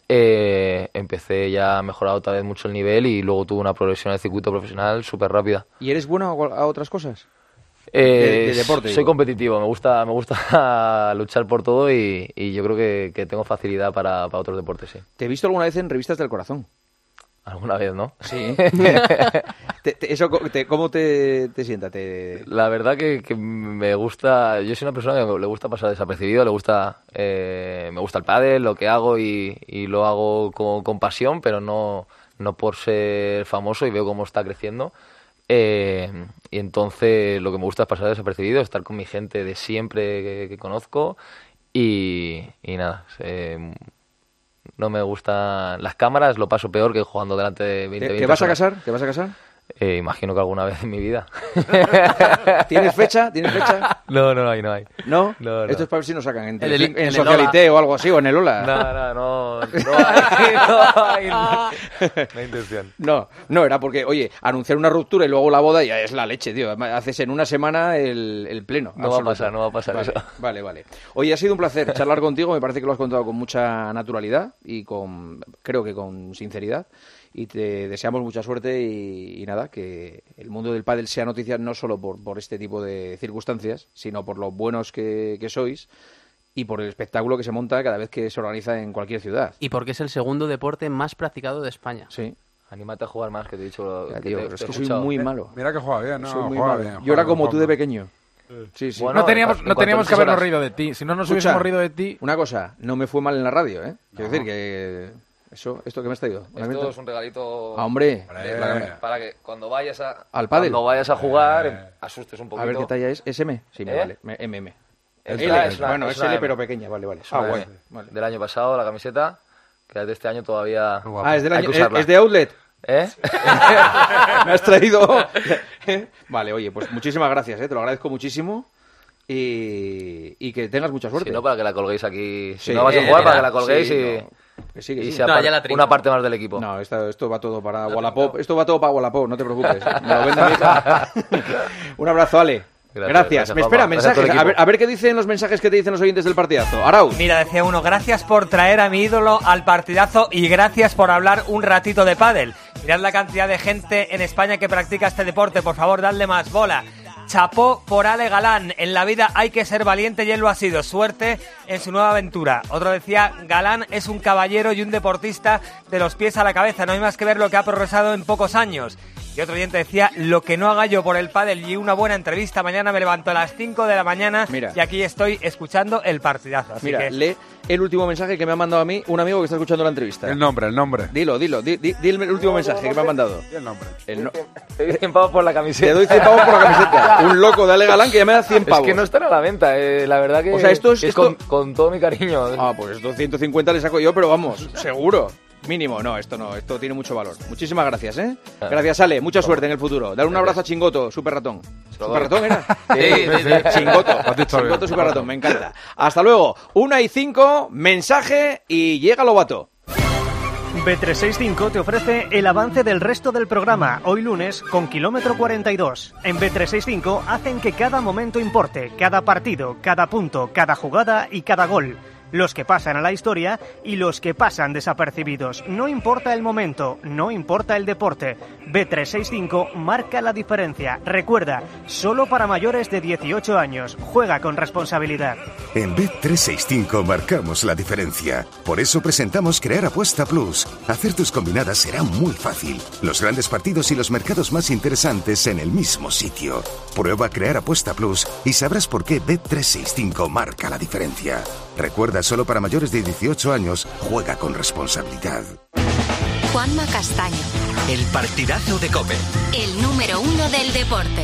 eh, empecé ya a mejorar otra vez mucho el nivel y luego tuve una progresión en el circuito profesional súper rápida. ¿Y eres bueno a otras cosas? Eh, de, de deporte. Soy digo. competitivo, me gusta me gusta luchar por todo y, y yo creo que, que tengo facilidad para, para otros deportes, sí. Te he visto alguna vez en revistas del corazón. Alguna vez, ¿no? Sí. te, te, eso, te, ¿Cómo te, te sienta? Te... La verdad que, que me gusta... Yo soy una persona que le gusta pasar desapercibido, le gusta eh, me gusta el pádel, lo que hago y, y lo hago con, con pasión, pero no, no por ser famoso, y veo cómo está creciendo. Eh, y entonces lo que me gusta es pasar desapercibido, estar con mi gente de siempre que, que conozco y, y nada... Eh, no me gustan las cámaras, lo paso peor que jugando delante de veinte, ¿Te, veinte ¿te vas personas. a casar? ¿Te vas a casar? Eh, imagino que alguna vez en mi vida. ¿Tienes fecha? ¿Tienes fecha? No, no, no hay, no hay. ¿No? No, no. Esto es para ver si nos sacan en, En el- en, en el Socialité Ola. o algo así, o en el Ola. No, no, no, no hay, no hay, no, no hay intención. No, no, era porque, oye, anunciar una ruptura y luego la boda ya es la leche, tío. Haces en una semana el, el pleno. No va a absoluto. pasar, no va a pasar Vale, eso. Vale, vale. Oye, ha sido un placer charlar contigo. Me parece que lo has contado con mucha naturalidad y con, creo que con sinceridad. Y te deseamos mucha suerte y, y nada, que el mundo del pádel sea noticia no solo por, por este tipo de circunstancias, sino por lo buenos que, que sois y por el espectáculo que se monta cada vez que se organiza en cualquier ciudad. Y porque es el segundo deporte más practicado de España. Sí. Anímate a jugar más, que te he dicho. Ya, que tío, te- pero es te he que soy escuchado. muy malo. Mira que juega bien, ¿no? Soy muy Juega malo. bien, Yo juega era bien, como tú juega de bien. pequeño. Sí, sí. no teníamos, no teníamos que habernos reído de ti. Si no nos Escucha, hubiésemos reído de ti. Una cosa, no me fue mal en la radio, ¿eh? Quiero No. decir que... Eso, ¿esto qué me has traído? ¿Una Esto menta? es un regalito. Ah, hombre. de- para, para que cuando vayas a. ¿Al pádel? Cuando vayas a jugar, asustes un poquito. A ver qué talla es. ¿S M? Sí, me ¿Eh? vale. Me- M M. Es L. una- es una- bueno, es es una L M. pero pequeña. Vale, vale. Es Ah, una bueno. M. Vale. Del año pasado, la camiseta, que es de este año todavía. Ah, es del hay año, que es, usarla. es de Outlet. ¿Eh? Me has traído. Vale, oye, pues muchísimas gracias, ¿eh? Te lo agradezco muchísimo. Y, y que tengas mucha suerte. Si no, para que la colguéis aquí. Si Sí, no vas a eh, jugar, para mira, que la colguéis sí, y. no, que sí, que y sí. sea No, par- ya la trinco. una parte más del equipo. No, esto, esto va todo para Wallapop. Esto va todo para Wallapop, no te preocupes. Me lo vende mi hija. Un abrazo, Ale. Gracias. Gracias, gracias, Me espera, Juanma. Gracias a todo el mensajes. A ver, equipo. a ver qué dicen los mensajes que te dicen los oyentes del partidazo. Arauz. Mira, decía uno, gracias por traer a mi ídolo al partidazo y gracias por hablar un ratito de pádel. Mirad la cantidad de gente en España que practica este deporte, por favor, dadle más bola. Chapó por Ale Galán, en la vida hay que ser valiente y él lo ha sido, suerte en su nueva aventura. Otro decía, Galán es un caballero y un deportista de los pies a la cabeza, no hay más que ver lo que ha progresado en pocos años. Y otro oyente decía, lo que no haga yo por el pádel y una buena entrevista, mañana me levanto a las cinco de la mañana Mira. y aquí estoy escuchando el partidazo. Así Mira, que... lee el último mensaje que me ha mandado a mí un amigo que está escuchando la entrevista. El nombre, el nombre. Dilo, dilo, di, di- di el último mensaje que me ha mandado. Y el nombre. El no- Te doy cien pavos por la camiseta. Te doy cien pavos por la camiseta. Un loco de Ale Galán que ya me da cien pavos. Es que no están a la venta, eh, la verdad que. O sea, esto es- que esto- con, con todo mi cariño. Ah, pues estos ciento cincuenta le saco yo, pero vamos, seguro. Mínimo, no, esto no, esto tiene mucho valor. Muchísimas gracias, ¿eh? Gracias, Ale, mucha suerte en el futuro. Dale un abrazo a Chingoto, Super Ratón. ¿Super Ratón era? Sí, sí, sí. Chingoto, A ti está bien. Chingoto, Super Ratón, me encanta. Hasta luego, una y cinco, mensaje y llega Lobato. B trescientos sesenta y cinco te ofrece el avance del resto del programa, hoy lunes, con kilómetro cuarenta y dos. En B trescientos sesenta y cinco hacen que cada momento importe, cada partido, cada punto, cada jugada y cada gol. los que pasan a la historia y los que pasan desapercibidos. No importa el momento, no importa el deporte. B trescientos sesenta y cinco marca la diferencia. Recuerda, solo para mayores de dieciocho años. Juega con responsabilidad. En B trescientos sesenta y cinco marcamos la diferencia. Por eso presentamos Crear Apuesta Plus. Hacer tus combinadas será muy fácil. Los grandes partidos y los mercados más interesantes en el mismo sitio. Prueba Crear Apuesta Plus y sabrás por qué B trescientos sesenta y cinco marca la diferencia. Recuerda, solo para mayores de dieciocho años. Juega con responsabilidad. Juanma Castaño. El partidazo de COPE. El número uno del deporte.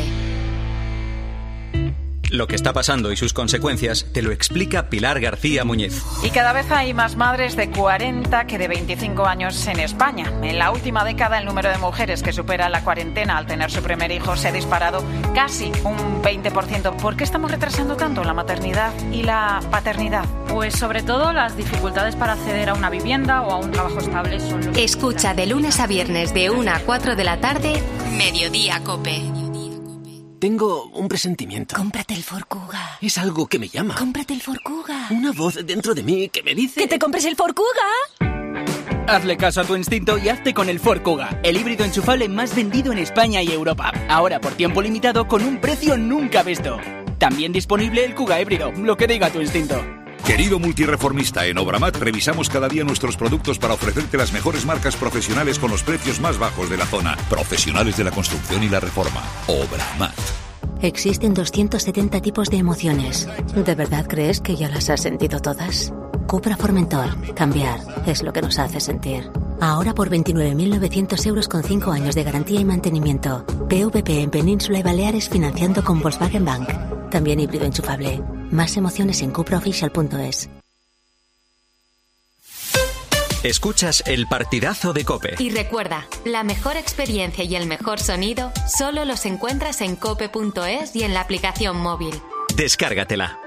Lo que está pasando y sus consecuencias te lo explica Pilar García Muñiz. Y cada vez hay más madres de cuarenta que de veinticinco años en España. En la última década el número de mujeres que superan la cuarentena al tener su primer hijo se ha disparado casi un veinte por ciento. ¿Por qué estamos retrasando tanto la maternidad y la paternidad? Pues sobre todo las dificultades para acceder a una vivienda o a un trabajo estable son los... Escucha de lunes a viernes de una a cuatro de la tarde, Mediodía COPE. Tengo un presentimiento. Cómprate el Ford Kuga. Es algo que me llama. Cómprate el Ford Kuga. Una voz dentro de mí que me dice... ¡Que te compres el Ford Kuga! Hazle caso a tu instinto y hazte con el Ford Kuga, el híbrido enchufable más vendido en España y Europa. Ahora por tiempo limitado con un precio nunca visto. También disponible el Kuga híbrido, lo que diga tu instinto. Querido multireformista, en Obramat revisamos cada día nuestros productos para ofrecerte las mejores marcas profesionales con los precios más bajos de la zona. Profesionales de la construcción y la reforma. Obramat. Existen doscientos setenta tipos de emociones. ¿De verdad crees que ya las has sentido todas? Cupra Formentor. Cambiar es lo que nos hace sentir. Ahora por veintinueve mil novecientos euros con cinco años de garantía y mantenimiento. P V P en Península y Baleares financiando con Volkswagen Bank. También híbrido enchufable. Más emociones en cupra oficial punto es. Escuchas el partidazo de COPE. Y recuerda, la mejor experiencia y el mejor sonido solo los encuentras en cope punto es y en la aplicación móvil. Descárgatela.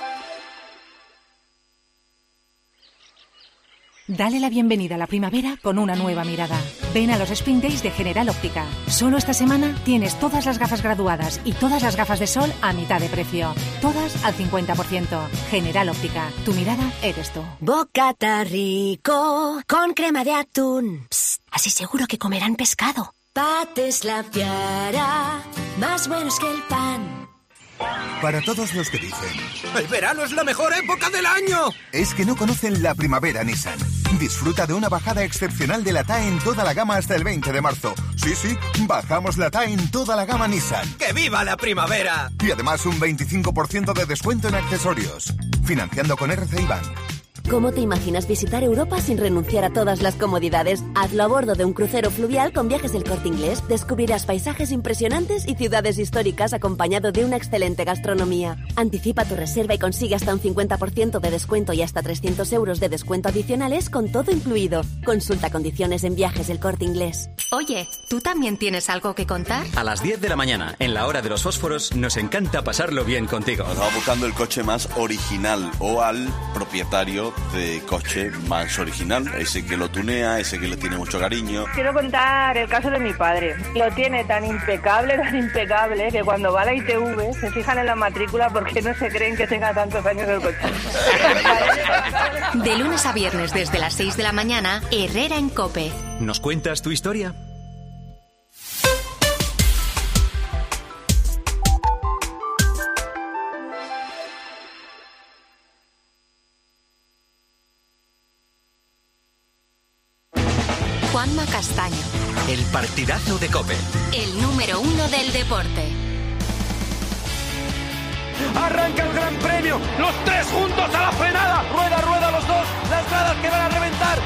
Dale la bienvenida a la primavera con una nueva mirada. Ven a los Spring Days de General Óptica. Solo esta semana tienes todas las gafas graduadas y todas las gafas de sol a mitad de precio. Todas al cincuenta por ciento. General Óptica. Tu mirada eres tú. Bocata rico con crema de atún. Psst, así seguro que comerán pescado. Pates la piara, más buenos que el pan. Para todos los que dicen... ¡El verano es la mejor época del año! Es que no conocen la primavera Nissan. Disfruta de una bajada excepcional de la T A E en toda la gama hasta el veinte de marzo. Sí, sí, bajamos la T A E en toda la gama Nissan. ¡Que viva la primavera! Y además un veinticinco por ciento de descuento en accesorios. Financiando con R C I Bank. ¿Cómo te imaginas visitar Europa sin renunciar a todas las comodidades? Hazlo a bordo de un crucero fluvial con Viajes del Corte Inglés. Descubrirás paisajes impresionantes y ciudades históricas acompañado de una excelente gastronomía. Anticipa tu reserva y consigue hasta un cincuenta por ciento de descuento y hasta trescientos euros de descuento adicionales con todo incluido. Consulta condiciones en Viajes del Corte Inglés. Oye, ¿tú también tienes algo que contar? A las diez de la mañana, en la hora de los fósforos, nos encanta pasarlo bien contigo. Estaba buscando el coche más original o al propietario de coche más original, ese que lo tunea, ese que le tiene mucho cariño. Quiero contar el caso de mi padre. Lo tiene tan impecable, tan impecable, que cuando va a la I T V se fijan en la matrícula porque no se creen que tenga tantos años el coche. De lunes a viernes desde las seis de la mañana, Herrera en COPE. ¿Nos cuentas tu historia? Juanma Castaño. El partidazo de COPE. El número uno del deporte. Arranca el Gran Premio, los tres juntos a la frenada, rueda, rueda los dos, las gradas que van a reventar.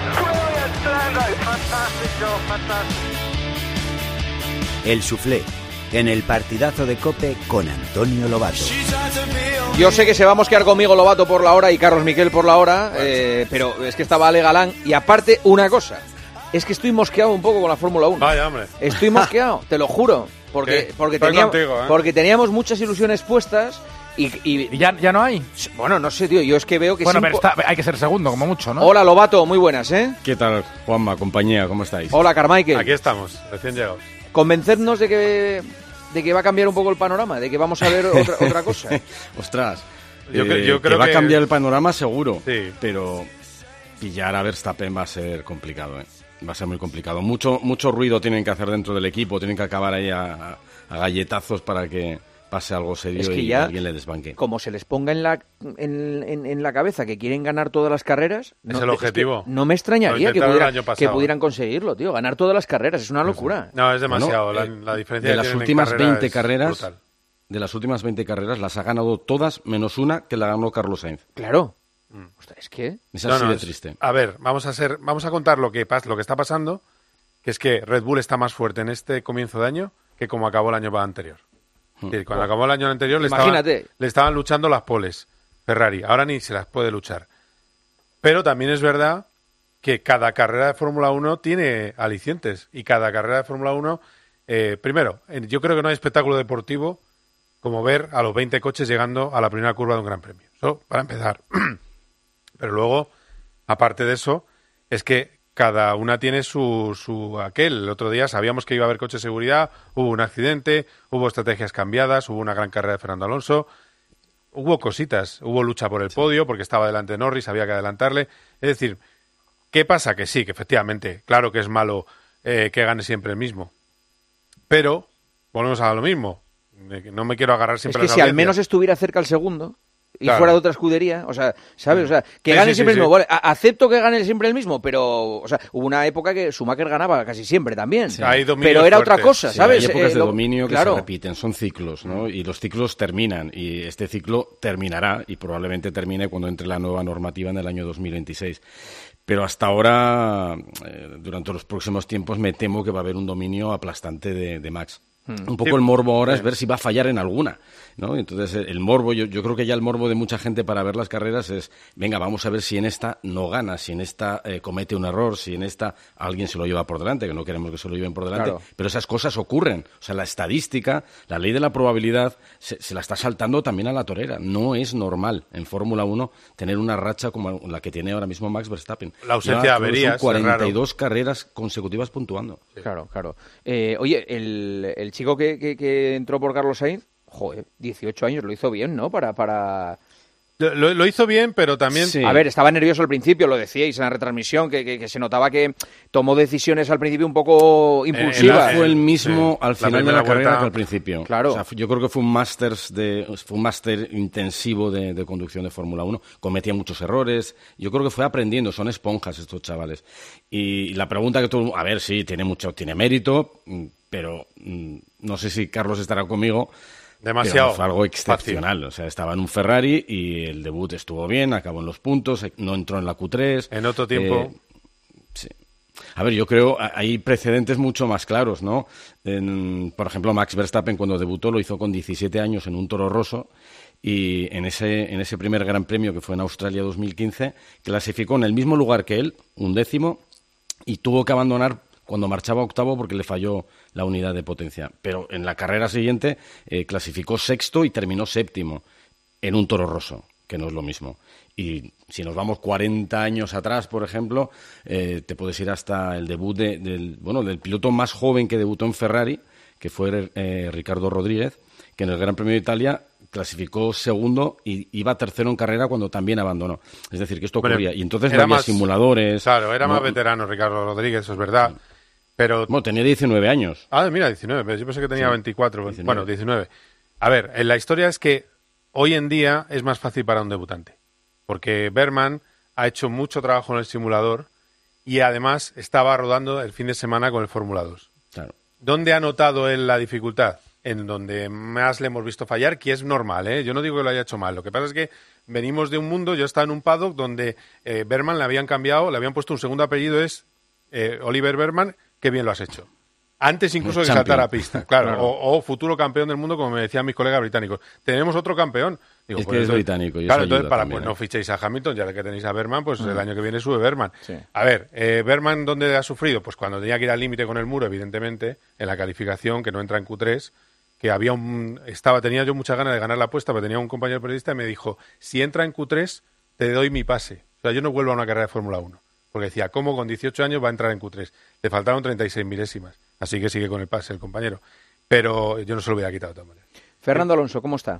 El Soufflé, en el partidazo de COPE con Antonio Lobato. Yo sé que se va a mosquear conmigo Lobato por la hora y Carlos Miquel por la hora, eh, pero es que estaba Ale Galán y aparte una cosa, es que estoy mosqueado un poco con la Fórmula uno. Vaya, hombre. Estoy mosqueado, te lo juro, porque, porque, Estoy teníamos, contigo, ¿eh? porque teníamos muchas ilusiones puestas. Y, y, ¿Y ya, ya no hay? Bueno, no sé, tío, yo es que veo que... Bueno, es pero impo- está, hay que ser segundo, como mucho, ¿no? Hola, Lobato, muy buenas, ¿eh? ¿Qué tal, Juanma, compañía? ¿Cómo estáis? Hola, Carmichael. Aquí estamos, recién llegados. Convencernos de que, de que va a cambiar un poco el panorama, de que vamos a ver otra, otra cosa. Ostras, Yo, eh, yo creo que va que... a cambiar el panorama seguro, sí. Pero pillar a Verstappen va a ser complicado, ¿eh? Va a ser muy complicado. Mucho mucho ruido tienen que hacer dentro del equipo, tienen que acabar ahí a, a galletazos para que pase algo serio, es que y ya, alguien le desbanque. Como se les ponga en la en, en, en la cabeza que quieren ganar todas las carreras, es no, el objetivo. Es que no me extrañaría que, pudiera, que pudieran conseguirlo, tío. Ganar todas las carreras es una locura. No, es demasiado. Bueno, la, la diferencia de las últimas veinte carrera carreras, de las últimas veinte carreras las ha ganado todas menos una que la ganó Carlos Sainz. Claro. Mm. Ostras, es que es así no, no, de triste. Es, a ver, vamos a hacer, vamos a contar lo que pasa, lo que está pasando, que es que Red Bull está más fuerte en este comienzo de año que como acabó el año anterior. Sí, cuando acabó el año anterior le estaban, le estaban luchando las poles Ferrari, ahora ni se las puede luchar. Pero también es verdad que cada carrera de Fórmula uno tiene alicientes y cada carrera de Fórmula uno, eh, primero, yo creo que no hay espectáculo deportivo como ver a los veinte coches llegando a la primera curva de un Gran Premio. Eso para empezar. Pero luego, aparte de eso, es que cada una tiene su, su aquel. El otro día sabíamos que iba a haber coche de seguridad, hubo un accidente, hubo estrategias cambiadas, hubo una gran carrera de Fernando Alonso, hubo cositas, hubo lucha por el podio porque estaba delante de Norris, había que adelantarle. Es decir, ¿qué pasa? Que sí, que efectivamente, claro que es malo eh, que gane siempre el mismo. Pero, volvemos a lo mismo, no me quiero agarrar siempre a las audiencias. Es que si al menos estuviera cerca el segundo... y claro. fuera de otra escudería, o sea, ¿sabes? O sea, que sí, gane sí, siempre sí, el mismo. sí. Vale, acepto que gane siempre el mismo, pero, o sea, hubo una época que Schumacher ganaba casi siempre también. Sí. Pero era otra cosa, sí, ¿sabes? Hay épocas eh, de lo... dominio que claro. se repiten, son ciclos, ¿no? Y los ciclos terminan, y este ciclo terminará, y probablemente termine cuando entre la nueva normativa en el año dos mil veintiséis. Pero hasta ahora, eh, durante los próximos tiempos, me temo que va a haber un dominio aplastante de, de Max. Un poco sí, el morbo ahora sí. es ver si va a fallar en alguna, ¿no? Entonces el morbo, yo, yo creo que ya el morbo de mucha gente para ver las carreras es, venga, vamos a ver si en esta no gana, si en esta eh, comete un error, si en esta alguien se lo lleva por delante, que no queremos que se lo lleven por delante, claro. Pero esas cosas ocurren. O sea, la estadística, la ley de la probabilidad, se, se la está saltando también a la torera. No es normal en Fórmula uno tener una racha como la que tiene ahora mismo Max Verstappen. La ausencia de averías. Son cuarenta y dos carreras consecutivas puntuando. Sí. Claro, claro. Eh, oye, el, el chico que, que, que entró por Carlos Sainz, joder, dieciocho años, lo hizo bien, ¿no? Para... para... Lo, lo hizo bien, pero también... Sí. A ver, estaba nervioso al principio, lo decíais en la retransmisión, que, que, que se notaba que tomó decisiones al principio un poco impulsivas. Eh, fue el mismo sí. al final de la carrera vuelta... que al principio. Claro. O sea, yo creo que fue un máster de, fue un máster intensivo de, de conducción de Fórmula uno. Cometía muchos errores. Yo creo que fue aprendiendo. Son esponjas estos chavales. Y la pregunta que tú... A ver, sí, tiene mucho, tiene mérito, pero mmm, no sé si Carlos estará conmigo... Demasiado. Pero fue algo excepcional. Fácil. O sea, estaba en un Ferrari y el debut estuvo bien, acabó en los puntos, no entró en la Q tres. En otro tiempo. Eh, sí. A ver, yo creo hay precedentes mucho más claros, ¿no? En, por ejemplo, Max Verstappen cuando debutó lo hizo con diecisiete años en un Toro Rosso y en ese, en ese primer Gran Premio que fue en Australia dos mil quince clasificó en el mismo lugar que él, un décimo, y tuvo que abandonar cuando marchaba octavo porque le falló la unidad de potencia. Pero en la carrera siguiente eh, clasificó sexto y terminó séptimo en un Toro Rosso, que no es lo mismo. Y si nos vamos cuarenta años atrás, por ejemplo, eh, te puedes ir hasta el debut de, del, bueno, del piloto más joven que debutó en Ferrari, que fue eh, Ricardo Rodríguez, que en el Gran Premio de Italia clasificó segundo y iba tercero en carrera cuando también abandonó. Es decir, que esto ocurría. Y entonces no había más, simuladores. Claro, era no, más veterano Ricardo Rodríguez, eso es verdad. Pero... Bueno, tenía diecinueve años. Ah, mira, diecinueve. Yo pensé que tenía sí, veinticuatro. diecinueve. Bueno, diecinueve. A ver, la historia es que hoy en día es más fácil para un debutante. Porque Berman ha hecho mucho trabajo en el simulador y además estaba rodando el fin de semana con el Fórmula dos. Claro. ¿Dónde ha notado él la dificultad? En donde más le hemos visto fallar, que es normal, ¿eh? Yo no digo que lo haya hecho mal. Lo que pasa es que venimos de un mundo, yo estaba en un paddock donde eh, Berman le habían cambiado, le habían puesto un segundo apellido, es eh, Oliver Berman. Qué bien lo has hecho. Antes incluso de saltar a pista. Claro, claro. O, o futuro campeón del mundo, como me decían mis colegas británicos. Tenemos otro campeón. Digo, es pues que entonces, es británico. Y claro, eso entonces para también, pues ¿eh? no fichéis a Hamilton, ya que tenéis a Berman, pues uh-huh. el año que viene sube Berman. Sí. A ver, eh, Berman, ¿dónde ha sufrido? Pues cuando tenía que ir al límite con el muro, evidentemente, en la calificación, que no entra en Q tres, que había un... estaba tenía yo muchas ganas de ganar la apuesta, pero tenía un compañero periodista y me dijo, si entra en Q tres, te doy mi pase. O sea, yo no vuelvo a una carrera de Fórmula uno. Porque decía, ¿cómo con dieciocho años va a entrar en Q tres? Le faltaron treinta y seis milésimas. Así que sigue con el pase el compañero. Pero yo no se lo hubiera quitado de todas maneras. Fernando Alonso, ¿cómo está?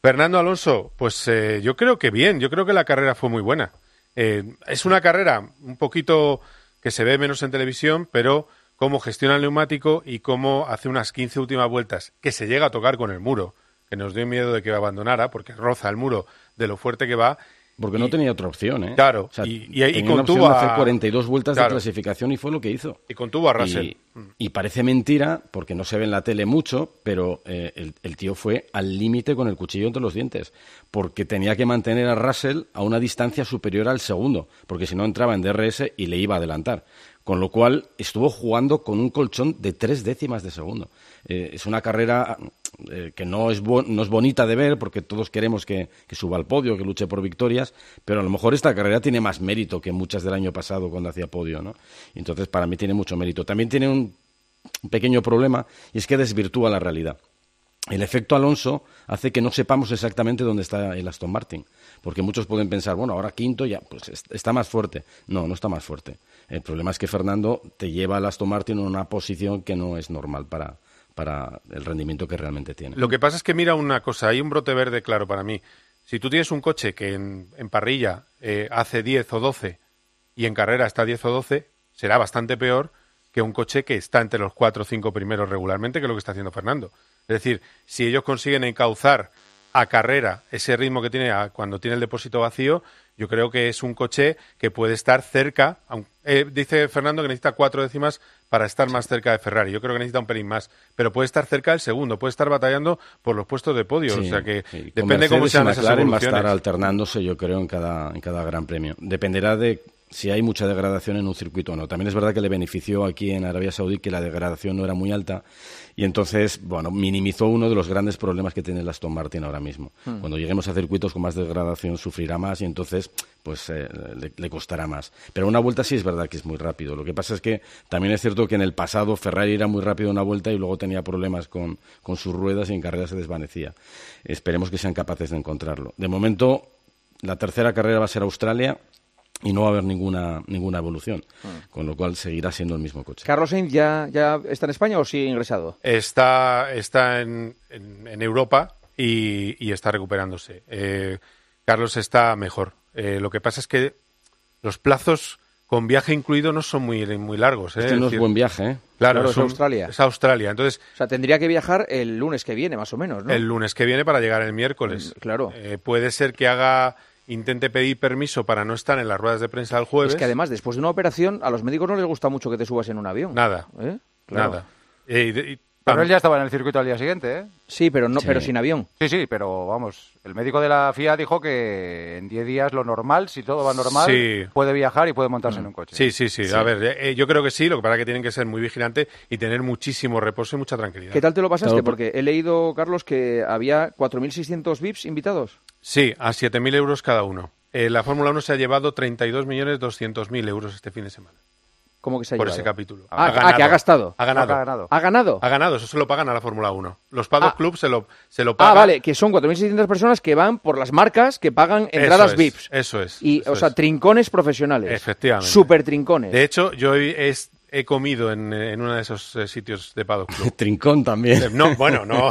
Fernando Alonso, pues eh, yo creo que bien, yo creo que la carrera fue muy buena. Eh, es una carrera un poquito que se ve menos en televisión, pero cómo gestiona el neumático y cómo hace unas quince últimas vueltas, que se llega a tocar con el muro, que nos dio miedo de que abandonara, porque roza el muro de lo fuerte que va. Porque y, no tenía otra opción, ¿eh? Claro, o sea, y, y, y contuvo a hacer cuarenta y dos vueltas claro, de clasificación y fue lo que hizo. Y contuvo a Russell. Y, y parece mentira, porque no se ve en la tele mucho, pero eh, el, el tío fue al límite con el cuchillo entre los dientes, porque tenía que mantener a Russell a una distancia superior al segundo, porque si no entraba en D R S y le iba a adelantar. Con lo cual estuvo jugando con un colchón de tres décimas de segundo. Eh, es una carrera eh, que no es, bo- no es bonita de ver, porque todos queremos que, que suba al podio, que luche por victorias, pero a lo mejor esta carrera tiene más mérito que muchas del año pasado cuando hacía podio, ¿no? Entonces, para mí tiene mucho mérito. También tiene un pequeño problema, y es que desvirtúa la realidad. El efecto Alonso hace que no sepamos exactamente dónde está el Aston Martin, porque muchos pueden pensar, bueno, ahora quinto ya, pues está más fuerte. No, no está más fuerte. El problema es que Fernando te lleva al Aston Martin en una posición que no es normal para, para el rendimiento que realmente tiene. Lo que pasa es que mira una cosa, hay un brote verde claro para mí. Si tú tienes un coche que en, en parrilla eh, hace diez o doce y en carrera está diez o doce, será bastante peor que un coche que está entre los cuatro o cinco primeros regularmente, que es lo que está haciendo Fernando. Es decir, si ellos consiguen encauzar a carrera ese ritmo que tiene a, cuando tiene el depósito vacío, yo creo que es un coche que puede estar cerca. Eh, dice Fernando que necesita cuatro décimas para estar más cerca de Ferrari. Yo creo que necesita un pelín más, pero puede estar cerca del segundo, puede estar batallando por los puestos de podio. Sí, o sea que sí. Depende cómo sean esas evoluciones. Va a estar alternándose, yo creo, en cada, en cada gran premio. Dependerá de si hay mucha degradación en un circuito o no. También es verdad que le benefició aquí en Arabia Saudí que la degradación no era muy alta y entonces, bueno, minimizó uno de los grandes problemas que tiene el Aston Martin ahora mismo. Hmm. Cuando lleguemos a circuitos con más degradación sufrirá más y entonces pues eh, le, le costará más. Pero una vuelta sí es verdad que es muy rápido. Lo que pasa es que también es cierto que en el pasado Ferrari era muy rápido una vuelta y luego tenía problemas con, con sus ruedas y en carrera se desvanecía. Esperemos que sean capaces de encontrarlo. De momento, la tercera carrera va a ser Australia y no va a haber ninguna ninguna evolución, mm. con lo cual seguirá siendo el mismo coche. ¿Carlos Sainz ya, ya está en España o sigue ingresado? Está, está en, en, en Europa y, y está recuperándose. Eh, Carlos está mejor. Eh, lo que pasa es que los plazos con viaje incluido no son muy, muy largos. ¿eh? Este no es, es buen viaje, ¿eh? Claro, claro es, es un, Australia. Es Australia. Entonces, o sea, tendría que viajar el lunes que viene, más o menos, ¿no? El lunes que viene para llegar el miércoles. Mm, claro. Eh, puede ser que haga... intente pedir permiso para no estar en las ruedas de prensa el jueves. Es que además, después de una operación, a los médicos no les gusta mucho que te subas en un avión. Nada, ¿Eh? Claro. nada. Eh, y, y, pero él ya estaba en el circuito al día siguiente, ¿eh? Sí, pero no, sí. pero sin avión. Sí, sí, pero vamos, el médico de la F I A dijo que en diez días lo normal, si todo va normal, sí. puede viajar y puede montarse mm. en un coche. Sí, sí, sí, sí. A ver, eh, yo creo que sí, lo que pasa es que tienen que ser muy vigilantes y tener muchísimo reposo y mucha tranquilidad. ¿Qué tal te lo pasaste? Claro. Porque he leído, Carlos, que había cuatro mil seiscientos V I Ps invitados. Sí, a siete mil euros cada uno. Eh, la Fórmula uno se ha llevado treinta y dos millones doscientos mil euros este fin de semana. ¿Cómo que se ha por llevado? ese capítulo. Ah, ha ah, que ha gastado. Ha ganado. Ha ganado. ¿Ha ganado? Ha ganado, eso se lo pagan a la Fórmula uno. Los Paddock ah. Club se lo, se lo pagan. Ah, vale, que son cuatro mil seiscientas personas que van por las marcas que pagan entradas eso es, V I Ps. Eso es. Y, eso o sea, es. trincones profesionales. Efectivamente. Super trincones. De hecho, yo he, he comido en, en uno de esos eh, sitios de Paddock Club. Trincón también. No, bueno, no.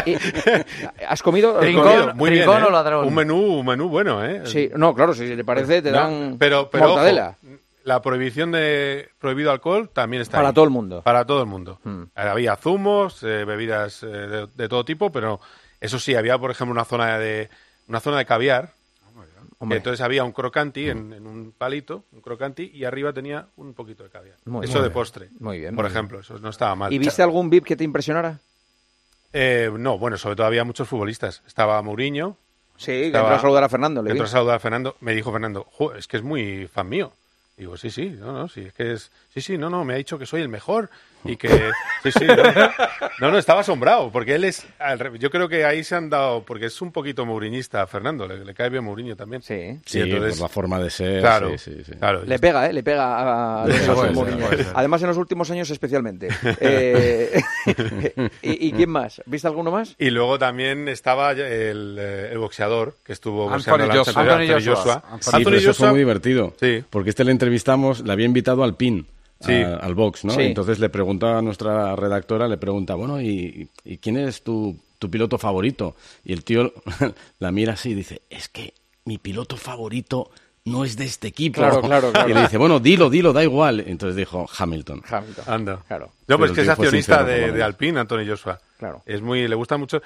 ¿Has comido? Trincón, comido, muy trincón bien, o ladrón. ¿eh? Un menú, un menú bueno, ¿eh? Sí, no, claro, si le parece te no, dan pero, pero, mortadela. Ojo, la prohibición de prohibido alcohol también está para ahí. todo el mundo. Para todo el mundo. Hmm. Había zumos, eh, bebidas eh, de, de todo tipo, pero eso sí, había, por ejemplo, una zona de una zona de caviar. Que entonces había un crocanti en, en un palito, un crocanti, y arriba tenía un poquito de caviar. Muy eso bien. De postre. Muy bien. Por muy ejemplo, bien. eso no estaba mal. ¿Y viste algún V I P que te impresionara? Eh, no, bueno, sobre todo había muchos futbolistas. Estaba Mourinho. Sí, que entró a saludar a Fernando. Le entró a saludar a Fernando. Me dijo Fernando, es que es muy fan mío. Digo, sí, sí, no, no, sí, es que es... Sí, sí, no, no, me ha dicho que soy el mejor y que... Sí, sí, no, no, no estaba asombrado, porque él es... Yo creo que ahí se han dado... Porque es un poquito mouriñista a Fernando, le, le cae bien Mourinho también. Sí, sí, entonces, por la forma de ser. Claro, sí, sí, sí. claro. Le pega, ¿eh? Le pega a, a los Mourinho. Además, en los últimos años especialmente. Eh... ¿Y, ¿Y quién más? ¿Viste alguno más? Y luego también estaba el, el boxeador, que estuvo boxeando la Joshua. Anthony Joshua. Joshua. Sí, Anthony pero Joshua. Eso fue muy divertido. Sí. Porque este le entrevistamos, le había invitado al PIN. Sí. A, al box, ¿no? Sí. Entonces le pregunta a nuestra redactora, le pregunta, bueno, ¿y, y quién es tu, tu piloto favorito. Y el tío la mira así y dice, es que mi piloto favorito no es de este equipo. Claro, claro, claro. Y le dice, bueno, dilo, dilo, da igual. Entonces dijo, Hamilton. Hamilton. Anda. Claro. Yo, pues Pero que el es tío fue accionista sincero, de, por de Alpine, Anthony Joshua. Claro. Es muy, le gusta mucho.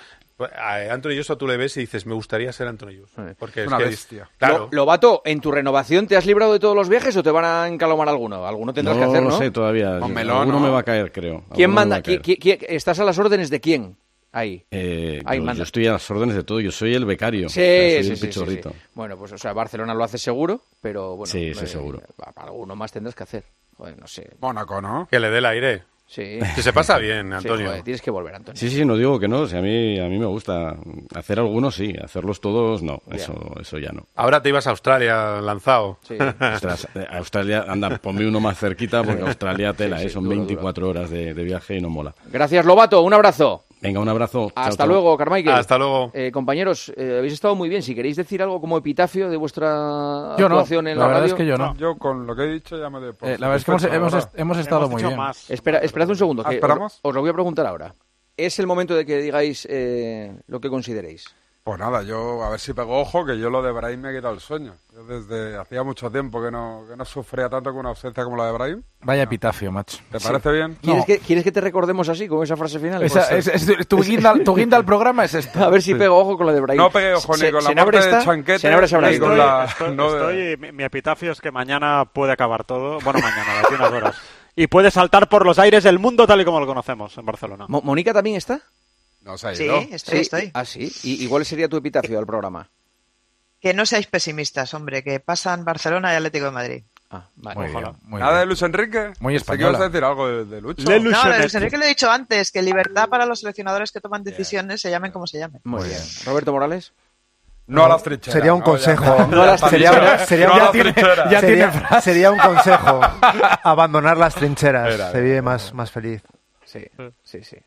A Anthony Joshua tú le ves y dices, me gustaría ser Anthony Joshua. Porque es una que bestia. Es, claro. Lo, Lobato, ¿en tu renovación te has librado de todos los viajes o te van a encalomar alguno? Alguno tendrás no, que hacer, ¿no? No sé todavía. Con melón, Alguno ¿no? me va a caer, creo. ¿Quién Alguno manda? me va a caer. ¿Qui- qui- qui- ¿Estás a las órdenes de quién? Ahí. Eh, Ahí yo, manda. yo estoy a las órdenes de todo, yo soy el becario. Sí, o sea, soy sí, el sí, pichorrito. sí, sí. Bueno, pues o sea, Barcelona lo hace seguro, pero bueno. Sí, sí, eh, seguro. Alguno más tendrás que hacer. Joder, no sé. Mónaco, ¿no? Que le dé el aire. Sí. Que se pasa bien, Sí, Antonio. joder, tienes que volver, Antonio. Sí, sí, no digo que no. O sea, a mí, a mí me gusta hacer algunos, sí. Hacerlos todos, no. Ya. Eso, eso ya no. Ahora te ibas a Australia lanzado. Sí. Ostras, eh, Australia, anda, ponme uno más cerquita porque Australia tela, Sí, sí, eh, son duro, veinticuatro horas de, de viaje y no mola. Gracias, Lobato. Un abrazo. Venga, un abrazo. Chao, Hasta chao. luego, Carmichael. Hasta luego. Eh, compañeros, eh, habéis estado muy bien. Si queréis decir algo como epitafio de vuestra Yo no, actuación en la la, verdad radio. es que yo no. Yo con lo que he dicho ya me doy por Eh, la verdad es que hemos, hemos, est- hemos estado Hemos muy dicho bien. más. Espera, esperad un segundo, Ah, que ¿esperamos? os, os lo voy a preguntar ahora. Es el momento de que digáis eh, lo que consideréis. Pues nada, yo a ver si pego ojo, que yo lo de Brahim me ha quitado el sueño. Yo desde hacía mucho tiempo que no, que no sufría tanto con una ausencia como la de Brahim. Vaya epitafio, macho. ¿Te parece bien? ¿Quieres, No. que, ¿Quieres que te recordemos así, con esa frase final? Esa- Pues, es- es- tu, guinda, tu guinda al programa es esta. a ver si pego ojo con la de Brahim. No pegué ojo ni Se- con la Senabre muerte de está- Chanquete, Senabre sabrá ni ir. con Estoy, la- estoy- no- estoy- mi, mi epitafio es que mañana puede acabar todo. Bueno, mañana, de aquí a unas horas. Y puede saltar por los aires el mundo tal y como lo conocemos en Barcelona. Mo- ¿Mónica también está? No se ha Sí, ido. estoy, estoy. Ah, sí. ¿Y, ¿Y cuál sería tu epitafio al programa? Que no seáis pesimistas, hombre, que pasan Barcelona y Atlético de Madrid. Ah, vale. Muy Ojalá. bien, muy Nada bien. de Luis Enrique. Muy Pensé que española. ibas a decir algo de, de Lucho. Le No, Luis lo de Luis Enrique. Enrique lo he dicho antes, que libertad para los seleccionadores que toman decisiones, se llamen como se llamen. Muy bien. Roberto Morales. No a las trincheras. Sería un ¿no? consejo. Ya- No a las sería, trincheras. sería, No a un- las trincheras. ya sería- tiene frase. sería un consejo. Abandonar las trincheras. Era, Se vive más, más feliz. Sí, sí, sí.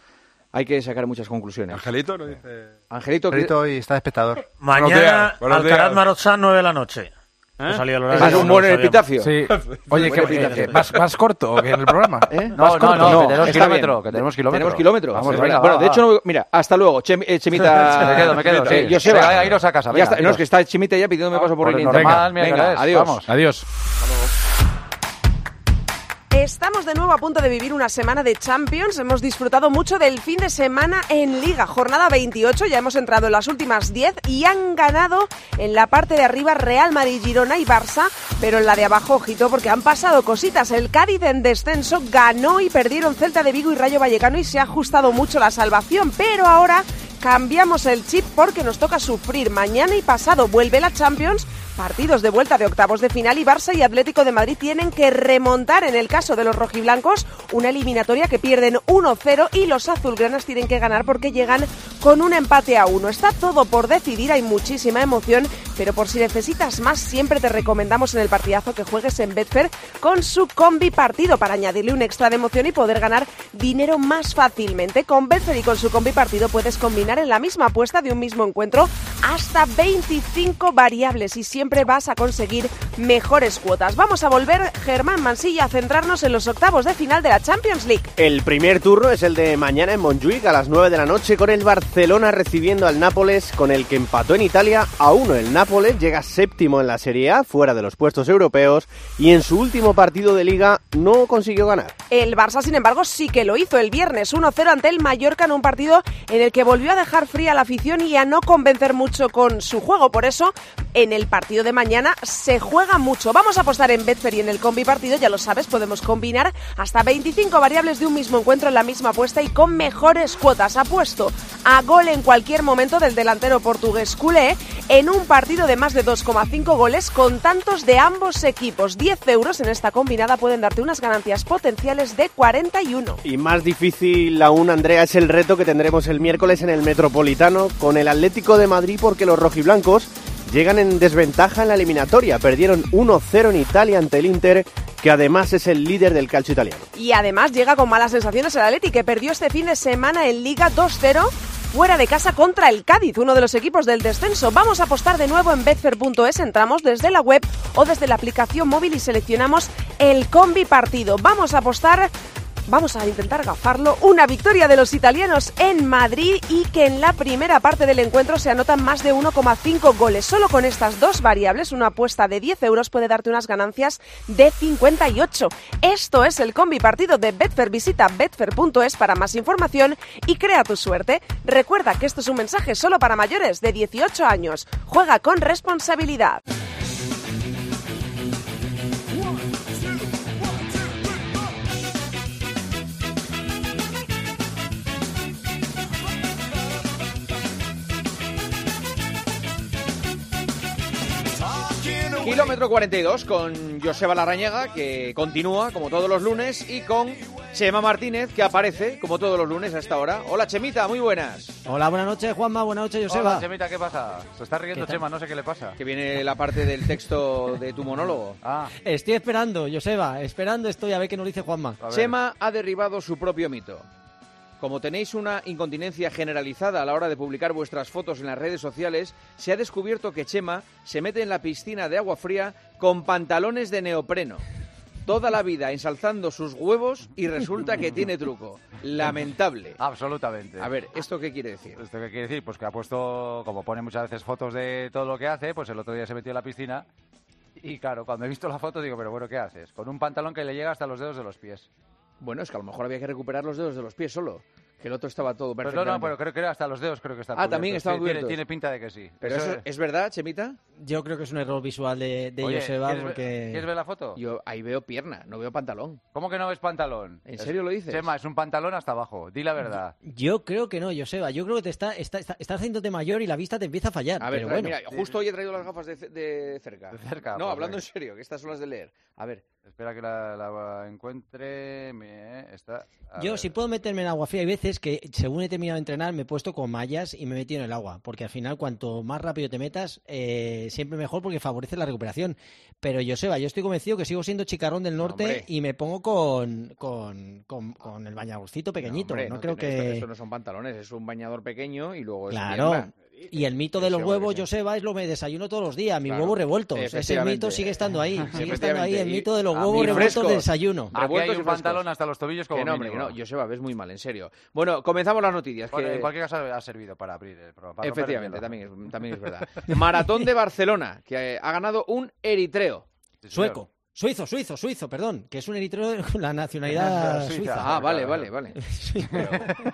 Hay que sacar muchas conclusiones. Angelito lo dice. Angelito, ¿qué- Perito y está de espectador. Buenos Mañana, días, buenos Alcaraz días. Marozán, nueve de la noche. No salía el horario, ¿es un no buen lo sabíamos. epitafio? Sí. Oye, Buen ¿qué, epitafio. eh, ¿más, ¿más corto que en el programa? ¿Eh? No, ¿Más no, corto? no, que tenemos está kilómetro, bien. que tenemos kilómetro. Tenemos kilómetro. Vamos, Sí, venga, bueno, va, de va. hecho, no- mira, hasta luego, Chem- eh, Chemita. Me quedo, me quedo, sí. Eh, Joseba. Venga, iros a casa, Ya venga, está. No, iros. es que está Chemita ya pidiéndome paso por Pues el normal, internet. mira, Venga, es. adiós. Vamos. Adiós. Estamos de nuevo a punto de vivir una semana de Champions. Hemos disfrutado mucho del fin de semana en Liga. Jornada veintiocho, ya hemos entrado en las últimas diez y han ganado en la parte de arriba Real Madrid, Girona y Barça, pero en la de abajo, ojito, porque han pasado cositas. El Cádiz en descenso ganó y perdieron Celta de Vigo y Rayo Vallecano y se ha ajustado mucho la salvación, pero ahora cambiamos el chip porque nos toca sufrir. Mañana y pasado vuelve la Champions, partidos de vuelta de octavos de final y Barça y Atlético de Madrid tienen que remontar, en el caso de los rojiblancos, una eliminatoria que pierden uno cero y los azulgranas tienen que ganar porque llegan con un empate a uno. Está todo por decidir, hay muchísima emoción, pero por si necesitas más, siempre te recomendamos en el partidazo que juegues en Betfair con su combi partido para añadirle un extra de emoción y poder ganar dinero más fácilmente. Con Betfair y con su combi partido puedes combinar en la misma apuesta de un mismo encuentro hasta veinticinco variables y siempre vas a conseguir mejores cuotas. Vamos a volver, Germán Mansilla, a centrarnos en los octavos de final de la Champions League. El primer turno es el de mañana en Montjuic a las nueve de la noche con el Barcelona recibiendo al Nápoles, con el que empató en Italia a uno. El Nápoles llega séptimo en la Serie A, fuera de los puestos europeos, y en su último partido de Liga no consiguió ganar. El Barça, sin embargo, sí que lo hizo el viernes uno cero ante el Mallorca en un partido en el que volvió a dejar fría a la afición y a no convencer mucho con su juego. Por eso, en el partido de mañana se juega mucho. Vamos a apostar en Betfair y en el combi partido, ya lo sabes, podemos combinar hasta veinticinco variables de un mismo encuentro en la misma apuesta y con mejores cuotas. Apuesto a gol en cualquier momento del delantero portugués culé en un partido de más de dos coma cinco goles con tantos de ambos equipos. diez euros en esta combinada pueden darte unas ganancias potenciales de cuarenta y uno. Y más difícil aún, Andrea, es el reto que tendremos el miércoles en el Metropolitano con el Atlético de Madrid, porque los rojiblancos llegan en desventaja en la eliminatoria. Perdieron uno cero en Italia ante el Inter, que además es el líder del calcio italiano. Y además llega con malas sensaciones el Atleti, que perdió este fin de semana en Liga dos cero fuera de casa contra el Cádiz, uno de los equipos del descenso. Vamos a apostar de nuevo en betfair punto es, entramos desde la web o desde la aplicación móvil y seleccionamos el combi partido. Vamos a apostar vamos a intentar gafarlo, una victoria de los italianos en Madrid y que en la primera parte del encuentro se anotan más de uno coma cinco goles. Solo con estas dos variables, una apuesta de diez euros puede darte unas ganancias de cincuenta y ocho. Esto es el combi partido de Betfair. Visita betfair punto es para más información y crea tu suerte. Recuerda que esto es un mensaje solo para mayores de dieciocho años. Juega con responsabilidad. Kilómetro cuarenta y dos con Joseba Larrañaga, que continúa como todos los lunes, y con Chema Martínez, que aparece como todos los lunes a esta hora. Hola, Chemita, muy buenas. Hola, buenas noches, Juanma, buenas noches, Joseba. Hola, Chemita, ¿qué pasa? Se está riendo Chema, no sé qué le pasa. Que viene la parte del texto de tu monólogo. Ah. Estoy esperando, Joseba, esperando estoy a ver qué nos dice Juanma. Chema ha derribado su propio mito. Como tenéis una incontinencia generalizada a la hora de publicar vuestras fotos en las redes sociales, se ha descubierto que Chema se mete en la piscina de agua fría con pantalones de neopreno. Toda la vida ensalzando sus huevos y resulta que tiene truco. Lamentable. Absolutamente. A ver, ¿esto qué quiere decir? ¿Esto qué quiere decir? Pues que ha puesto, como pone muchas veces fotos de todo lo que hace, pues el otro día se metió en la piscina y claro, cuando he visto la foto digo, pero bueno, ¿qué haces? Con un pantalón que le llega hasta los dedos de los pies. Bueno, es que a lo mejor había que recuperar los dedos de los pies solo, que el otro estaba todo perfecto. Pues no, no, pero creo que era hasta los dedos, creo que están Ah, cubiertos. también estaban sí, cubiertos. Tiene, tiene pinta de que sí. ¿Pero eso, eso es verdad, Chemita? Yo creo que es un error visual de, de Oye, Joseba, ¿quieres porque... Ver, ¿Quieres ver la foto? Yo ahí veo pierna, no veo pantalón. ¿Cómo que no ves pantalón? ¿En serio lo dices? Chema, es un pantalón hasta abajo, di la verdad. Yo creo que no, Joseba, yo creo que te está, está, está, estás haciéndote mayor y la vista te empieza a fallar. A ver, pero pero bueno. mira, justo hoy he traído las gafas de, de cerca. De cerca. No, pues hablando venga. en serio, que estas son las de leer. A ver. Espera que la, la encuentre. Me, está, Yo, ver. si puedo meterme en agua fría, hay veces que, según he terminado de entrenar, me he puesto con mallas y me he metido en el agua. Porque al final, cuanto más rápido te metas, eh, siempre mejor porque favorece la recuperación. Pero, Joseba, yo estoy convencido que sigo siendo chicarrón del norte Hombre. y me pongo con, con, con, con el bañadorcito pequeñito. No, hombre, no no creo tiene- que... Esto, esto no son pantalones, es un bañador pequeño y luego es Claro. mierda. Y el mito de los Sí, huevos, hombre, sí. Joseba, es lo que me desayuno todos los días, mis Claro. huevos revueltos. Ese Efectivamente. mito sigue estando ahí, sigue estando ahí, Efectivamente. el mito de los Y- huevos y revueltos frescos. de desayuno. Aquí hay Revueltos y un frescos. pantalón hasta los tobillos como Que no, hombre, que mínimo. no, Joseba, ves muy mal, en serio. Bueno, comenzamos las noticias. Bueno, que... en cualquier caso ha servido para abrir el programa. para Efectivamente, romper el también es, también es verdad. Maratón de Barcelona, que ha ganado un eritreo. hielo. Sueco. Suizo, suizo, suizo, perdón, que es un eritreo con la nacionalidad Suiza. suiza. Ah, vale, vale, vale. Pero,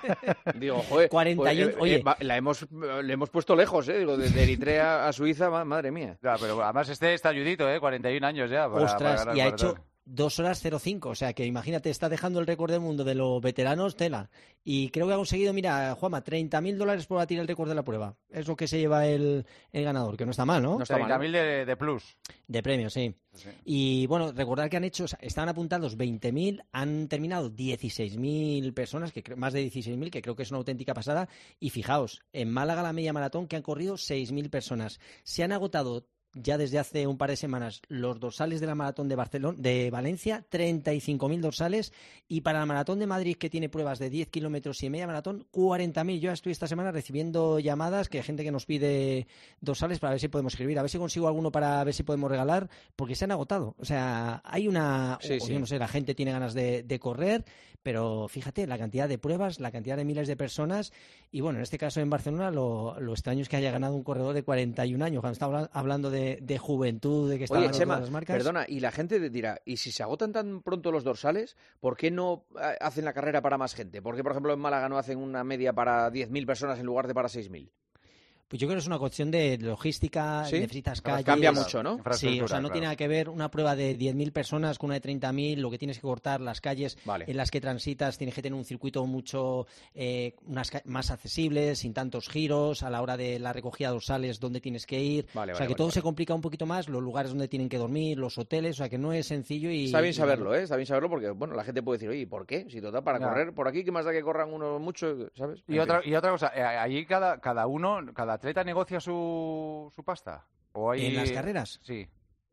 digo, joder, cuarenta y uno, pues, eh, oye. eh, va- la hemos, le hemos puesto lejos, ¿eh? Digo, de, de Eritrea a Suiza, ma- madre mía. Ya, pero además este está ayudito, ¿eh? cuarenta y un años ya. Para, Ostras, para ganar y ha el hecho maratón. dos horas cero cinco, o sea que imagínate, está dejando el récord del mundo de los veteranos, tela. Y creo que ha conseguido, mira, Juanma, treinta mil dólares por batir el récord de la prueba. Es lo que se lleva el, el ganador, que no está mal, ¿no? No está mal, treinta ¿no? mil de, de plus. De premio, sí. Sí. Y bueno, recordar que han hecho, o sea, estaban apuntados veinte mil, han terminado dieciséis mil personas, que creo- más de dieciséis mil, que creo que es una auténtica pasada. Y fijaos, en Málaga la media maratón que han corrido seis mil personas. Se han agotado ya desde hace un par de semanas los dorsales de la maratón de Barcelona, de Valencia, treinta y cinco mil dorsales, y para la maratón de Madrid, que tiene pruebas de diez kilómetros y media maratón, cuarenta mil. Yo ya estoy esta semana recibiendo llamadas, que hay gente que nos pide dorsales para ver si podemos escribir, a ver si consigo alguno para ver si podemos regalar, porque se han agotado. O sea, hay una... Sí, o sí. yo no sé, la gente tiene ganas de, de correr, pero fíjate, la cantidad de pruebas, la cantidad de miles de personas, y bueno, en este caso en Barcelona, lo, lo extraño es que haya ganado un corredor de cuarenta y un años, cuando está habla- hablando de, de juventud, de que está Oye, ganando Chema, todas las marcas. perdona, y la gente dirá, ¿y si se agotan tan pronto los dorsales, por qué no eh, hacen la carrera para más gente? ¿Por qué, por ejemplo, en Málaga no hacen una media para diez mil personas en lugar de para seis mil? Pues yo creo que es una cuestión de logística, ¿Sí? necesitas Claro, calles. cambia mucho, ¿no? Sí, o Infraestructura, sea, no claro. tiene nada que ver una prueba de diez mil personas con una de treinta mil, lo que tienes que cortar, las calles Vale. en las que transitas, tienes que tener un circuito mucho eh, unas ca- más accesible, sin tantos giros, a la hora de la recogida dorsales, dónde tienes que ir. Vale, o sea, vale, que vale, todo vale. se complica un poquito más, los lugares donde tienen que dormir, los hoteles, o sea, que no es sencillo y... Está bien y- saberlo, ¿eh? Está bien saberlo porque, bueno, la gente puede decir, oye, ¿por qué? Si total, para Ya. correr por aquí, ¿qué más da que corran uno mucho, ¿sabes? Y En otra, fin. y otra cosa, eh, allí cada, cada uno, cada atleta negocia su, su pasta. ¿O hay... ¿En las carreras? Sí.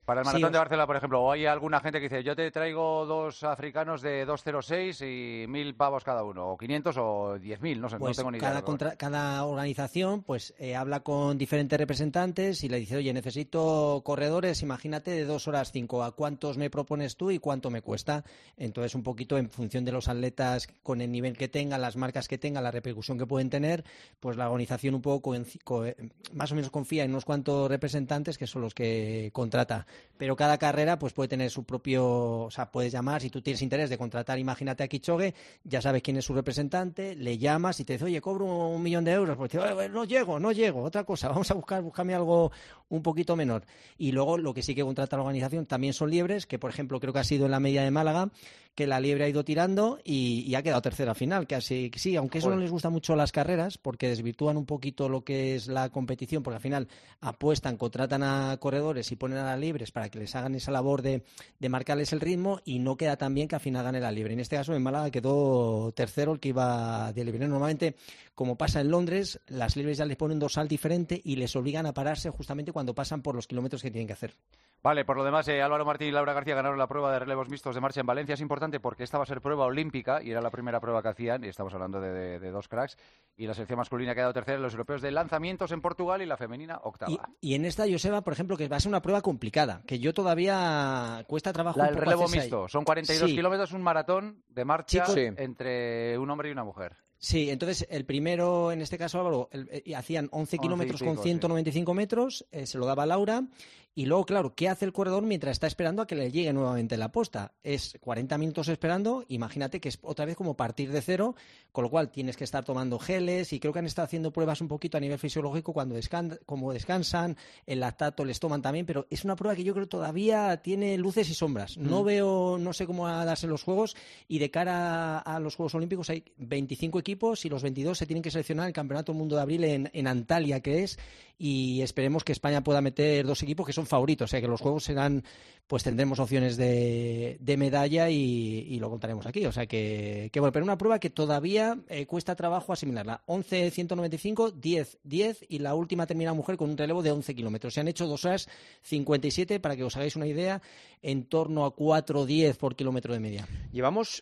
Para el maratón sí, de Barcelona, por ejemplo, o hay alguna gente que dice, yo te traigo dos africanos de dos cero seis y mil pavos cada uno, o quinientos o diez mil, no sé, pues no tengo ni idea. Cada, contra, cada organización pues eh, habla con diferentes representantes y le dice, oye, necesito corredores, imagínate, de dos horas cinco, ¿a cuántos me propones tú y cuánto me cuesta? Entonces, un poquito en función de los atletas, con el nivel que tengan, las marcas que tengan, la repercusión que pueden tener, pues la organización un poco, más o menos confía en unos cuantos representantes que son los que contrata. Pero cada carrera pues puede tener su propio, o sea, puedes llamar, si tú tienes interés de contratar, imagínate a Kipchoge, ya sabes quién es su representante, le llamas y te dice, oye, cobro un millón de euros, pues dice, no llego, no llego, otra cosa, vamos a buscar, buscarme algo un poquito menor. Y luego lo que sí que contrata la organización también son liebres, que por ejemplo creo que ha sido en la media de Málaga, que la liebre ha ido tirando y, y ha quedado tercera final, que así, sí, aunque eso Joder. no les gusta mucho las carreras, porque desvirtúan un poquito lo que es la competición, porque al final apuestan, contratan a corredores y ponen a las liebres para que les hagan esa labor de, de marcarles el ritmo y no queda tan bien que al final gane la liebre. En este caso en Málaga quedó tercero el que iba de liebre. Normalmente, como pasa en Londres, las liebres ya les ponen un dorsal diferente y les obligan a pararse justamente cuando pasan por los kilómetros que tienen que hacer. Vale, por lo demás, eh, Álvaro Martín y Laura García ganaron la prueba de relevos mixtos de marcha en Valencia. Es importante porque esta va a ser prueba olímpica y era la primera prueba que hacían, y estamos hablando de, de, de dos cracks. Y la selección masculina ha quedado tercera en los europeos de lanzamientos en Portugal y la femenina octava. Y, y en esta, Joseba, por ejemplo, que va a ser una prueba complicada, que yo todavía cuesta trabajo. La, un el poco relevo mixto, ahí. son cuarenta y dos sí. kilómetros, un maratón de marcha Chicos, sí. entre un hombre y una mujer. Sí, entonces el primero, en este caso Álvaro, el, eh, hacían once kilómetros con ciento noventa y cinco sí. metros, eh, se lo daba Laura, y luego, claro, ¿qué hace el corredor mientras está esperando a que le llegue nuevamente la posta? Es cuarenta minutos esperando, imagínate que es otra vez como partir de cero, con lo cual tienes que estar tomando geles, y creo que han estado haciendo pruebas un poquito a nivel fisiológico cuando descan como descansan, el lactato les toman también, pero es una prueba que yo creo todavía tiene luces y sombras. No mm. veo, no sé cómo va a darse los Juegos, y de cara a, a los Juegos Olímpicos hay veinticinco equipos y los veintidós se tienen que seleccionar en el Campeonato del Mundo de Abril en, en Antalya, que es, y esperemos que España pueda meter dos equipos que son favoritos, o sea que los Juegos serán, pues tendremos opciones de, de medalla y, y lo contaremos aquí, o sea que, que bueno, pero una prueba que todavía eh, cuesta trabajo asimilarla. once ciento noventa y cinco, diez diez y la última termina mujer con un relevo de once kilómetros. Se han hecho dos horas cincuenta y siete, para que os hagáis una idea, en torno a cuatro diez por kilómetro de media. Llevamos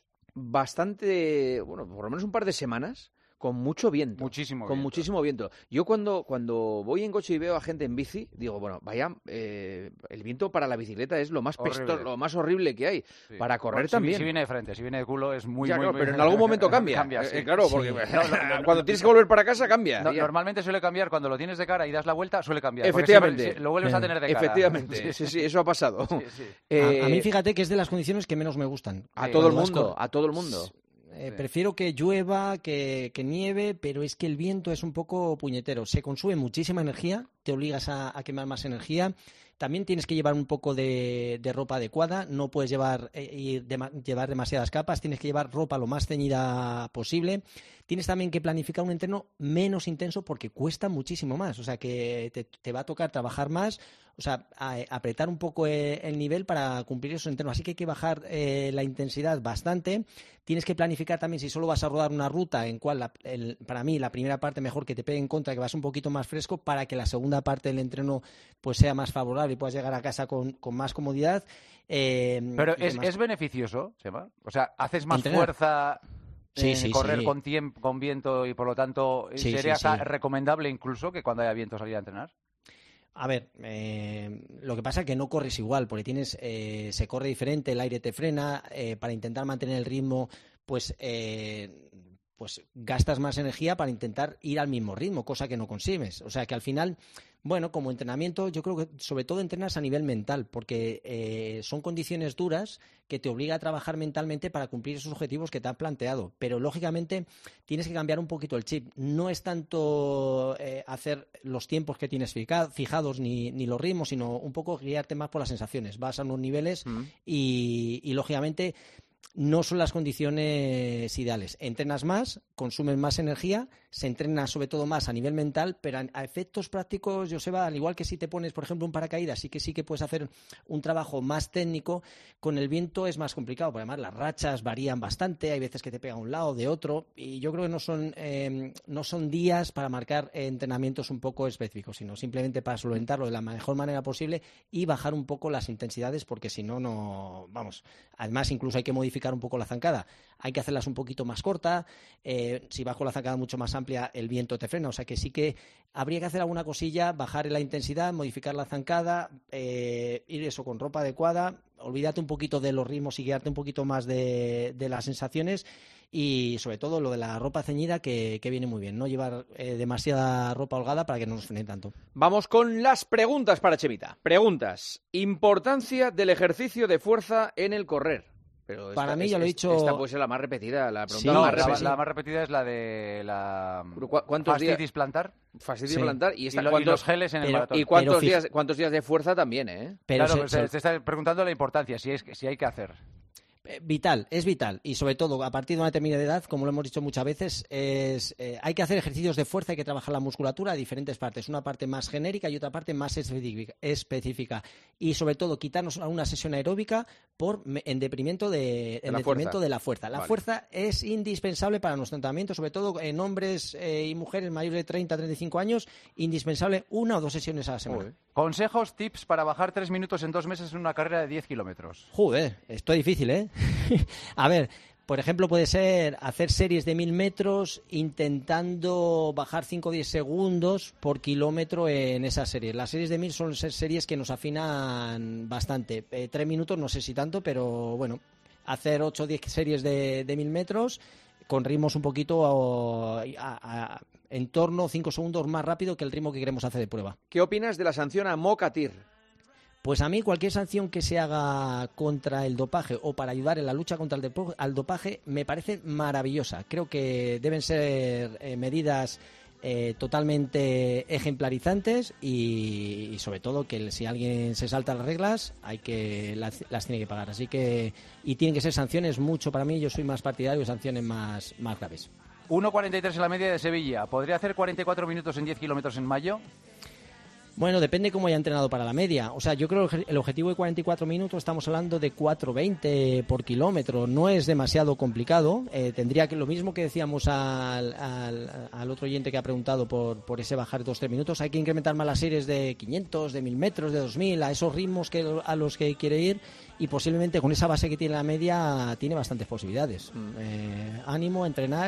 bastante, bueno, por lo menos un par de semanas con mucho viento. Muchísimo con viento. muchísimo viento. Yo cuando, cuando voy en coche y veo a gente en bici, digo, bueno, vaya, eh, el viento para la bicicleta es lo más pesto, lo más horrible que hay. Sí. Para correr bueno, también. Si, si viene de frente, si viene de culo es muy, ya, muy, claro, muy... pero en algún momento cambia. cambia sí. eh, claro, porque sí. no, no, no, cuando tienes que volver para casa cambia. No, normalmente suele cambiar cuando lo tienes de cara y das la vuelta, suele cambiar. Efectivamente. Siempre, lo vuelves a tener de cara. Efectivamente. Sí, sí, sí, eso ha pasado. Sí, sí. Eh, a, a mí fíjate que es de las condiciones que menos me gustan. A sí. todo el mundo, a todo el mundo. Eh, sí. Prefiero que llueva, que, que nieve, pero es que el viento es un poco puñetero. Se consume muchísima energía, te obligas a, a quemar más energía. También tienes que llevar un poco de, de ropa adecuada, no puedes llevar, eh, de, llevar demasiadas capas, tienes que llevar ropa lo más ceñida posible. Tienes también que planificar un entreno menos intenso porque cuesta muchísimo más, o sea que te, te va a tocar trabajar más, o sea, a, a apretar un poco el, el nivel para cumplir esos entrenos. Así que hay que bajar eh, la intensidad bastante. Tienes que planificar también si solo vas a rodar una ruta en cual, la, el, para mí, la primera parte mejor que te pegue en contra, que vas un poquito más fresco para que la segunda parte del entreno pues sea más favorable y puedas llegar a casa con, con más comodidad. Eh, Pero es, más... es beneficioso, Seba. O sea, haces más Entrenar. fuerza... Sí, en sí, correr sí. con tiempo, con viento y por lo tanto sí, sería sí, sí. recomendable incluso que cuando haya viento salir a entrenar. A ver, eh, lo que pasa es que no corres igual, porque tienes, eh, se corre diferente, el aire te frena, eh, para intentar mantener el ritmo, pues, eh, pues gastas más energía para intentar ir al mismo ritmo, cosa que no consigues. O sea que al final, bueno, como entrenamiento, yo creo que sobre todo entrenas a nivel mental, porque eh, son condiciones duras que te obliga a trabajar mentalmente para cumplir esos objetivos que te has planteado. Pero lógicamente tienes que cambiar un poquito el chip. No es tanto eh, hacer los tiempos que tienes fija, fijados ni, ni los ritmos, sino un poco guiarte más por las sensaciones. Vas a unos niveles mm. y, y lógicamente no son las condiciones ideales. Entrenas más, consumes más energía, se entrena sobre todo más a nivel mental, pero a efectos prácticos, Joseba, al igual que si te pones, por ejemplo, un paracaídas, sí que sí que puedes hacer un trabajo más técnico. Con el viento es más complicado, porque además las rachas varían bastante, hay veces que te pega a un lado, de otro, y yo creo que no son, eh, no son días para marcar entrenamientos un poco específicos, sino simplemente para solventarlo de la mejor manera posible y bajar un poco las intensidades, porque si no, no, vamos, además incluso hay que modificar un poco la zancada, hay que hacerlas un poquito más corta, eh, si bajo la zancada mucho más amplia el viento te frena, o sea que sí que habría que hacer alguna cosilla, bajar la intensidad, modificar la zancada, eh, ir eso con ropa adecuada, olvídate un poquito de los ritmos y guiarte un poquito más de, de las sensaciones, y sobre todo lo de la ropa ceñida que, que viene muy bien, no llevar eh, demasiada ropa holgada para que no nos frene tanto. Vamos con las preguntas para Chemita. Preguntas. Importancia del ejercicio de fuerza en el correr. Pero esta, para mí, es, ya lo he es, dicho... Esta puede ser la más repetida. La pregunta sí, no, más la, repetida. la más repetida es la de la ¿Cuántos fascitis días? plantar. Fascitis sí. plantar. Y, esta, y, lo, ¿cuántos, y los geles en el pero, maratón. ¿Y cuántos, pero, días, cuántos días de fuerza también, eh? Pero claro, se, se, se está preguntando la importancia, si, es, si hay que hacer. Vital, es vital, y sobre todo a partir de una determinada edad, como lo hemos dicho muchas veces, es, eh, hay que hacer ejercicios de fuerza, hay que trabajar la musculatura a diferentes partes, una parte más genérica y otra parte más específica, y sobre todo quitarnos a una sesión aeróbica por en detrimento de, en la, detrimento fuerza. de la fuerza. La vale. fuerza es indispensable para nuestro entrenamiento, sobre todo en hombres eh, y mujeres mayores de treinta a treinta y cinco años, indispensable una o dos sesiones a la semana. Joder. Consejos, tips para bajar tres minutos en dos meses en una carrera de diez kilómetros. Joder, esto es difícil, ¿eh? A ver, por ejemplo, puede ser hacer series de mil metros intentando bajar cinco o diez segundos por kilómetro en esas series. Las series de mil son series que nos afinan bastante. Eh, tres minutos no sé si tanto, pero bueno, hacer ocho o diez series de, de mil metros con ritmos un poquito a, a, a, en torno cinco segundos más rápido que el ritmo que queremos hacer de prueba. ¿Qué opinas de la sanción a Mokatir? Pues a mí cualquier sanción que se haga contra el dopaje o para ayudar en la lucha contra el al dopaje me parece maravillosa. Creo que deben ser eh, medidas eh, totalmente ejemplarizantes y, y sobre todo que si alguien se salta las reglas hay que las, las tiene que pagar. Así que y tienen que ser sanciones mucho para mí. Yo soy más partidario de sanciones más, más graves. uno cuarenta y tres en la media de Sevilla. ¿Podría hacer cuarenta y cuatro minutos en diez kilómetros en mayo? Bueno, depende cómo haya entrenado para la media. O sea, yo creo que el objetivo de cuarenta y cuatro minutos estamos hablando de cuatro veinte por kilómetro. No es demasiado complicado. Eh, tendría que lo mismo que decíamos al, al, al otro oyente que ha preguntado por, por ese bajar dos tres minutos. Hay que incrementar más las series de quinientos, de mil metros, de dos mil, a esos ritmos que a los que quiere ir. Y posiblemente con esa base que tiene la media tiene bastantes posibilidades. Mm. Eh, ánimo, entrenar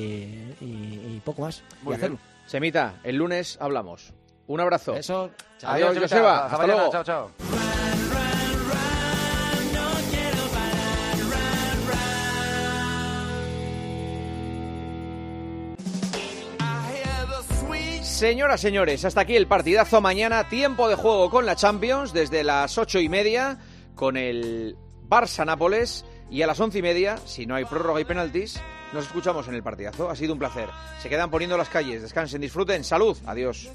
y, y, y poco más. Muy y hacerlo. Bien. Semita, el lunes hablamos. Un abrazo. Eso. Chao. Adiós, Adiós Joseba. Hasta mañana. luego. Chao, chao. Señoras, señores, hasta aquí el partidazo. Mañana tiempo de juego con la Champions desde las ocho y media con el Barça-Nápoles y a las once y media, si no hay prórroga y penaltis, nos escuchamos en el partidazo. Ha sido un placer. Se quedan poniendo las calles. Descansen, disfruten. Salud. Adiós.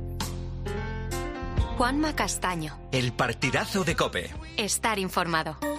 Juanma Castaño. El partidazo de COPE. Estar informado.